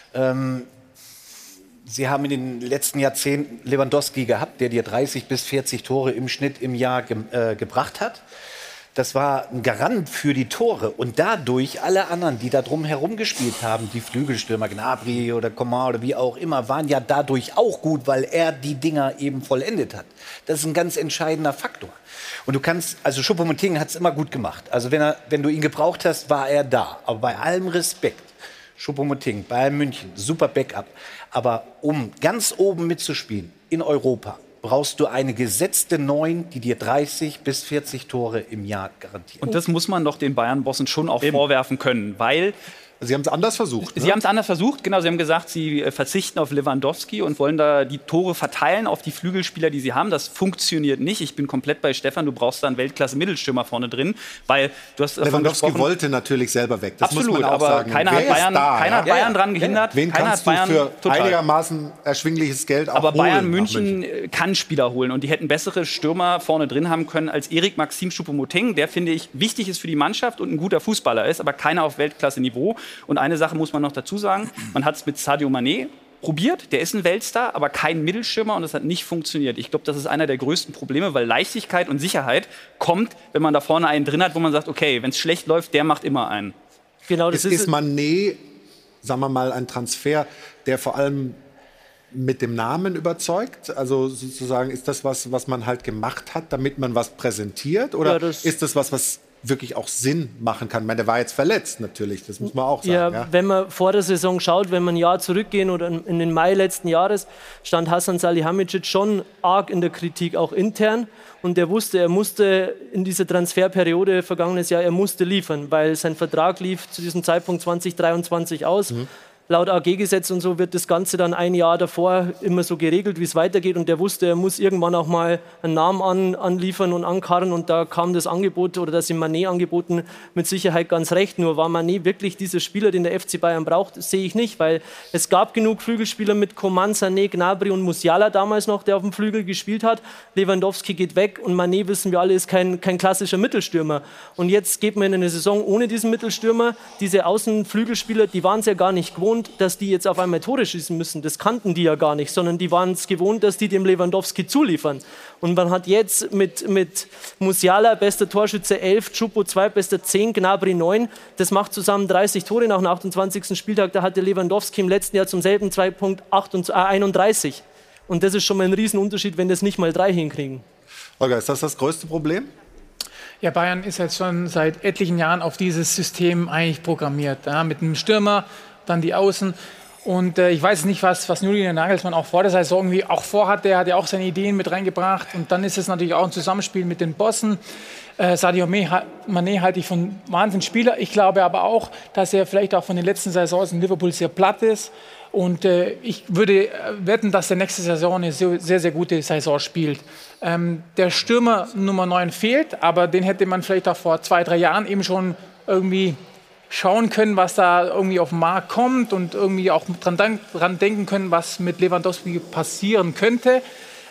Sie haben in den letzten Jahrzehnten Lewandowski gehabt, der dir 30 bis 40 Tore im Schnitt im Jahr gebracht hat. Das war ein Garant für die Tore. Und dadurch alle anderen, die da drum herum gespielt haben, die Flügelstürmer, Gnabry oder Coman oder wie auch immer, waren ja dadurch auch gut, weil er die Dinger eben vollendet hat. Das ist ein ganz entscheidender Faktor. Und du kannst, also Choupo-Moting hat es immer gut gemacht. Also wenn du ihn gebraucht hast, war er da. Aber bei allem Respekt, Choupo-Moting, Bayern München, super Backup. Aber um ganz oben mitzuspielen in Europa, brauchst du eine gesetzte 9, die dir 30 bis 40 Tore im Jahr garantiert. Und das muss man doch den Bayern-Bossen schon auch vorwerfen können, weil Sie haben es anders versucht. Sie haben es anders versucht, genau. Sie haben gesagt, sie verzichten auf Lewandowski und wollen da die Tore verteilen auf die Flügelspieler, die sie haben. Das funktioniert nicht. Ich bin komplett bei Stefan. Du brauchst da einen Weltklasse-Mittelstürmer vorne drin, weil du hast Lewandowski wollte natürlich selber weg. Das absolut, muss man auch aber sagen. keiner hat Bayern dran gehindert. Wen keiner kannst hat Bayern du für total. einigermaßen erschwingliches Geld auch Aber holen? Bayern München kann Spieler holen und die hätten bessere Stürmer vorne drin haben können als Erik Maxim Choupo-Moting, der, finde ich, wichtig ist für die Mannschaft und ein guter Fußballer ist, aber keiner auf Weltklasse-Niveau. Und eine Sache muss man noch dazu sagen, man hat es mit Sadio Mané probiert, der ist ein Weltstar, aber kein Mittelstürmer und das hat nicht funktioniert. Ich glaube, das ist einer der größten Probleme, weil Leichtigkeit und Sicherheit kommt, wenn man da vorne einen drin hat, wo man sagt, okay, wenn es schlecht läuft, der macht immer einen. Genau, das ist Mané, sagen wir mal, ein Transfer, der vor allem mit dem Namen überzeugt? Also sozusagen, ist das was man halt gemacht hat, damit man was präsentiert? Oder ist das was wirklich auch Sinn machen kann? Ich meine, der war jetzt verletzt natürlich, das muss man auch sagen. Ja, wenn man vor der Saison schaut, wenn man ein Jahr zurückgehen oder in den Mai letzten Jahres, stand Hasan Salihamidzic schon arg in der Kritik, auch intern. Und er wusste, er musste in dieser Transferperiode vergangenes Jahr, er musste liefern, weil sein Vertrag lief zu diesem Zeitpunkt 2023 aus. Laut AG-Gesetz und so wird das Ganze dann ein Jahr davor immer so geregelt, wie es weitergeht. Und der wusste, er muss irgendwann auch mal einen Namen anliefern und ankarren. Und da kam das Angebot oder das ihm Mané angeboten mit Sicherheit ganz recht. Nur war Mané wirklich dieser Spieler, den der FC Bayern braucht, sehe ich nicht. Weil es gab genug Flügelspieler mit Coman, Sané, Gnabry und Musiala damals noch, der auf dem Flügel gespielt hat. Lewandowski geht weg und Mané, wissen wir alle, ist kein klassischer Mittelstürmer. Und jetzt geht man in eine Saison ohne diesen Mittelstürmer. Diese Außenflügelspieler, die waren es ja gar nicht gewohnt, dass die jetzt auf einmal Tore schießen müssen. Das kannten die ja gar nicht, sondern die waren es gewohnt, dass die dem Lewandowski zuliefern. Und man hat jetzt mit Musiala, bester Torschütze 11, Choupo 2, bester 10, Gnabry 9. Das macht zusammen 30 Tore nach dem 28. Spieltag. Da hatte Lewandowski im letzten Jahr zum selben Zeitpunkt 31. Und das ist schon mal ein Riesenunterschied, wenn das nicht mal 3 hinkriegen. Olga, ist das größte Problem? Ja, Bayern ist jetzt schon seit etlichen Jahren auf dieses System eigentlich programmiert. Ja, mit einem Stürmer, dann die Außen. Und ich weiß nicht, was Julian Nagelsmann auch vor der Saison irgendwie auch vorhat. Der hat ja auch seine Ideen mit reingebracht. Und dann ist es natürlich auch ein Zusammenspiel mit den Bossen. Sadio Mané halte ich von Wahnsinnsspieler. Ich glaube aber auch, dass er vielleicht auch von den letzten Saisons in Liverpool sehr platt ist. Und ich würde wetten, dass der nächste Saison eine sehr, sehr gute Saison spielt. Der Stürmer Nummer 9 fehlt, aber den hätte man vielleicht auch vor 2, 3 Jahren eben schon irgendwie schauen können, was da irgendwie auf den Markt kommt und irgendwie auch dran denken können, was mit Lewandowski passieren könnte.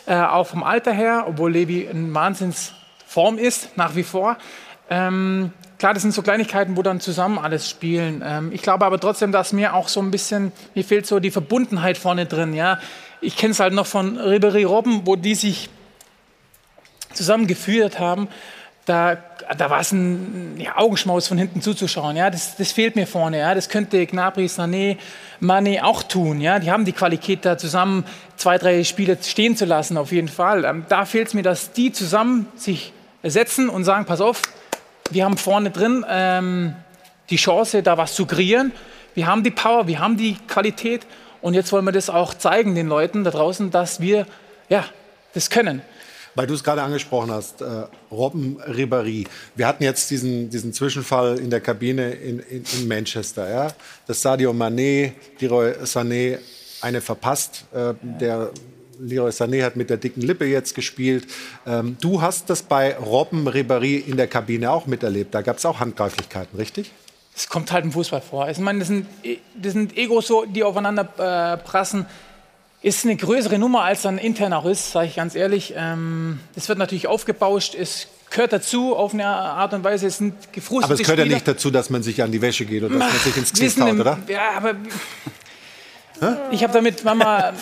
auch vom Alter her, obwohl Levi in Wahnsinnsform ist, nach wie vor. Klar, das sind so Kleinigkeiten, wo dann zusammen alles spielen. Ich glaube aber trotzdem, dass mir auch so ein bisschen, mir fehlt so die Verbundenheit vorne drin. Ja? Ich kenne es halt noch von Ribéry Robben, wo die sich zusammen geführt haben. Da war es ein Augenschmaus von hinten zuzuschauen. Ja? Das fehlt mir vorne. Ja? Das könnte Gnabry, Sané, Mané auch tun. Ja? Die haben die Qualität, da zusammen 2, 3 Spiele stehen zu lassen, auf jeden Fall. Da fehlt es mir, dass die zusammen sich setzen und sagen, pass auf, wir haben vorne drin die Chance, da was zu kreieren. Wir haben die Power, wir haben die Qualität. Und jetzt wollen wir das auch zeigen den Leuten da draußen, dass wir das können. Weil du es gerade angesprochen hast, Robben, Ribéry. Wir hatten jetzt diesen Zwischenfall in der Kabine in Manchester. Ja? Das Sadio Mané, Leroy Sané, eine verpasst. Der Leroy Sané hat mit der dicken Lippe jetzt gespielt. Du hast das bei Robben, Ribéry in der Kabine auch miterlebt. Da gab es auch Handgreiflichkeiten, richtig? Es kommt halt im Fußball vor. Ich meine, das sind Egos, die aufeinander prassen. Ist eine größere Nummer, als dann intern auch ist, sage ich ganz ehrlich. Das wird natürlich aufgebauscht, es gehört dazu auf eine Art und Weise. Es sind gefrustete Aber es gehört Spieler. ja nicht dazu, dass man sich an die Wäsche geht oder dass man sich ins Gesicht haut, oder? Ja, aber ich habe damit Mama...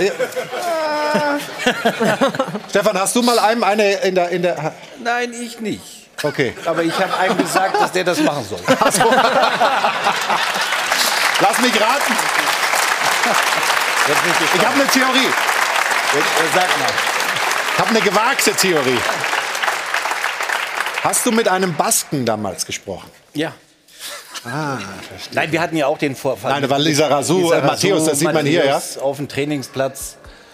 Stefan, hast du mal eine in der... Nein, ich nicht. Okay. Aber ich habe einem gesagt, dass der das machen soll. Ach so. Lass mich raten. Ich habe eine Theorie. Sag mal. Ich habe eine gewagte Theorie. Hast du mit einem Basken damals gesprochen? Ja. Ah, verstehe. Nein, wir hatten ja auch den Vorfall. Nein, da war Lizarazu, Matthäus, das sieht man hier, ja? Auf dem Trainingsplatz.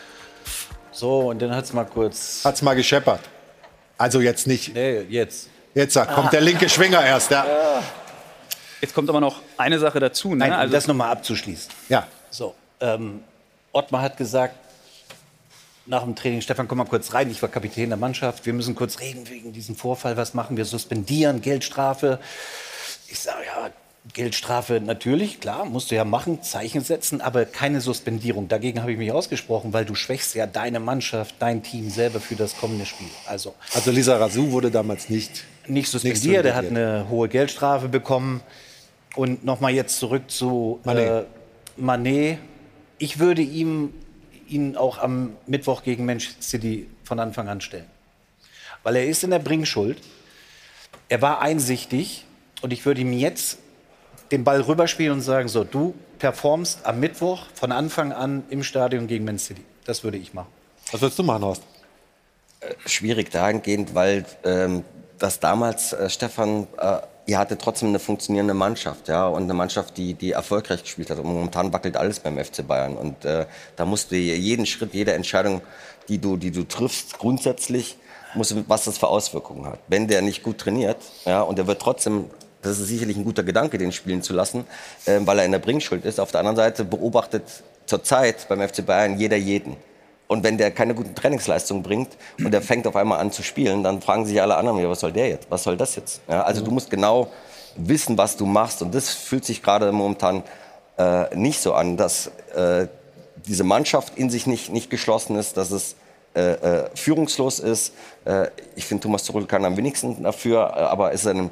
So, und dann hat es mal kurz... Hat es mal gescheppert. Also jetzt nicht. Nee, jetzt. Jetzt kommt der linke Schwinger erst, ja. Jetzt kommt aber noch eine Sache dazu. Ne? Nein, um also das nochmal abzuschließen. Ja. So, Ottmar hat gesagt, nach dem Training, Stefan, komm mal kurz rein, ich war Kapitän der Mannschaft, wir müssen kurz reden wegen diesem Vorfall, was machen wir, suspendieren, Geldstrafe. Ich sage, ja, Geldstrafe natürlich, klar, musst du ja machen, Zeichen setzen, aber keine Suspendierung. Dagegen habe ich mich ausgesprochen, weil du schwächst ja deine Mannschaft, dein Team selber für das kommende Spiel. Also Lizarazu wurde damals nicht suspendiert, er hat eine hohe Geldstrafe bekommen. Und nochmal jetzt zurück zu Mané. Ich würde ihn auch am Mittwoch gegen Manchester City von Anfang an stellen. Weil er ist in der Bringschuld. Er war einsichtig. Und ich würde ihm jetzt den Ball rüberspielen und sagen, so, du performst am Mittwoch von Anfang an im Stadion gegen Man City. Das würde ich machen. Was würdest du machen, Horst? Schwierig dahingehend, weil das damals, Stefan, ihr hattet trotzdem eine funktionierende Mannschaft, ja, und eine Mannschaft, die erfolgreich gespielt hat. Und momentan wackelt alles beim FC Bayern. Und da musst du jeden Schritt, jede Entscheidung, die du triffst, grundsätzlich, was das für Auswirkungen hat. Wenn der nicht gut trainiert, ja, und der wird trotzdem, das ist sicherlich ein guter Gedanke, den spielen zu lassen, weil er in der Bringschuld ist. Auf der anderen Seite beobachtet zurzeit beim FC Bayern jeder jeden. Und wenn der keine guten Trainingsleistungen bringt und der fängt auf einmal an zu spielen, dann fragen sich alle anderen, ja, was soll der jetzt? Was soll das jetzt? Ja, also du musst genau wissen, was du machst. Und das fühlt sich gerade momentan nicht so an, dass diese Mannschaft in sich nicht geschlossen ist, dass es führungslos ist. Ich finde, Thomas Tuchel kann am wenigsten dafür, aber es ist eine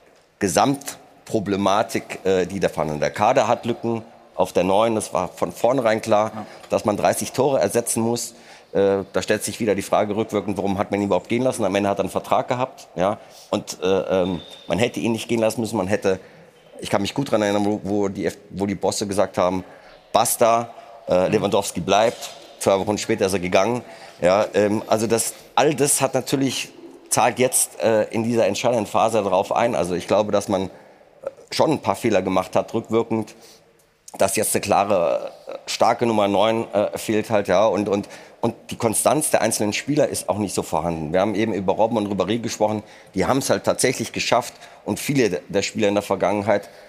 Gesamtproblematik, die da vorne. Der Kader hat Lücken. Auf der 9, das war von vornherein klar, dass man 30 Tore ersetzen muss. Da stellt sich wieder die Frage rückwirkend, warum hat man ihn überhaupt gehen lassen? Am Ende hat er einen Vertrag gehabt. Ja? Und man hätte ihn nicht gehen lassen müssen. Ich kann mich gut daran erinnern, wo die Bosse gesagt haben, basta, Lewandowski bleibt. 2 Wochen später ist er gegangen. Ja, also all das hat natürlich, zahlt jetzt in dieser entscheidenden Phase darauf ein. Also ich glaube, dass man schon ein paar Fehler gemacht hat, rückwirkend. Dass jetzt eine klare, starke Nummer 9 fehlt halt, ja, und die Konstanz der einzelnen Spieler ist auch nicht so vorhanden. Wir haben eben über Robben und Ribéry gesprochen, die haben es halt tatsächlich geschafft und viele der Spieler in der Vergangenheit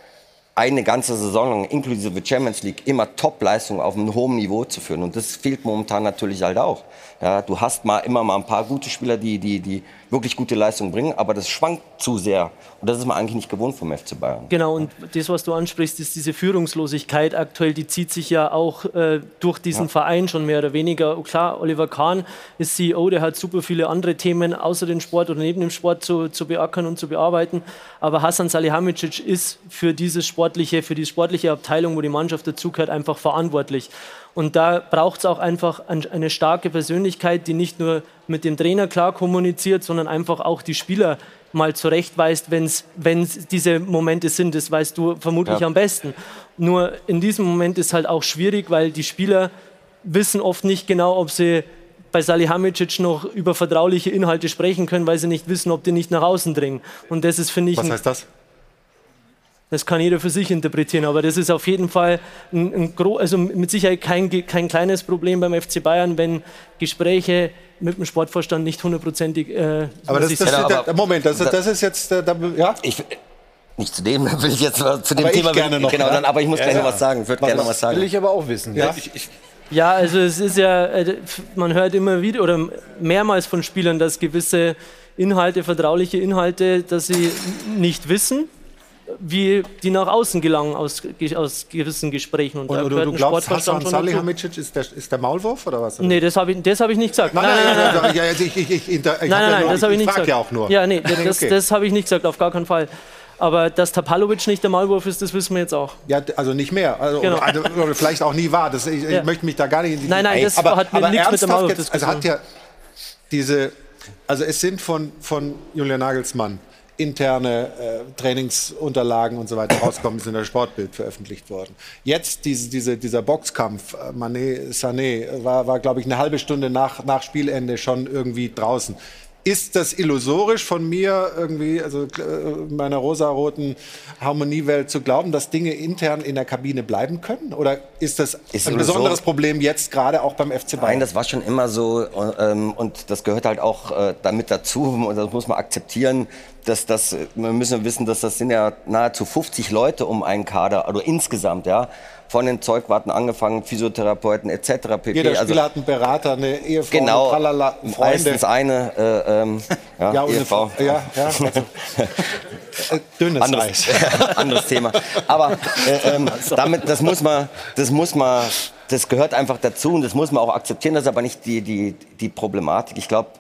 eine ganze Saison lang, inklusive Champions League, immer Top-Leistungen auf einem hohen Niveau zu führen. Und das fehlt momentan natürlich halt auch. Ja, du hast immer mal ein paar gute Spieler, die wirklich gute Leistungen bringen, aber das schwankt zu sehr. Und das ist man eigentlich nicht gewohnt vom FC Bayern. Genau, und das, was du ansprichst, ist diese Führungslosigkeit aktuell, die zieht sich ja auch durch diesen Verein schon mehr oder weniger. Klar, Oliver Kahn ist CEO, der hat super viele andere Themen außer dem Sport oder neben dem Sport zu beackern und zu bearbeiten. Aber Hasan Salihamidzic ist für die sportliche Abteilung, wo die Mannschaft dazugehört, einfach verantwortlich. Und da braucht es auch einfach eine starke Persönlichkeit, die nicht nur mit dem Trainer klar kommuniziert, sondern einfach auch die Spieler mal zurechtweist, wenn es diese Momente sind. Das weißt du vermutlich am besten. Nur in diesem Moment ist halt auch schwierig, weil die Spieler wissen oft nicht genau, ob sie bei Salihamidzic noch über vertrauliche Inhalte sprechen können, weil sie nicht wissen, ob die nicht nach außen dringen. Und das ist, finde ich... Was heißt das? Das kann jeder für sich interpretieren, aber das ist auf jeden Fall also mit Sicherheit kein kleines Problem beim FC Bayern, wenn Gespräche mit dem Sportvorstand nicht hundertprozentig... aber Moment, das ist jetzt... ja? Nicht zu dem, will ich jetzt zu dem Thema... gerne noch. Genau, aber ich muss gleich noch was sagen. Will ich aber auch wissen. Ja? Ja, also es ist ja... Man hört immer wieder oder mehrmals von Spielern, dass gewisse Inhalte, vertrauliche Inhalte, dass sie nicht wissen, wie die nach außen gelangen aus gewissen Gesprächen. Und du glaubst, Hasan Salihamidzic ist der Maulwurf oder was? Nee, das hab ich nicht gesagt. Nein, das habe ich nicht gesagt. Ja auch nur. Ja, nee, das habe ich nicht gesagt, auf gar keinen Fall. Aber dass Tapalovic nicht der Maulwurf ist, das wissen wir jetzt auch. Ja, also nicht mehr. Also, genau. oder vielleicht auch nie war. Ich möchte mich da gar nicht... Nein, das hat mir nichts mit dem Maulwurf zu tun. Also hat ja also es sind von Julian Nagelsmann interne Trainingsunterlagen und so weiter rauskommen, ist in der Sportbild veröffentlicht worden. Jetzt dieser Boxkampf, Mané, Sané, war glaube ich, eine halbe Stunde nach Spielende schon irgendwie draußen. Ist das illusorisch von mir irgendwie, also in meiner rosaroten Harmoniewelt zu glauben, dass Dinge intern in der Kabine bleiben können? Oder ist das ein besonderes Problem jetzt gerade auch beim FC Bayern? Nein, das war schon immer so und das gehört halt auch damit dazu und das muss man akzeptieren. Wir müssen wissen, dass das sind ja nahezu 50 Leute um einen Kader, also insgesamt, ja. Von den Zeugwarten angefangen, Physiotherapeuten etc. pp. Jeder Spieler hat einen Berater, eine Ehefrau, genau, Tralala, Freunde. Meistens eine Ehefrau. Dünnes Eis. Anderes Thema. Aber das gehört einfach dazu und das muss man auch akzeptieren. Das ist aber nicht die Problematik. Ich glaube,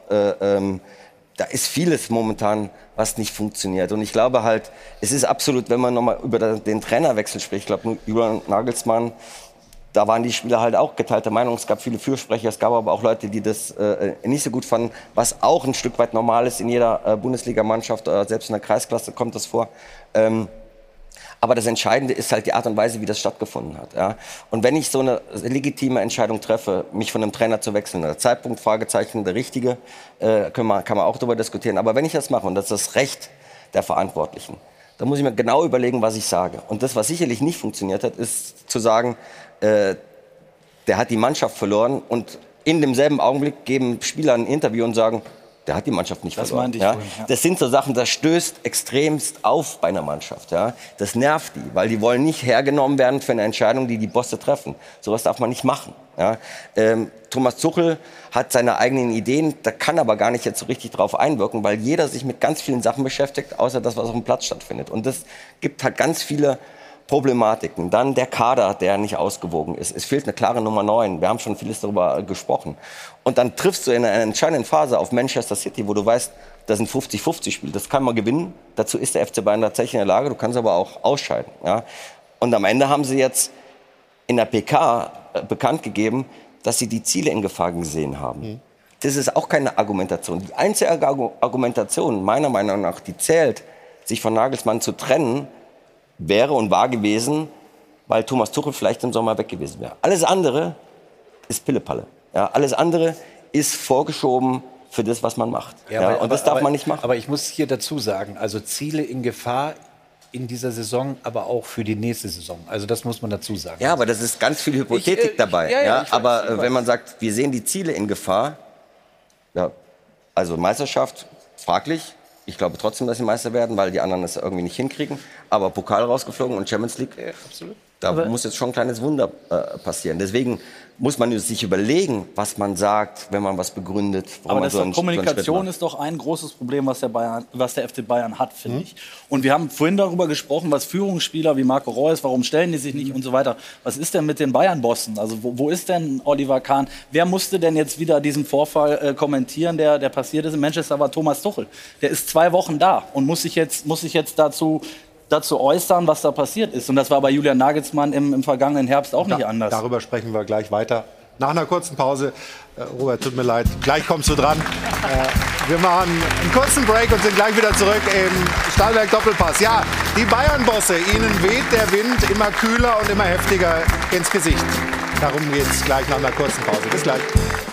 da ist vieles momentan, was nicht funktioniert. Und ich glaube halt, es ist absolut, wenn man nochmal über den Trainerwechsel spricht, ich glaube, Julian Nagelsmann, da waren die Spieler halt auch geteilter Meinung. Es gab viele Fürsprecher, es gab aber auch Leute, die das nicht so gut fanden, was auch ein Stück weit normal ist in jeder Bundesligamannschaft, selbst in der Kreisklasse kommt das vor. Aber das Entscheidende ist halt die Art und Weise, wie das stattgefunden hat. Ja? Und wenn ich so eine legitime Entscheidung treffe, mich von einem Trainer zu wechseln, der Zeitpunkt, Fragezeichen, der richtige, kann man auch darüber diskutieren. Aber wenn ich das mache, und das ist das Recht der Verantwortlichen, dann muss ich mir genau überlegen, was ich sage. Und das, was sicherlich nicht funktioniert hat, ist zu sagen, der hat die Mannschaft verloren und in demselben Augenblick geben Spieler ein Interview und sagen, der hat die Mannschaft nicht verloren. Ja? Das sind so Sachen, das stößt extremst auf bei einer Mannschaft. Ja? Das nervt die, weil die wollen nicht hergenommen werden für eine Entscheidung, die Bosse treffen. Sowas darf man nicht machen. Ja? Thomas Tuchel hat seine eigenen Ideen, da kann aber gar nicht jetzt so richtig drauf einwirken, weil jeder sich mit ganz vielen Sachen beschäftigt, außer das, was auf dem Platz stattfindet. Und das gibt halt ganz viele Problematiken. Dann der Kader, der nicht ausgewogen ist. Es fehlt eine klare Nummer 9. Wir haben schon vieles darüber gesprochen. Und dann triffst du in einer entscheidenden Phase auf Manchester City, wo du weißt, das sind 50-50 Spiele. Das kann man gewinnen. Dazu ist der FC Bayern tatsächlich in der Lage. Du kannst aber auch ausscheiden. Ja? Und am Ende haben sie jetzt in der PK bekannt gegeben, dass sie die Ziele in Gefahr gesehen haben. Das ist auch keine Argumentation. Die einzige Argumentation, meiner Meinung nach, die zählt, sich von Nagelsmann zu trennen, wäre und war gewesen, weil Thomas Tuchel vielleicht im Sommer weg gewesen wäre. Alles andere ist Pillepalle. Ja, alles andere ist vorgeschoben für das, was man macht. Ja, und das darf man nicht machen. Aber ich muss hier dazu sagen, also Ziele in Gefahr in dieser Saison, aber auch für die nächste Saison. Also das muss man dazu sagen. Ja, aber das ist ganz viel Hypothetik dabei. Aber wenn man sagt, wir sehen die Ziele in Gefahr, ja, also Meisterschaft, fraglich. Ich glaube trotzdem, dass sie Meister werden, weil die anderen es irgendwie nicht hinkriegen. Aber Pokal rausgeflogen und Champions League, da muss jetzt schon ein kleines Wunder passieren. Deswegen muss man sich überlegen, was man sagt, wenn man was begründet. Aber Kommunikation ist doch ein großes Problem, was der FC Bayern hat, finde ich. Und wir haben vorhin darüber gesprochen, was Führungsspieler wie Marco Reus, warum stellen die sich nicht und so weiter. Was ist denn mit den Bayern-Bossen? Also wo ist denn Oliver Kahn? Wer musste denn jetzt wieder diesen Vorfall kommentieren, der passiert ist in Manchester, war Thomas Tuchel. Der ist 2 Wochen da und muss sich jetzt dazu äußern, was da passiert ist. Und das war bei Julian Nagelsmann im vergangenen Herbst auch nicht anders. Darüber sprechen wir gleich weiter. Nach einer kurzen Pause. Robert, tut mir leid, gleich kommst du dran. Wir machen einen kurzen Break und sind gleich wieder zurück im Stahlwerk Doppelpass. Ja, die Bayern-Bosse, ihnen weht der Wind immer kühler und immer heftiger ins Gesicht. Darum geht's gleich nach einer kurzen Pause. Bis gleich.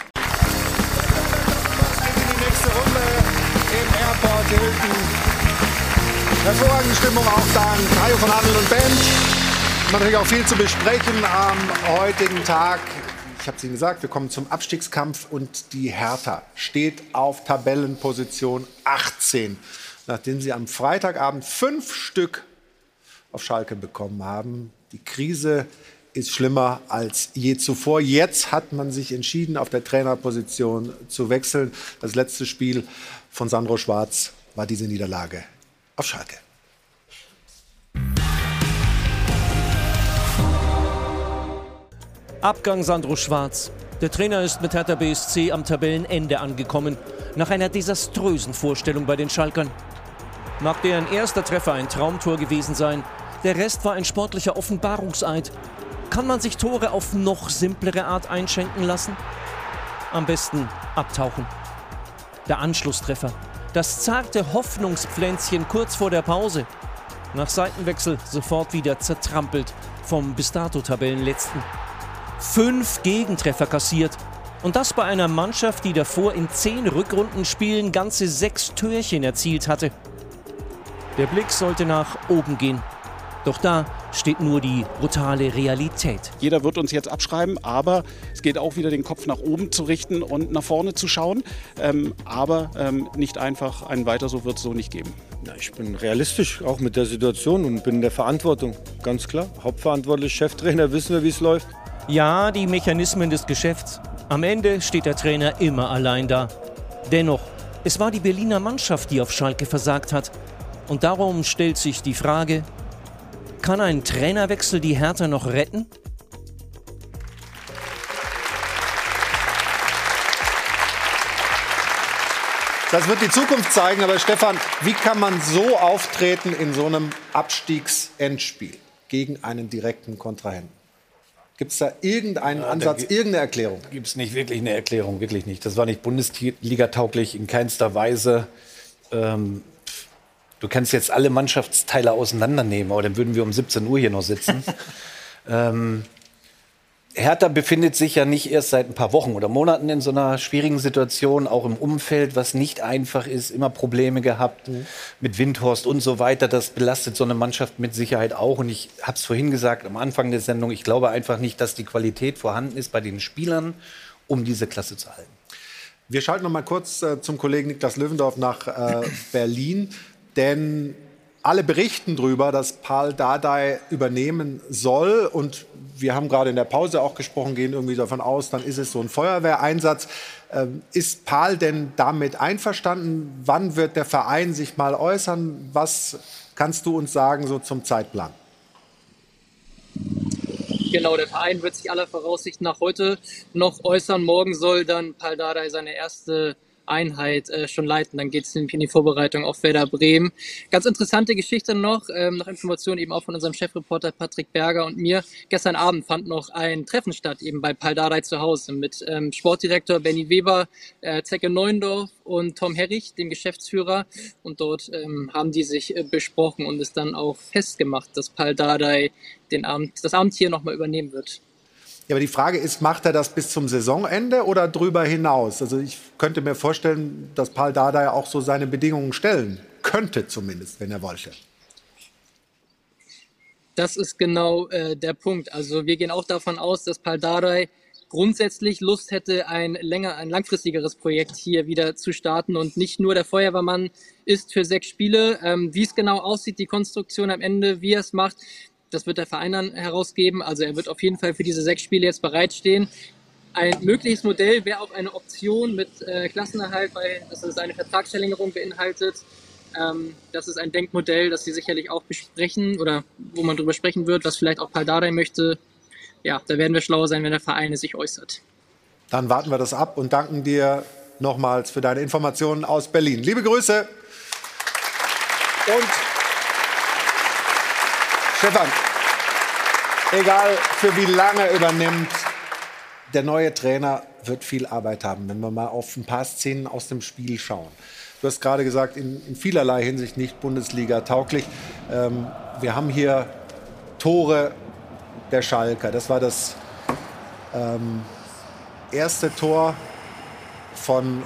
Es geht in die nächste Runde im Airport Hilton. Hervorragende Stimmung auch dank Hajo von Adel und Band. Natürlich auch viel zu besprechen am heutigen Tag. Ich habe es Ihnen gesagt, wir kommen zum Abstiegskampf und die Hertha steht auf Tabellenposition 18. Nachdem sie am Freitagabend 5 Stück auf Schalke bekommen haben. Die Krise ist schlimmer als je zuvor. Jetzt hat man sich entschieden, auf der Trainerposition zu wechseln. Das letzte Spiel von Sandro Schwarz war diese Niederlage auf Schalke. Abgang Sandro Schwarz. Der Trainer ist mit Hertha BSC am Tabellenende angekommen, nach einer desaströsen Vorstellung bei den Schalkern. Mag deren erster Treffer ein Traumtor gewesen sein, der Rest war ein sportlicher Offenbarungseid. Kann man sich Tore auf noch simplere Art einschenken lassen? Am besten abtauchen. Der Anschlusstreffer. Das zarte Hoffnungspflänzchen kurz vor der Pause. Nach Seitenwechsel sofort wieder zertrampelt vom bis dato Tabellenletzten. 5 Gegentreffer kassiert. Und das bei einer Mannschaft, die davor in 10 Rückrundenspielen ganze 6 Türchen erzielt hatte. Der Blick sollte nach oben gehen. Doch da steht nur die brutale Realität. Jeder wird uns jetzt abschreiben, aber es geht auch wieder, den Kopf nach oben zu richten und nach vorne zu schauen. Aber nicht einfach ein Weiter so wird es so nicht geben. Na, ich bin realistisch, auch mit der Situation und bin in der Verantwortung. Ganz klar, hauptverantwortlich, Cheftrainer, wissen wir, wie es läuft. Ja, die Mechanismen des Geschäfts. Am Ende steht der Trainer immer allein da. Dennoch, es war die Berliner Mannschaft, die auf Schalke versagt hat. Und darum stellt sich die Frage: Kann ein Trainerwechsel die Hertha noch retten? Das wird die Zukunft zeigen. Aber Stefan, wie kann man so auftreten in so einem Abstiegsendspiel gegen einen direkten Kontrahenten? Gibt es da irgendeinen Ansatz, irgendeine Erklärung? Gibt es nicht wirklich eine Erklärung, wirklich nicht. Das war nicht Bundesliga-tauglich in keinster Weise. Du kannst jetzt alle Mannschaftsteile auseinandernehmen, aber dann würden wir um 17 Uhr hier noch sitzen. Hertha befindet sich ja nicht erst seit ein paar Wochen oder Monaten in so einer schwierigen Situation, auch im Umfeld, was nicht einfach ist, immer Probleme gehabt mit Windhorst und so weiter. Das belastet so eine Mannschaft mit Sicherheit auch. Und ich habe es vorhin gesagt am Anfang der Sendung, ich glaube einfach nicht, dass die Qualität vorhanden ist bei den Spielern, um diese Klasse zu halten. Wir schalten noch mal kurz zum Kollegen Niklas Löwendorf nach Berlin, denn alle berichten darüber, dass Pal Dardai übernehmen soll. Und wir haben gerade in der Pause auch gesprochen, gehen irgendwie davon aus, dann ist es so ein Feuerwehreinsatz. Ist Pal denn damit einverstanden? Wann wird der Verein sich mal äußern? Was kannst du uns sagen so zum Zeitplan? Genau, der Verein wird sich aller Voraussicht nach heute noch äußern. Morgen soll dann Pal Dardai seine erste Einheit schon leiten. Dann geht es nämlich in die Vorbereitung auf Werder Bremen. Ganz interessante Geschichte noch Informationen eben auch von unserem Chefreporter Patrick Berger und mir. Gestern Abend fand noch ein Treffen statt, eben bei Pal Dardai zu Hause mit Sportdirektor Benny Weber, Zecke Neuendorf und Tom Herrich, dem Geschäftsführer. Und dort haben die sich besprochen und es dann auch festgemacht, dass Pal Dardai das Amt hier nochmal übernehmen wird. Ja, aber die Frage ist, macht er das bis zum Saisonende oder drüber hinaus? Also ich könnte mir vorstellen, dass Pal Dardai auch so seine Bedingungen stellen könnte, zumindest, wenn er wollte. Das ist genau der Punkt. Also wir gehen auch davon aus, dass Pal Dardai grundsätzlich Lust hätte, ein langfristigeres Projekt hier wieder zu starten und nicht nur der Feuerwehrmann ist für 6 Spiele. Wie es genau aussieht, die Konstruktion am Ende, wie er es macht, das wird der Verein dann herausgeben. Also er wird auf jeden Fall für diese 6 Spiele jetzt bereitstehen. Ein mögliches Modell wäre auch eine Option mit Klassenerhalt, weil das ist eine Vertragsverlängerung beinhaltet. Das ist ein Denkmodell, das Sie sicherlich auch besprechen oder wo man darüber sprechen wird, was vielleicht auch Pal Dardai möchte. Ja, da werden wir schlauer sein, wenn der Verein sich äußert. Dann warten wir das ab und danken dir nochmals für deine Informationen aus Berlin. Liebe Grüße. Und Stefan, egal für wie lange übernimmt, der neue Trainer wird viel Arbeit haben, wenn wir mal auf ein paar Szenen aus dem Spiel schauen. Du hast gerade gesagt, in vielerlei Hinsicht nicht Bundesliga tauglich. Wir haben hier Tore der Schalker. Das war das erste Tor von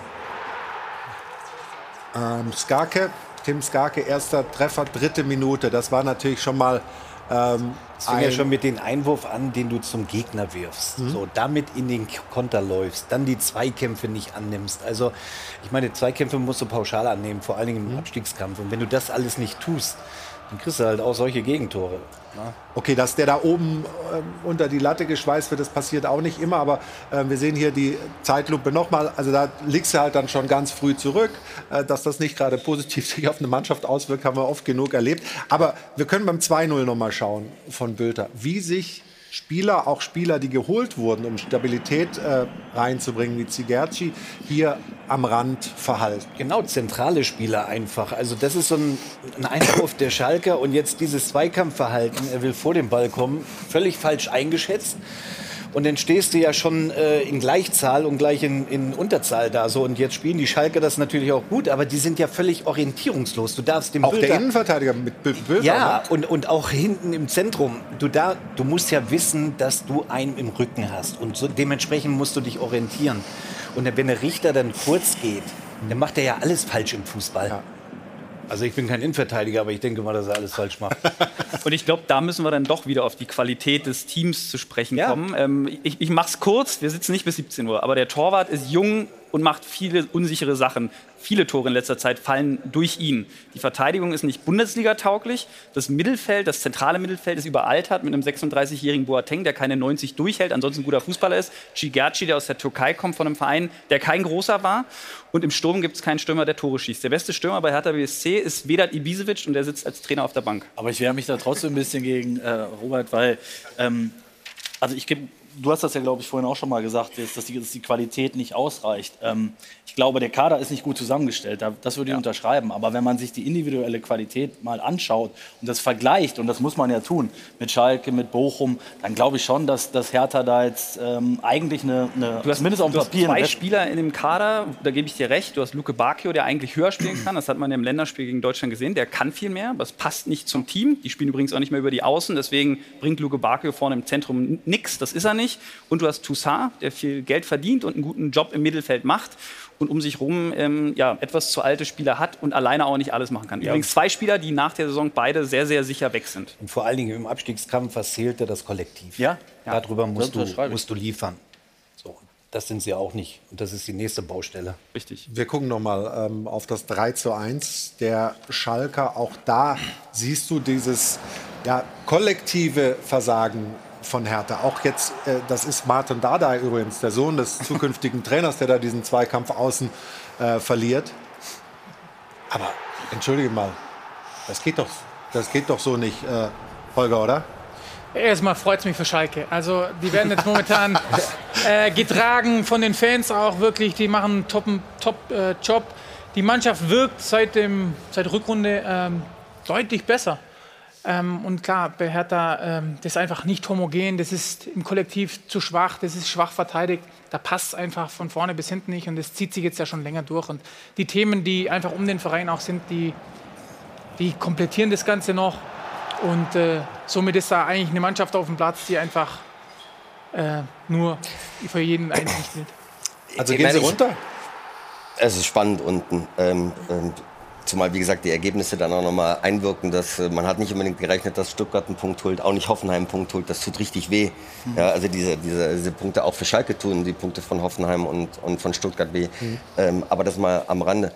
Skarke. Tim Skarke, erster Treffer, 3. Minute. Das war natürlich schon mal es fing ja schon mit dem Einwurf an, den du zum Gegner wirfst. So, damit in den Konter läufst, dann die Zweikämpfe nicht annimmst. Also, ich meine, Zweikämpfe musst du pauschal annehmen, vor allen Dingen im Abstiegskampf. Und wenn du das alles nicht tust, dann kriegst du halt auch solche Gegentore. Na? Okay, dass der da oben unter die Latte geschweißt wird, das passiert auch nicht immer. Aber wir sehen hier die Zeitlupe nochmal. Also da liegst du halt dann schon ganz früh zurück. Dass das nicht gerade positiv sich auf eine Mannschaft auswirkt, haben wir oft genug erlebt. Aber wir können beim 2-0 nochmal schauen von Bülter, wie sich Spieler, auch Spieler, die geholt wurden, um Stabilität reinzubringen, wie Zigerci, hier am Rand verhalten. Genau, zentrale Spieler einfach. Also das ist so ein Einwurf der Schalker und jetzt dieses Zweikampfverhalten, er will vor dem Ball kommen, völlig falsch eingeschätzt. Und dann stehst du ja schon in Gleichzahl und gleich in Unterzahl da. So. Und jetzt spielen die Schalker das natürlich auch gut, aber die sind ja völlig orientierungslos. Du darfst dem auch Bülter, der Innenverteidiger mit Bülter. Ja, ne? und auch hinten im Zentrum. Du musst ja wissen, dass du einen im Rücken hast. Und so, dementsprechend musst du dich orientieren. Und wenn der Richter dann kurz geht, dann macht er ja alles falsch im Fußball. Ja. Also ich bin kein Innenverteidiger, aber ich denke mal, dass er alles falsch macht. Und ich glaube, da müssen wir dann doch wieder auf die Qualität des Teams zu sprechen kommen. Ich mache es kurz, wir sitzen nicht bis 17 Uhr, aber der Torwart ist jung und macht viele unsichere Sachen. Viele Tore in letzter Zeit fallen durch ihn. Die Verteidigung ist nicht Bundesliga-tauglich. Das Mittelfeld, das zentrale Mittelfeld ist überaltert mit einem 36-jährigen Boateng, der keine 90 durchhält, ansonsten ein guter Fußballer ist. Cigerci, der aus der Türkei kommt, von einem Verein, der kein großer war. Und im Sturm gibt es keinen Stürmer, der Tore schießt. Der beste Stürmer bei Hertha BSC ist Vedat Ibisevic und der sitzt als Trainer auf der Bank. Aber ich wehre mich da trotzdem ein bisschen gegen Robert, weil du hast das ja, glaube ich, vorhin auch schon mal gesagt, dass die Qualität nicht ausreicht. Ich glaube, der Kader ist nicht gut zusammengestellt, das würde ich unterschreiben. Aber wenn man sich die individuelle Qualität mal anschaut und das vergleicht, und das muss man ja tun, mit Schalke, mit Bochum, dann glaube ich schon, dass Hertha da jetzt eigentlich zumindest auf dem Papier... Du hast 2 Spieler in dem Kader, da gebe ich dir recht. Du hast Luke Bacchio, der eigentlich höher spielen kann. Das hat man im Länderspiel gegen Deutschland gesehen. Der kann viel mehr, aber es passt nicht zum Team. Die spielen übrigens auch nicht mehr über die Außen. Deswegen bringt Luke Bacchio vorne im Zentrum nichts. Das ist er nicht. Und du hast Toussaint, der viel Geld verdient und einen guten Job im Mittelfeld macht und um sich rum etwas zu alte Spieler hat und alleine auch nicht alles machen kann. Übrigens 2 Spieler, die nach der Saison beide sehr, sehr sicher weg sind. Und vor allen Dingen im Abstiegskampf, was zählte das Kollektiv. Darüber musst du liefern. So, das sind sie auch nicht. Und das ist die nächste Baustelle. Richtig. Wir gucken noch mal auf das 3:1 der Schalker. Auch da siehst du dieses kollektive Versagen von Hertha. Auch jetzt, das ist Martin Dardai übrigens, der Sohn des zukünftigen Trainers, der da diesen Zweikampf außen verliert. Aber, entschuldige mal, das geht doch so nicht, Holger, oder? Erstmal freut es mich für Schalke. Also die werden jetzt momentan getragen von den Fans auch wirklich. Die machen einen Top-Job. Die Mannschaft wirkt seit Rückrunde deutlich besser. Und klar, bei Hertha, das ist einfach nicht homogen, das ist im Kollektiv zu schwach, das ist schwach verteidigt. Da passt es einfach von vorne bis hinten nicht und das zieht sich jetzt ja schon länger durch. Und die Themen, die einfach um den Verein auch sind, die komplettieren das Ganze noch. Und somit ist da eigentlich eine Mannschaft auf dem Platz, die einfach nur für jeden einzeln spielt. Also gehen Sie runter? Es ist spannend unten. Zumal, wie gesagt, die Ergebnisse dann auch nochmal einwirken. Dass, man hat nicht unbedingt gerechnet, dass Stuttgart einen Punkt holt, auch nicht Hoffenheim einen Punkt holt. Das tut richtig weh. Ja, also diese Punkte auch für Schalke tun, die Punkte von Hoffenheim und von Stuttgart weh. Aber das mal am Rande.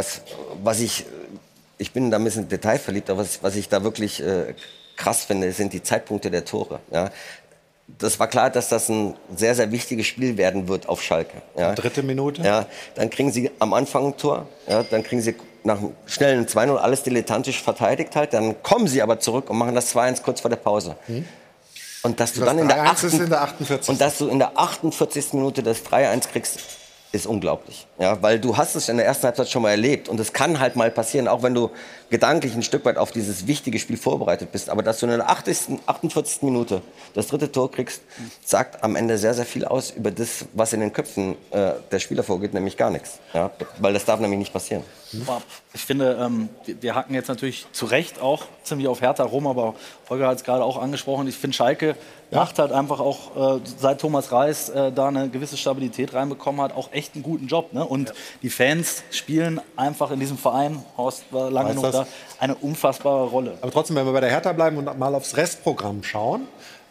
Ich bin da ein bisschen detailverliebt, aber was ich da wirklich krass finde, sind die Zeitpunkte der Tore. Ja. Das war klar, dass das ein sehr, sehr wichtiges Spiel werden wird auf Schalke. Ja. 3. Minute. Ja, dann kriegen sie am Anfang ein Tor, ja, dann kriegen sie nach einem schnellen 2-0 alles dilettantisch verteidigt halt, dann kommen sie aber zurück und machen das 2-1 kurz vor der Pause. Und dass du dann in der 48. Und dass du in der 48. Minute das 3-1 kriegst, ist unglaublich. Ja, weil du hast es in der ersten Halbzeit schon mal erlebt. Und es kann halt mal passieren, auch wenn du gedanklich ein Stück weit auf dieses wichtige Spiel vorbereitet bist. Aber dass du in der 48. Minute das 3. Tor kriegst, sagt am Ende sehr, sehr viel aus über das, was in den Köpfen der Spieler vorgeht, nämlich gar nichts. Ja, weil das darf nämlich nicht passieren. Ich finde, wir hacken jetzt natürlich zu Recht auch ziemlich auf Hertha rum, aber Holger hat es gerade auch angesprochen. Ich finde, Schalke macht halt einfach auch, seit Thomas Reis da eine gewisse Stabilität reinbekommen hat, auch echt einen guten Job. Ne? Und die Fans spielen einfach in diesem Verein, Horst war lange genug da, eine unfassbare Rolle. Aber trotzdem, wenn wir bei der Hertha bleiben und mal aufs Restprogramm schauen,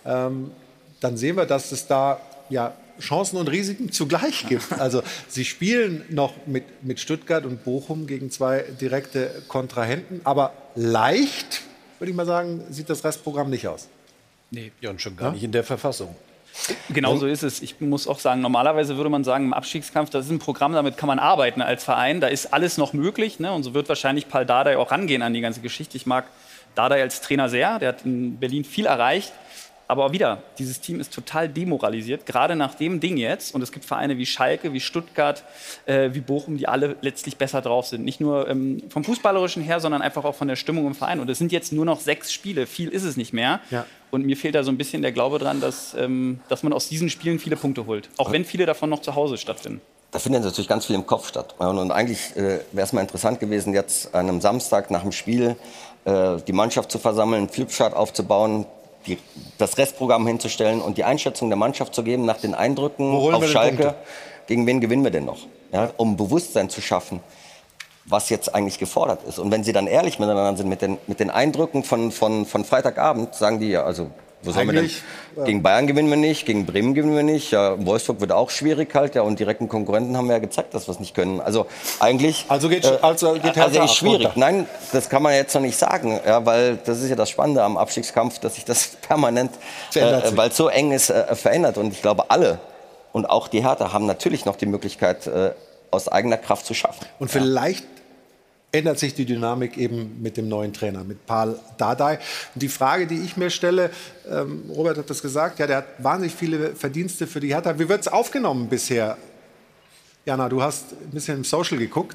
dann sehen wir, dass es da ja Chancen und Risiken zugleich gibt. Also sie spielen noch mit Stuttgart und Bochum gegen 2 direkte Kontrahenten, aber leicht, würde ich mal sagen, sieht das Restprogramm nicht aus. Nee, ja, und schon gar nicht in der Verfassung. Genau so ist es. Ich muss auch sagen, normalerweise würde man sagen, im Abstiegskampf, das ist ein Programm, damit kann man arbeiten als Verein. Da ist alles noch möglich. Ne? Und so wird wahrscheinlich Pal Dardai auch rangehen an die ganze Geschichte. Ich mag Dardai als Trainer sehr. Der hat in Berlin viel erreicht. Aber auch wieder, dieses Team ist total demoralisiert, gerade nach dem Ding jetzt. Und es gibt Vereine wie Schalke, wie Stuttgart, wie Bochum, die alle letztlich besser drauf sind. Nicht nur vom Fußballerischen her, sondern einfach auch von der Stimmung im Verein. Und es sind jetzt nur noch 6 Spiele. Viel ist es nicht mehr. Ja. Und mir fehlt da so ein bisschen der Glaube dran, dass man aus diesen Spielen viele Punkte holt. Auch wenn viele davon noch zu Hause stattfinden. Da findet natürlich ganz viel im Kopf statt. Und eigentlich wäre es mal interessant gewesen, jetzt an einem Samstag nach dem Spiel die Mannschaft zu versammeln, einen Flipchart aufzubauen, das Restprogramm hinzustellen und die Einschätzung der Mannschaft zu geben nach den Eindrücken auf Schalke. Gegen wen gewinnen wir denn noch? Ja, um Bewusstsein zu schaffen, was jetzt eigentlich gefordert ist. Und wenn sie dann ehrlich miteinander sind mit den Eindrücken von Freitagabend, sagen die ja, also wo sollen wir denn? Gegen Bayern gewinnen wir nicht, gegen Bremen gewinnen wir nicht. Ja, Wolfsburg wird auch schwierig halt. Ja, und direkten Konkurrenten haben wir ja gezeigt, dass wir es nicht können. Also eigentlich geht Hertha ist schwierig. runter. Nein, das kann man jetzt noch nicht sagen, ja, weil das ist ja das Spannende am Abstiegskampf, dass sich das permanent, weil es so eng ist, verändert. Und ich glaube, alle und auch die Hertha haben natürlich noch die Möglichkeit, aus eigener Kraft zu schaffen. Und vielleicht ändert sich die Dynamik eben mit dem neuen Trainer, mit Pal Dardai. Und die Frage, die ich mir stelle, Robert hat das gesagt, ja, der hat wahnsinnig viele Verdienste für die Hertha. Wie wird es aufgenommen bisher? Jana, du hast ein bisschen im Social geguckt.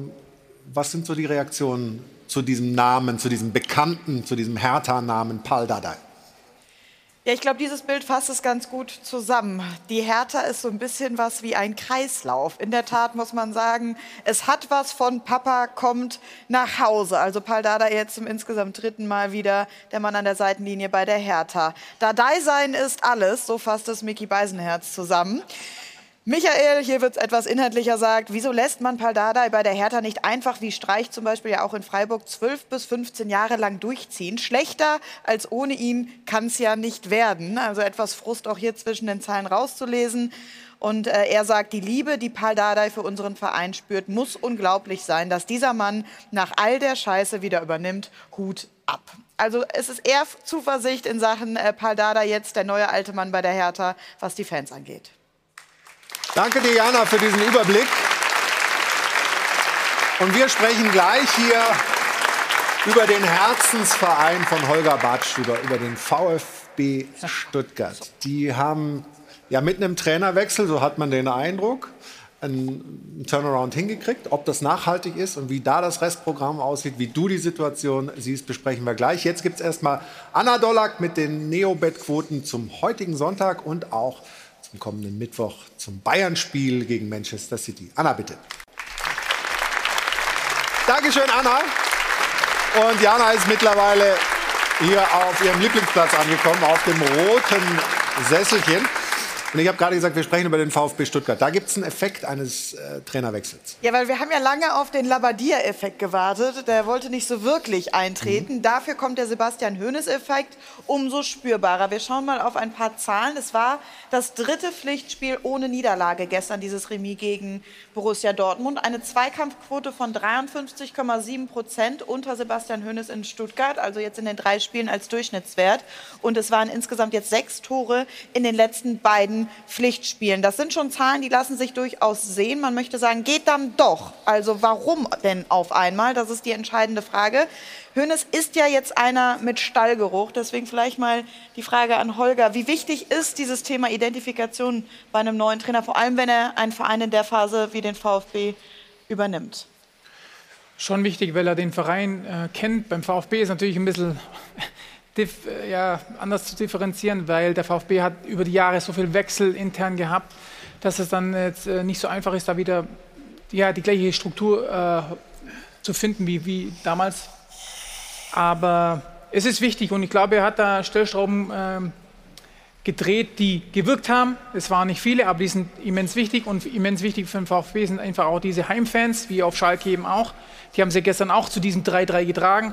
Was sind so die Reaktionen zu diesem Namen, zu diesem Bekannten, zu diesem Hertha-Namen Pal Dardai? Ja, ich glaube, dieses Bild fasst es ganz gut zusammen. Die Hertha ist so ein bisschen was wie ein Kreislauf. In der Tat muss man sagen, es hat was von Papa kommt nach Hause. Also Pal Dardai jetzt zum insgesamt 3. Mal wieder der Mann an der Seitenlinie bei der Hertha. Dardai sein ist alles, so fasst es Micky Beisenherz zusammen. Michael, hier wird es etwas inhaltlicher, sagt, wieso lässt man Pal Dardai bei der Hertha nicht einfach wie Streich zum Beispiel ja auch in Freiburg 12 bis 15 Jahre lang durchziehen? Schlechter als ohne ihn kann es ja nicht werden. Also etwas Frust auch hier zwischen den Zeilen rauszulesen. Und er sagt, die Liebe, die Pal Dardai für unseren Verein spürt, muss unglaublich sein, dass dieser Mann nach all der Scheiße wieder übernimmt. Hut ab. Also es ist eher Zuversicht in Sachen Pal Dardai jetzt, der neue alte Mann bei der Hertha, was die Fans angeht. Danke dir, Jana, für diesen Überblick. Und wir sprechen gleich hier über den Herzensverein von Holger Badstuber, über den VfB Stuttgart. Die haben ja mit einem Trainerwechsel, so hat man den Eindruck, einen Turnaround hingekriegt. Ob das nachhaltig ist und wie da das Restprogramm aussieht, wie du die Situation siehst, besprechen wir gleich. Jetzt gibt es erstmal Anna Dollak mit den Neobet-Quoten zum heutigen Sonntag und auch zum kommenden Mittwoch zum Bayern-Spiel gegen Manchester City. Anna, bitte. Dankeschön, Anna. Und Jana ist mittlerweile hier auf ihrem Lieblingsplatz angekommen, auf dem roten Sesselchen. Und ich habe gerade gesagt, wir sprechen über den VfB Stuttgart. Da gibt es einen Effekt eines Trainerwechsels. Ja, weil wir haben ja lange auf den Labbadia-Effekt gewartet. Der wollte nicht so wirklich eintreten. Dafür kommt der Sebastian Hoeneß-Effekt umso spürbarer. Wir schauen mal auf ein paar Zahlen. Es war das 3. Pflichtspiel ohne Niederlage gestern, dieses Remis gegen Borussia Dortmund. Eine Zweikampfquote von 53,7% unter Sebastian Hoeneß in Stuttgart, also jetzt in den 3 Spielen als Durchschnittswert. Und es waren insgesamt jetzt 6 Tore in den letzten beiden Pflichtspielen. Das sind schon Zahlen, die lassen sich durchaus sehen. Man möchte sagen, geht dann doch. Also warum denn auf einmal? Das ist die entscheidende Frage. Hoeneß ist ja jetzt einer mit Stallgeruch. Deswegen vielleicht mal die Frage an Holger. Wie wichtig ist dieses Thema Identifikation bei einem neuen Trainer, vor allem wenn er einen Verein in der Phase wie den VfB übernimmt? Schon wichtig, weil er den Verein kennt. Beim VfB ist natürlich ein bisschen anders zu differenzieren, weil der VfB hat über die Jahre so viel Wechsel intern gehabt, dass es dann jetzt nicht so einfach ist, da wieder die gleiche Struktur zu finden wie damals. Aber es ist wichtig und ich glaube, er hat da Stellschrauben gedreht, die gewirkt haben. Es waren nicht viele, aber die sind immens wichtig. Und immens wichtig für den VfB sind einfach auch diese Heimfans, wie auf Schalke eben auch. Die haben sie gestern auch zu diesem 3-3 getragen.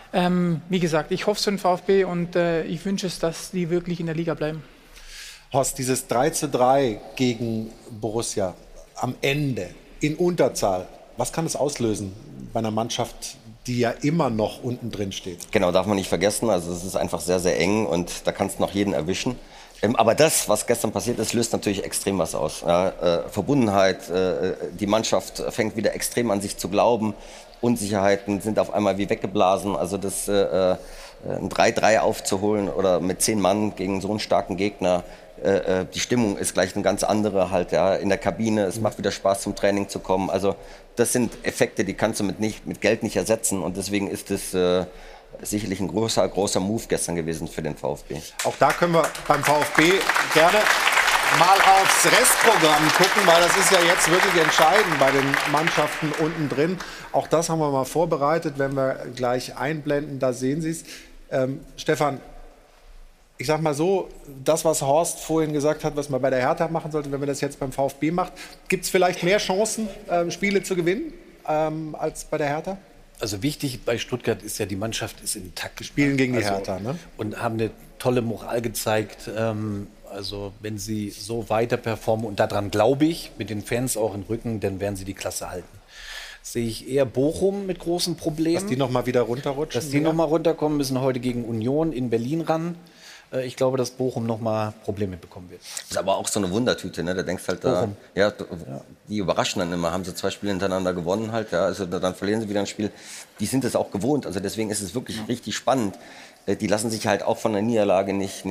Wie gesagt, ich hoffe es für den VfB und ich wünsche es, dass die wirklich in der Liga bleiben. Horst, dieses 3:3 gegen Borussia am Ende in Unterzahl, was kann es auslösen bei einer Mannschaft, die ja immer noch unten drin steht? Genau, darf man nicht vergessen. Also es ist einfach sehr, sehr eng und da kannst du noch jeden erwischen. Aber das, was gestern passiert ist, löst natürlich extrem was aus. Ja, Verbundenheit, die Mannschaft fängt wieder extrem an sich zu glauben. Unsicherheiten sind auf einmal wie weggeblasen. Also das ein 3-3 aufzuholen oder mit 10 Mann gegen so einen starken Gegner, die Stimmung ist gleich eine ganz andere halt, ja, in der Kabine. Es macht wieder Spaß, zum Training zu kommen. Also das sind Effekte, die kannst du mit Geld nicht ersetzen. Und deswegen ist es sicherlich ein großer Move gestern gewesen für den VfB. Auch da können wir beim VfB gerne mal aufs Restprogramm gucken, weil das ist ja jetzt wirklich entscheidend bei den Mannschaften unten drin. Auch das haben wir mal vorbereitet, wenn wir gleich einblenden, da sehen Sie es. Stefan, ich sag mal so, das, was Horst vorhin gesagt hat, was man bei der Hertha machen sollte, wenn man das jetzt beim VfB macht, gibt es vielleicht mehr Chancen, Spiele zu gewinnen, als bei der Hertha? Also wichtig bei Stuttgart ist ja, die Mannschaft ist intakt. Spielen gegen die Hertha, ne? Und haben eine tolle Moral gezeigt. Also wenn sie so weiter performen, und daran glaube ich, mit den Fans auch im Rücken, dann werden sie die Klasse halten. Sehe ich eher Bochum mit großen Problemen. Dass die noch mal wieder runterrutschen? Dass die noch mal runterkommen, müssen heute gegen Union in Berlin ran. Ich glaube, dass Bochum noch mal Probleme bekommen wird. Das ist aber auch so eine Wundertüte, ne? Da denkst halt, die überraschen dann immer. Haben sie 2 Spiele hintereinander gewonnen halt, ja? Also dann verlieren sie wieder ein Spiel. Die sind es auch gewohnt. Also deswegen ist es wirklich richtig spannend. Die lassen sich halt auch von der Niederlage nicht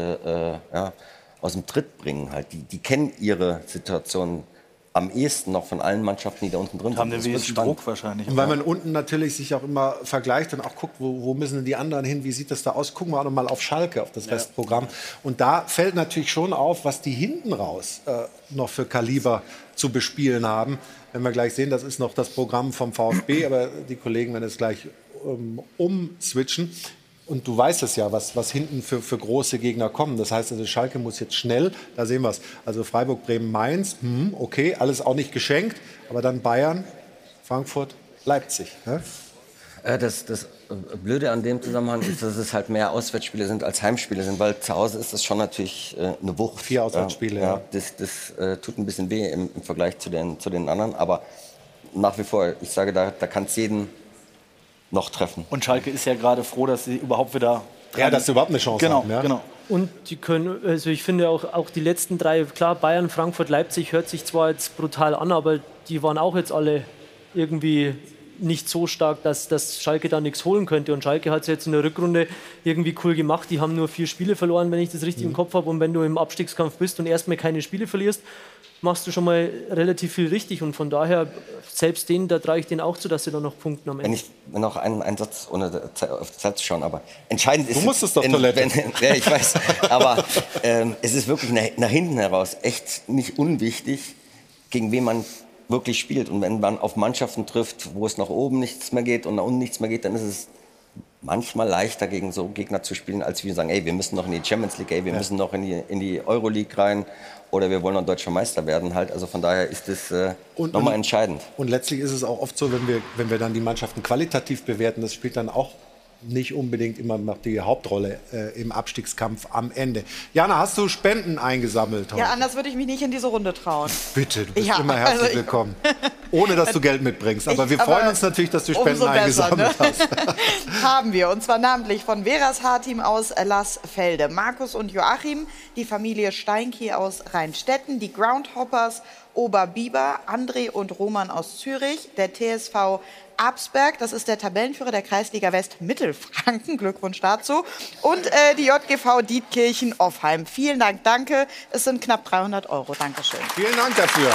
aus dem Tritt bringen halt. Die kennen ihre Situation am ehesten noch von allen Mannschaften, die da unten drin sind. Haben den wenigsten Druck wahrscheinlich. Und weil man unten natürlich sich auch immer vergleicht und auch guckt, wo müssen denn die anderen hin, wie sieht das da aus? Gucken wir auch noch mal auf Schalke, auf das Restprogramm. Und da fällt natürlich schon auf, was die hinten raus noch für Kaliber zu bespielen haben. Wenn wir gleich sehen, das ist noch das Programm vom VfB, aber die Kollegen werden es gleich umswitchen. Und du weißt es ja, was hinten für große Gegner kommen. Das heißt, also Schalke muss jetzt schnell, da sehen wir es, also Freiburg, Bremen, Mainz, okay, alles auch nicht geschenkt, aber dann Bayern, Frankfurt, Leipzig. Ne? Das Blöde an dem Zusammenhang ist, dass es halt mehr Auswärtsspiele sind als Heimspiele sind, weil zu Hause ist das schon natürlich eine Wucht. 4 Auswärtsspiele, ja. Das tut ein bisschen weh im Vergleich zu den anderen, aber nach wie vor, ich sage, da kann es jeden noch treffen. Und Schalke ist ja gerade froh, dass sie überhaupt wieder... Ja, dass sie überhaupt eine Chance haben. Ja? Genau. Und die können, also ich finde auch die letzten 3, klar, Bayern, Frankfurt, Leipzig hört sich zwar jetzt brutal an, aber die waren auch jetzt alle irgendwie nicht so stark, dass Schalke da nichts holen könnte. Und Schalke hat es jetzt in der Rückrunde irgendwie cool gemacht. Die haben nur 4 Spiele verloren, wenn ich das richtig im Kopf habe. Und wenn du im Abstiegskampf bist und erstmal keine Spiele verlierst, machst du schon mal relativ viel richtig. Und von daher, selbst denen, da trage ich denen auch zu, dass sie da noch punkten am Ende. Wenn noch einen Satz, ohne auf die Zeit zu schauen, aber entscheidend ist... Du musstest doch Toilette. Ja, ich weiß. Aber es ist wirklich nach hinten heraus echt nicht unwichtig, gegen wen man wirklich spielt. Und wenn man auf Mannschaften trifft, wo es nach oben nichts mehr geht und nach unten nichts mehr geht, dann ist es manchmal leichter gegen so Gegner zu spielen, als wir sagen, ey, wir müssen noch in die Champions League, ey, wir müssen noch in die Euroleague rein oder wir wollen noch deutscher Meister werden halt. Also von daher ist das nochmal entscheidend. Und letztlich ist es auch oft so, wenn wir dann die Mannschaften qualitativ bewerten, das spielt dann auch nicht unbedingt immer noch die Hauptrolle im Abstiegskampf am Ende. Jana, hast du Spenden eingesammelt heute? Ja, anders würde ich mich nicht in diese Runde trauen. Bitte, du bist immer herzlich willkommen. Ohne, dass du Geld mitbringst. Aber wir freuen uns natürlich, dass du Spenden eingesammelt hast. Haben wir. Und zwar namentlich von Veras Haarteam aus Lassfelde, Markus und Joachim, die Familie Steinki aus Rheinstetten, die Groundhoppers Oberbiber, André und Roman aus Zürich, der TSV Absberg, das ist der Tabellenführer der Kreisliga West Mittelfranken, Glückwunsch dazu, und die JGV Dietkirchen-Offheim. Vielen Dank, danke. Es sind knapp 300 €. Dankeschön. Vielen Dank dafür.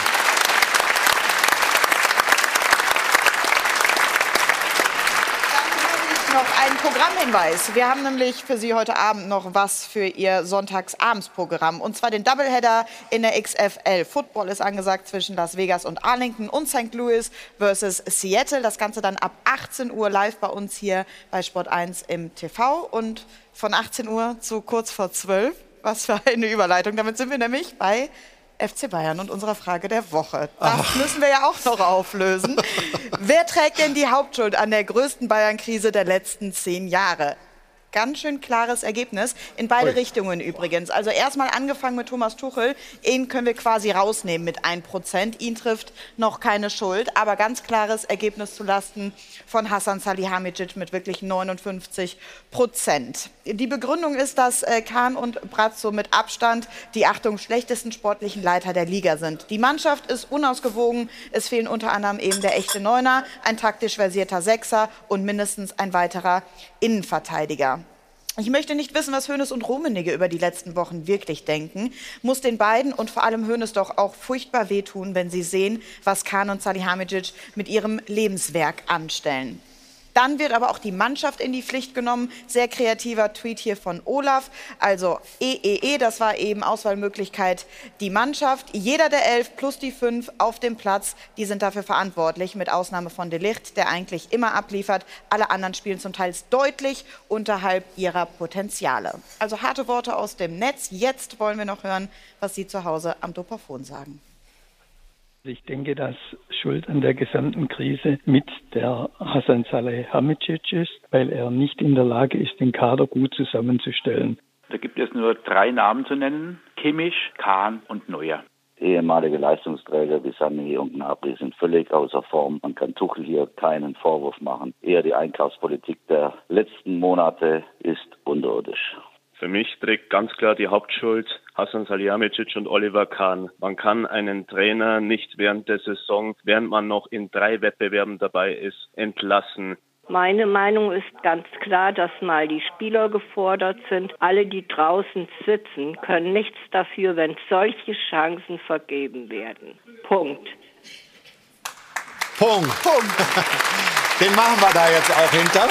Noch ein Programmhinweis. Wir haben nämlich für Sie heute Abend noch was für Ihr Sonntagsabendsprogramm. Und zwar den Doubleheader in der XFL. Football ist angesagt zwischen Las Vegas und Arlington und St. Louis versus Seattle. Das Ganze dann ab 18 Uhr live bei uns hier bei Sport 1 im TV. Und von 18 Uhr zu kurz vor 12. Was für eine Überleitung. Damit sind wir nämlich bei FC Bayern und unserer Frage der Woche. Das müssen wir ja auch noch auflösen. Wer trägt denn die Hauptschuld an der größten Bayern-Krise der letzten 10 Jahre? Ganz schön klares Ergebnis, in beide Richtungen übrigens. Also erstmal angefangen mit Thomas Tuchel, ihn können wir quasi rausnehmen mit 1%. Ihn trifft noch keine Schuld, aber ganz klares Ergebnis zulasten von Hasan Salihamidzic mit wirklich 59%. Die Begründung ist, dass Kahn und Brazzo mit Abstand die, Achtung, schlechtesten sportlichen Leiter der Liga sind. Die Mannschaft ist unausgewogen, es fehlen unter anderem eben der echte Neuner, ein taktisch versierter Sechser und mindestens ein weiterer Innenverteidiger. Ich möchte nicht wissen, was Hoeneß und Rummenigge über die letzten Wochen wirklich denken. Muss den beiden und vor allem Hoeneß doch auch furchtbar wehtun, wenn sie sehen, was Kahn und Salihamidzic mit ihrem Lebenswerk anstellen. Dann wird aber auch die Mannschaft in die Pflicht genommen. Sehr kreativer Tweet hier von Olaf. Also das war eben Auswahlmöglichkeit die Mannschaft. Jeder der 11 plus die 5 auf dem Platz, die sind dafür verantwortlich, mit Ausnahme von De Ligt, der eigentlich immer abliefert. Alle anderen spielen zum Teil deutlich unterhalb ihrer Potenziale. Also harte Worte aus dem Netz. Jetzt wollen wir noch hören, was Sie zu Hause am Dopafon sagen. Ich denke, dass Schuld an der gesamten Krise mit der Hasan Salihamidzic ist, weil er nicht in der Lage ist, den Kader gut zusammenzustellen. Da gibt es nur 3 Namen zu nennen: Kimmich, Kahn und Neuer. Ehemalige Leistungsträger wie Sané und Gnabry sind völlig außer Form. Man kann Tuchel hier keinen Vorwurf machen. Eher die Einkaufspolitik der letzten Monate ist unterirdisch. Für mich trägt ganz klar die Hauptschuld Hasan Salihamidzic und Oliver Kahn. Man kann einen Trainer nicht während der Saison, während man noch in 3 Wettbewerben dabei ist, entlassen. Meine Meinung ist ganz klar, dass mal die Spieler gefordert sind. Alle, die draußen sitzen, können nichts dafür, wenn solche Chancen vergeben werden. Punkt. Den machen wir da jetzt auch hinter.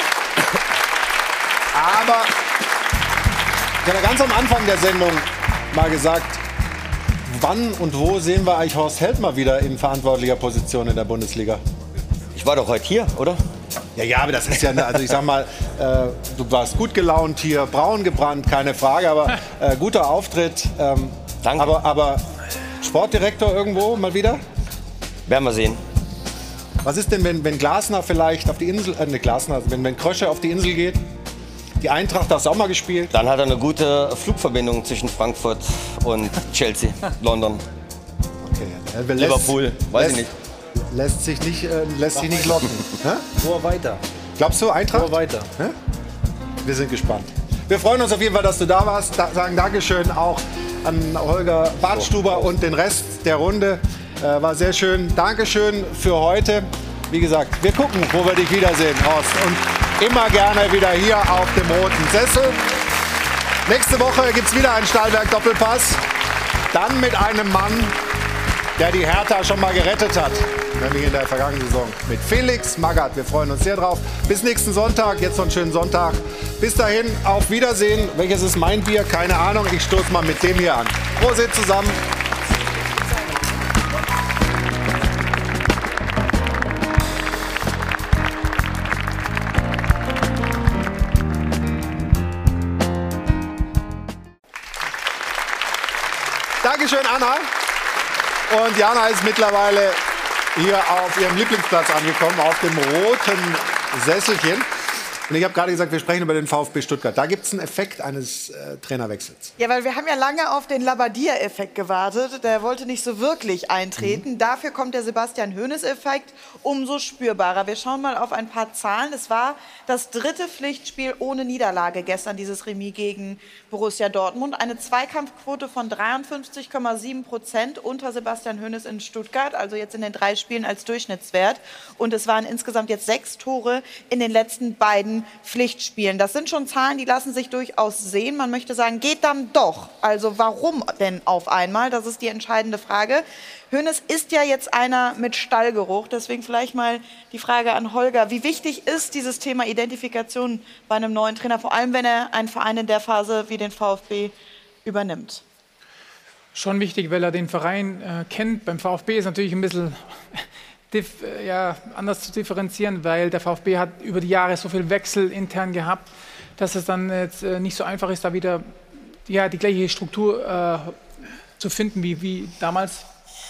Aber ich habe ganz am Anfang der Sendung mal gesagt, wann und wo sehen wir eigentlich Horst Held mal wieder in verantwortlicher Position in der Bundesliga? Ich war doch heute hier, oder? Ja, aber das ist ja, also ich sag mal, du warst gut gelaunt hier, braun gebrannt, keine Frage, aber guter Auftritt. Danke. Aber Sportdirektor irgendwo mal wieder? Werden wir sehen. Was ist denn, wenn Glasner vielleicht auf die Insel, wenn Krösche auf die Insel geht? Die Eintracht hat auch mal gespielt. Dann hat er eine gute Flugverbindung zwischen Frankfurt und Chelsea, London. Okay. Liverpool, weiß ich nicht. Lässt sich nicht locken. Nur weiter. Glaubst du, Eintracht? Nur weiter. Wir sind gespannt. Wir freuen uns auf jeden Fall, dass du da warst. Sagen Dankeschön auch an Holger Badstuber und den Rest der Runde. War sehr schön. Dankeschön für heute. Wie gesagt, wir gucken, wo wir dich wiedersehen, Horst. Und immer gerne wieder hier auf dem roten Sessel. Nächste Woche gibt es wieder einen Stahlwerk-Doppelpass. Dann mit einem Mann, der die Hertha schon mal gerettet hat. Nämlich in der vergangenen Saison. Mit Felix Magath. Wir freuen uns sehr drauf. Bis nächsten Sonntag. Jetzt noch einen schönen Sonntag. Bis dahin, auf Wiedersehen. Welches ist mein Bier? Keine Ahnung. Ich stoße mal mit dem hier an. Prosit zusammen. Dankeschön, Anna. Und Jana ist mittlerweile hier auf ihrem Lieblingsplatz angekommen, auf dem roten Sesselchen. Und ich habe gerade gesagt, wir sprechen über den VfB Stuttgart. Da gibt es einen Effekt eines Trainerwechsels. Ja, weil wir haben ja lange auf den Labbadia-Effekt gewartet. Der wollte nicht so wirklich eintreten. Dafür kommt der Sebastian Hoeneß-Effekt umso spürbarer. Wir schauen mal auf ein paar Zahlen. Es war das 3. Pflichtspiel ohne Niederlage gestern, dieses Remis gegen Borussia Dortmund. Eine Zweikampfquote von 53,7% unter Sebastian Hoeneß in Stuttgart, also jetzt in den 3 Spielen als Durchschnittswert. Und es waren insgesamt jetzt 6 Tore in den letzten beiden Pflichtspielen. Das sind schon Zahlen, die lassen sich durchaus sehen. Man möchte sagen, geht dann doch. Also warum denn auf einmal? Das ist die entscheidende Frage. Hoeneß ist ja jetzt einer mit Stallgeruch. Deswegen vielleicht mal die Frage an Holger. Wie wichtig ist dieses Thema Identifikation bei einem neuen Trainer, vor allem wenn er einen Verein in der Phase wie den VfB übernimmt? Schon wichtig, weil er den Verein kennt. Beim VfB ist natürlich ein bisschen anders zu differenzieren, weil der VfB hat über die Jahre so viel Wechsel intern gehabt, dass es dann jetzt nicht so einfach ist, da wieder die gleiche Struktur zu finden wie damals.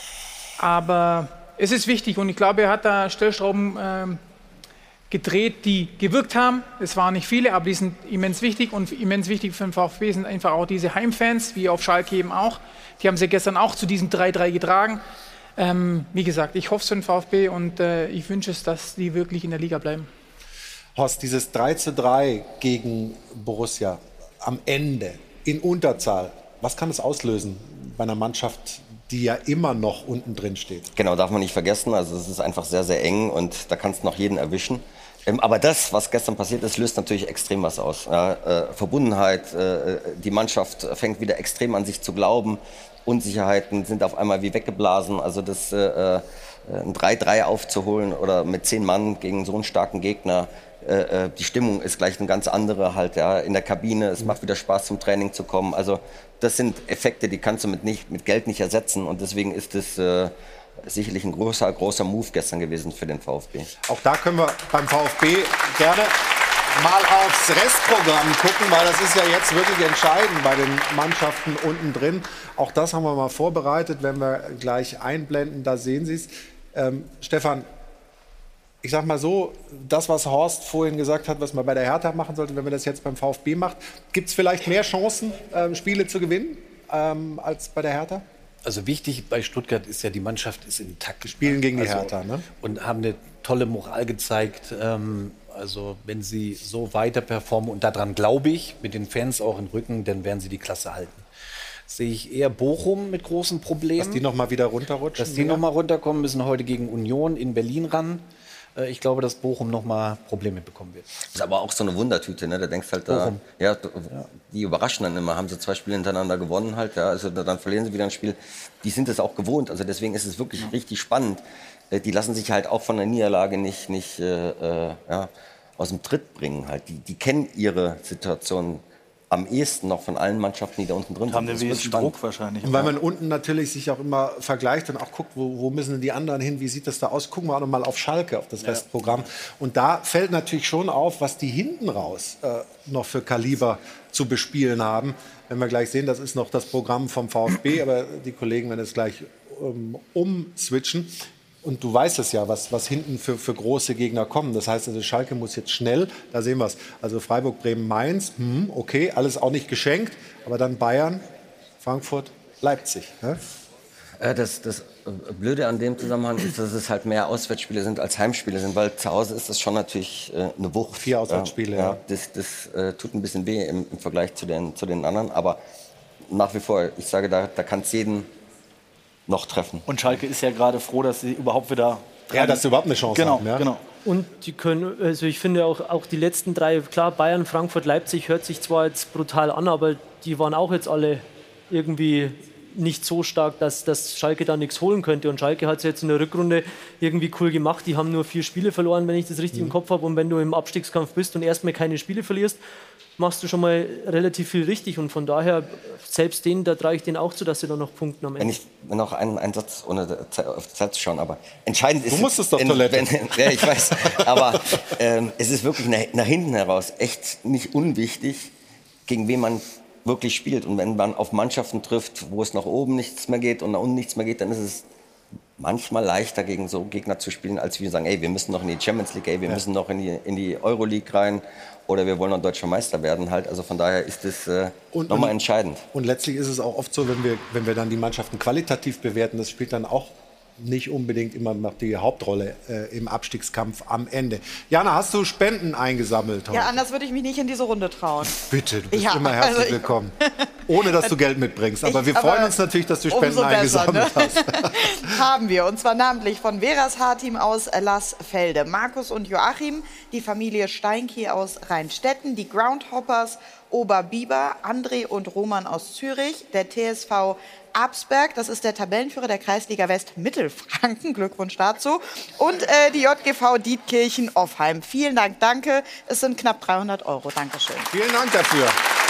Aber es ist wichtig und ich glaube, er hat da Stellschrauben gedreht, die gewirkt haben. Es waren nicht viele, aber die sind immens wichtig. Und immens wichtig für den VfB sind einfach auch diese Heimfans, wie auf Schalke eben auch. Die haben sie gestern auch zu diesem 3-3 getragen. Wie gesagt, ich hoffe es für den VfB und ich wünsche es, dass die wirklich in der Liga bleiben. Horst, dieses 3:3 gegen Borussia am Ende in Unterzahl, was kann das auslösen bei einer Mannschaft, die ja immer noch unten drin steht? Genau, darf man nicht vergessen. Also es ist einfach sehr, sehr eng und da kannst du noch jeden erwischen. Aber das, was gestern passiert ist, löst natürlich extrem was aus. Ja, Verbundenheit, die Mannschaft fängt wieder extrem an sich zu glauben. Unsicherheiten sind auf einmal wie weggeblasen. Also das ein 3-3 aufzuholen oder mit 10 Mann gegen so einen starken Gegner, die Stimmung ist gleich eine ganz andere halt, ja, in der Kabine. Es macht wieder Spaß, zum Training zu kommen. Also das sind Effekte, die kannst du mit Geld nicht ersetzen. Und deswegen ist es sicherlich ein großer Move gestern gewesen für den VfB. Auch da können wir beim VfB gerne mal aufs Restprogramm gucken, weil das ist ja jetzt wirklich entscheidend bei den Mannschaften unten drin. Auch das haben wir mal vorbereitet, wenn wir gleich einblenden, da sehen Sie es. Stefan, ich sag mal so, das, was Horst vorhin gesagt hat, was man bei der Hertha machen sollte, wenn man das jetzt beim VfB macht, gibt es vielleicht mehr Chancen, Spiele zu gewinnen, als bei der Hertha? Also wichtig bei Stuttgart ist ja, die Mannschaft ist intakt. Spielen gegen die Hertha, ne? Und haben eine tolle Moral gezeigt. Also wenn sie so weiter performen, und daran glaube ich, mit den Fans auch im Rücken, dann werden sie die Klasse halten. Sehe ich eher Bochum mit großen Problemen. Dass die noch mal wieder runterrutschen? Dass die noch mal runterkommen, müssen heute gegen Union in Berlin ran. Ich glaube, dass Bochum noch mal Probleme bekommen wird. Das ist aber auch so eine Wundertüte, ne? Da denkst halt, die überraschen dann immer. Haben sie 2 Spiele hintereinander gewonnen halt, ja? Also dann verlieren sie wieder ein Spiel. Die sind es auch gewohnt. Also deswegen ist es wirklich richtig spannend. Die lassen sich halt auch von der Niederlage nicht aus dem Tritt bringen. Halt. Die kennen ihre Situation am ehesten noch von allen Mannschaften, die da unten drin sind. Haben den wenigsten Druck wahrscheinlich. Und weil man unten natürlich sich auch immer vergleicht und auch guckt, wo müssen denn die anderen hin, wie sieht das da aus? Gucken wir auch noch mal auf Schalke, auf das Restprogramm. Und da fällt natürlich schon auf, was die hinten raus noch für Kaliber zu bespielen haben. Wenn wir gleich sehen, das ist noch das Programm vom VfB, aber die Kollegen werden es gleich umswitchen. Und du weißt es ja, was hinten für große Gegner kommen. Das heißt, also Schalke muss jetzt schnell, da sehen wir es. Also Freiburg, Bremen, Mainz, okay, alles auch nicht geschenkt. Aber dann Bayern, Frankfurt, Leipzig. Ne? Das Blöde an dem Zusammenhang ist, dass es halt mehr Auswärtsspiele sind als Heimspiele sind, weil zu Hause ist das schon natürlich eine Wucht. 4 Auswärtsspiele, ja. Das tut ein bisschen weh im Vergleich zu den anderen. Aber nach wie vor, ich sage, da kann es jeden noch treffen. Und Schalke ist ja gerade froh, dass sie überhaupt wieder... Ja, dass sie überhaupt eine Chance haben. Ja? Genau. Und die können, also ich finde auch die letzten 3, klar, Bayern, Frankfurt, Leipzig hört sich zwar jetzt brutal an, aber die waren auch jetzt alle irgendwie nicht so stark, dass Schalke da nichts holen könnte. Und Schalke hat es jetzt in der Rückrunde irgendwie cool gemacht. Die haben nur 4 Spiele verloren, wenn ich das richtig im Kopf habe. Und wenn du im Abstiegskampf bist und erstmal keine Spiele verlierst, machst du schon mal relativ viel richtig. Und von daher, selbst denen, da traue ich denen auch zu, dass sie da noch punkten am Ende. Wenn noch einen Satz, ohne auf die Zeit zu schauen, aber entscheidend ist... Du musstest doch Toilette. Ja, ich weiß. Aber es ist wirklich nach hinten heraus echt nicht unwichtig, gegen wen man wirklich spielt. Und wenn man auf Mannschaften trifft, wo es nach oben nichts mehr geht und nach unten nichts mehr geht, dann ist es manchmal leichter, gegen so Gegner zu spielen, als wir sagen, ey, wir müssen noch in die Champions League, ey, wir müssen noch in die Euroleague rein oder wir wollen noch Deutscher Meister werden. Halt. Also von daher ist das nochmal entscheidend. Und letztlich ist es auch oft so, wenn wir dann die Mannschaften qualitativ bewerten, das spielt dann auch nicht unbedingt immer noch die Hauptrolle im Abstiegskampf am Ende. Jana, hast du Spenden eingesammelt heute? Ja, anders würde ich mich nicht in diese Runde trauen. Bitte, du bist immer herzlich willkommen. Ohne, dass du Geld mitbringst. Aber wir freuen uns natürlich, dass du Spenden eingesammelt hast. Haben wir. Und zwar namentlich von Veras Haarteam aus Lassfelde, Markus und Joachim, die Familie Steinki aus Rheinstetten, die Groundhoppers Oberbiber, André und Roman aus Zürich, der TSV Absberg, das ist der Tabellenführer der Kreisliga West Mittelfranken, Glückwunsch dazu, und die JGV Dietkirchen-Offheim. Vielen Dank, danke. Es sind knapp 300 €. Dankeschön. Vielen Dank dafür.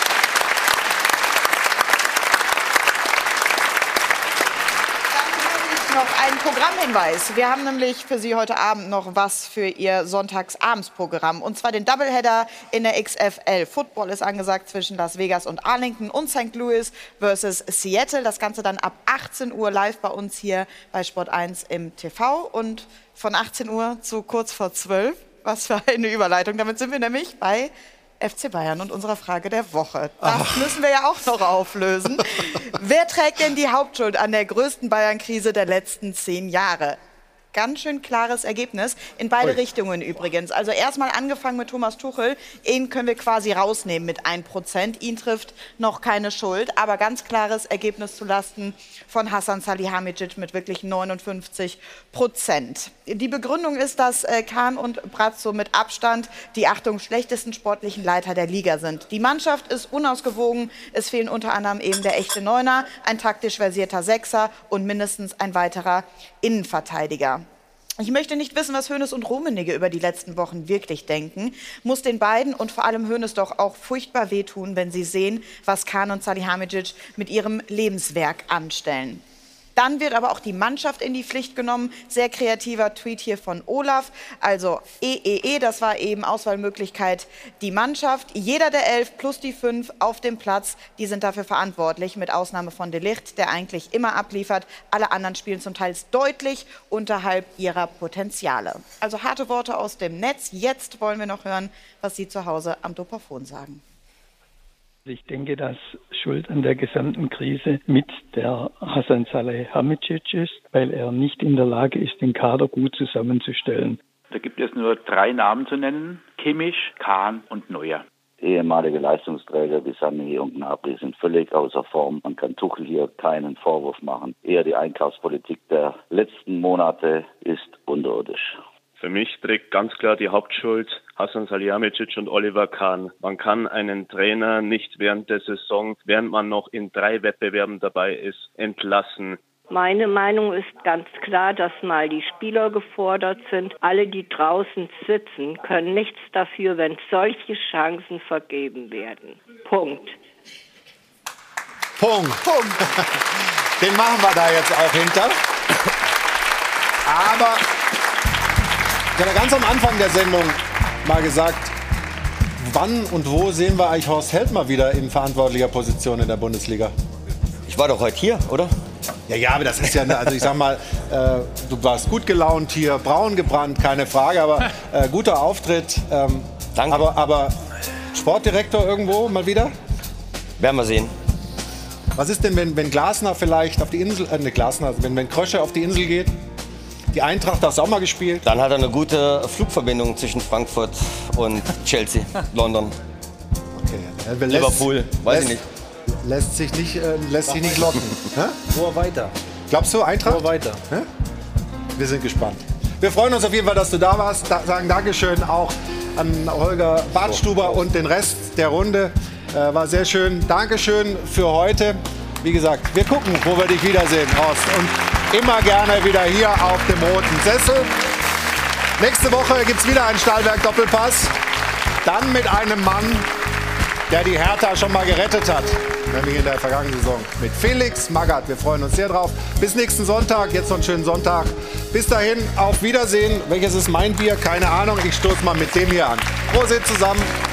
Noch ein Programmhinweis. Wir haben nämlich für Sie heute Abend noch was für Ihr Sonntagsabendsprogramm. Und zwar den Doubleheader in der XFL. Football ist angesagt zwischen Las Vegas und Arlington und St. Louis versus Seattle. Das Ganze dann ab 18 Uhr live bei uns hier bei Sport 1 im TV. Und von 18 Uhr zu kurz vor 12. Was für eine Überleitung. Damit sind wir nämlich bei FC Bayern und unserer Frage der Woche. Das müssen wir ja auch noch auflösen. Wer trägt denn die Hauptschuld an der größten Bayern-Krise der letzten 10 Jahre? Ganz schön klares Ergebnis, in beide Richtungen übrigens. Also erstmal angefangen mit Thomas Tuchel, ihn können wir quasi rausnehmen mit 1%. Ihn trifft noch keine Schuld, aber ganz klares Ergebnis zulasten von Hasan Salihamidzic mit wirklich 59%. Die Begründung ist, dass Kahn und Brazzo mit Abstand die, Achtung, schlechtesten sportlichen Leiter der Liga sind. Die Mannschaft ist unausgewogen, es fehlen unter anderem eben der echte Neuner, ein taktisch versierter Sechser und mindestens ein weiterer Innenverteidiger. Ich möchte nicht wissen, was Hoeneß und Rummenigge über die letzten Wochen wirklich denken. Muss den beiden und vor allem Hoeneß doch auch furchtbar wehtun, wenn sie sehen, was Kahn und Salihamidzic mit ihrem Lebenswerk anstellen. Dann wird aber auch die Mannschaft in die Pflicht genommen. Sehr kreativer Tweet hier von Olaf. Also das war eben Auswahlmöglichkeit die Mannschaft. Jeder der 11 plus die 5 auf dem Platz, die sind dafür verantwortlich, mit Ausnahme von De Ligt, der eigentlich immer abliefert. Alle anderen spielen zum Teil deutlich unterhalb ihrer Potenziale. Also harte Worte aus dem Netz. Jetzt wollen wir noch hören, was Sie zu Hause am Dopafon sagen. Ich denke, dass Schuld an der gesamten Krise mit der Hasan Salihamidzic ist, weil er nicht in der Lage ist, den Kader gut zusammenzustellen. Da gibt es nur 3 Namen zu nennen: Kimmich, Kahn und Neuer. Ehemalige Leistungsträger wie Sané und Gnabry sind völlig außer Form. Man kann Tuchel hier keinen Vorwurf machen. Eher die Einkaufspolitik der letzten Monate ist unterirdisch. Für mich trägt ganz klar die Hauptschuld Hasan Salihamidzic und Oliver Kahn. Man kann einen Trainer nicht während der Saison, während man noch in 3 Wettbewerben dabei ist, entlassen. Meine Meinung ist ganz klar, dass mal die Spieler gefordert sind. Alle, die draußen sitzen, können nichts dafür, wenn solche Chancen vergeben werden. Punkt. Den machen wir da jetzt auch hinter. Aber ich habe ganz am Anfang der Sendung mal gesagt, wann und wo sehen wir eigentlich Horst Held mal wieder in verantwortlicher Position in der Bundesliga? Ich war doch heute hier, oder? Ja, aber das ist ja, also ich sag mal, du warst gut gelaunt hier, braun gebrannt, keine Frage, aber guter Auftritt. Danke. Aber Sportdirektor irgendwo mal wieder? Werden wir sehen. Was ist denn, wenn Glasner vielleicht auf die Insel, wenn Krösche auf die Insel geht? Die Eintracht hat auch mal gespielt. Dann hat er eine gute Flugverbindung zwischen Frankfurt und Chelsea, London. Okay. Liverpool, weiß ich nicht. Lässt sich nicht locken. Nur weiter. Glaubst du, Eintracht? Nur weiter. Wir sind gespannt. Wir freuen uns auf jeden Fall, dass du da warst. Sagen Dankeschön auch an Holger Badstuber und den Rest der Runde. War sehr schön. Dankeschön für heute. Wie gesagt, wir gucken, wo wir dich wiedersehen, Horst. Und immer gerne wieder hier auf dem roten Sessel. Nächste Woche gibt es wieder einen Stahlwerk-Doppelpass. Dann mit einem Mann, der die Hertha schon mal gerettet hat. Nämlich in der vergangenen Saison. Mit Felix Magath. Wir freuen uns sehr drauf. Bis nächsten Sonntag. Jetzt noch einen schönen Sonntag. Bis dahin, auf Wiedersehen. Welches ist mein Bier? Keine Ahnung. Ich stoße mal mit dem hier an. Prosit zusammen.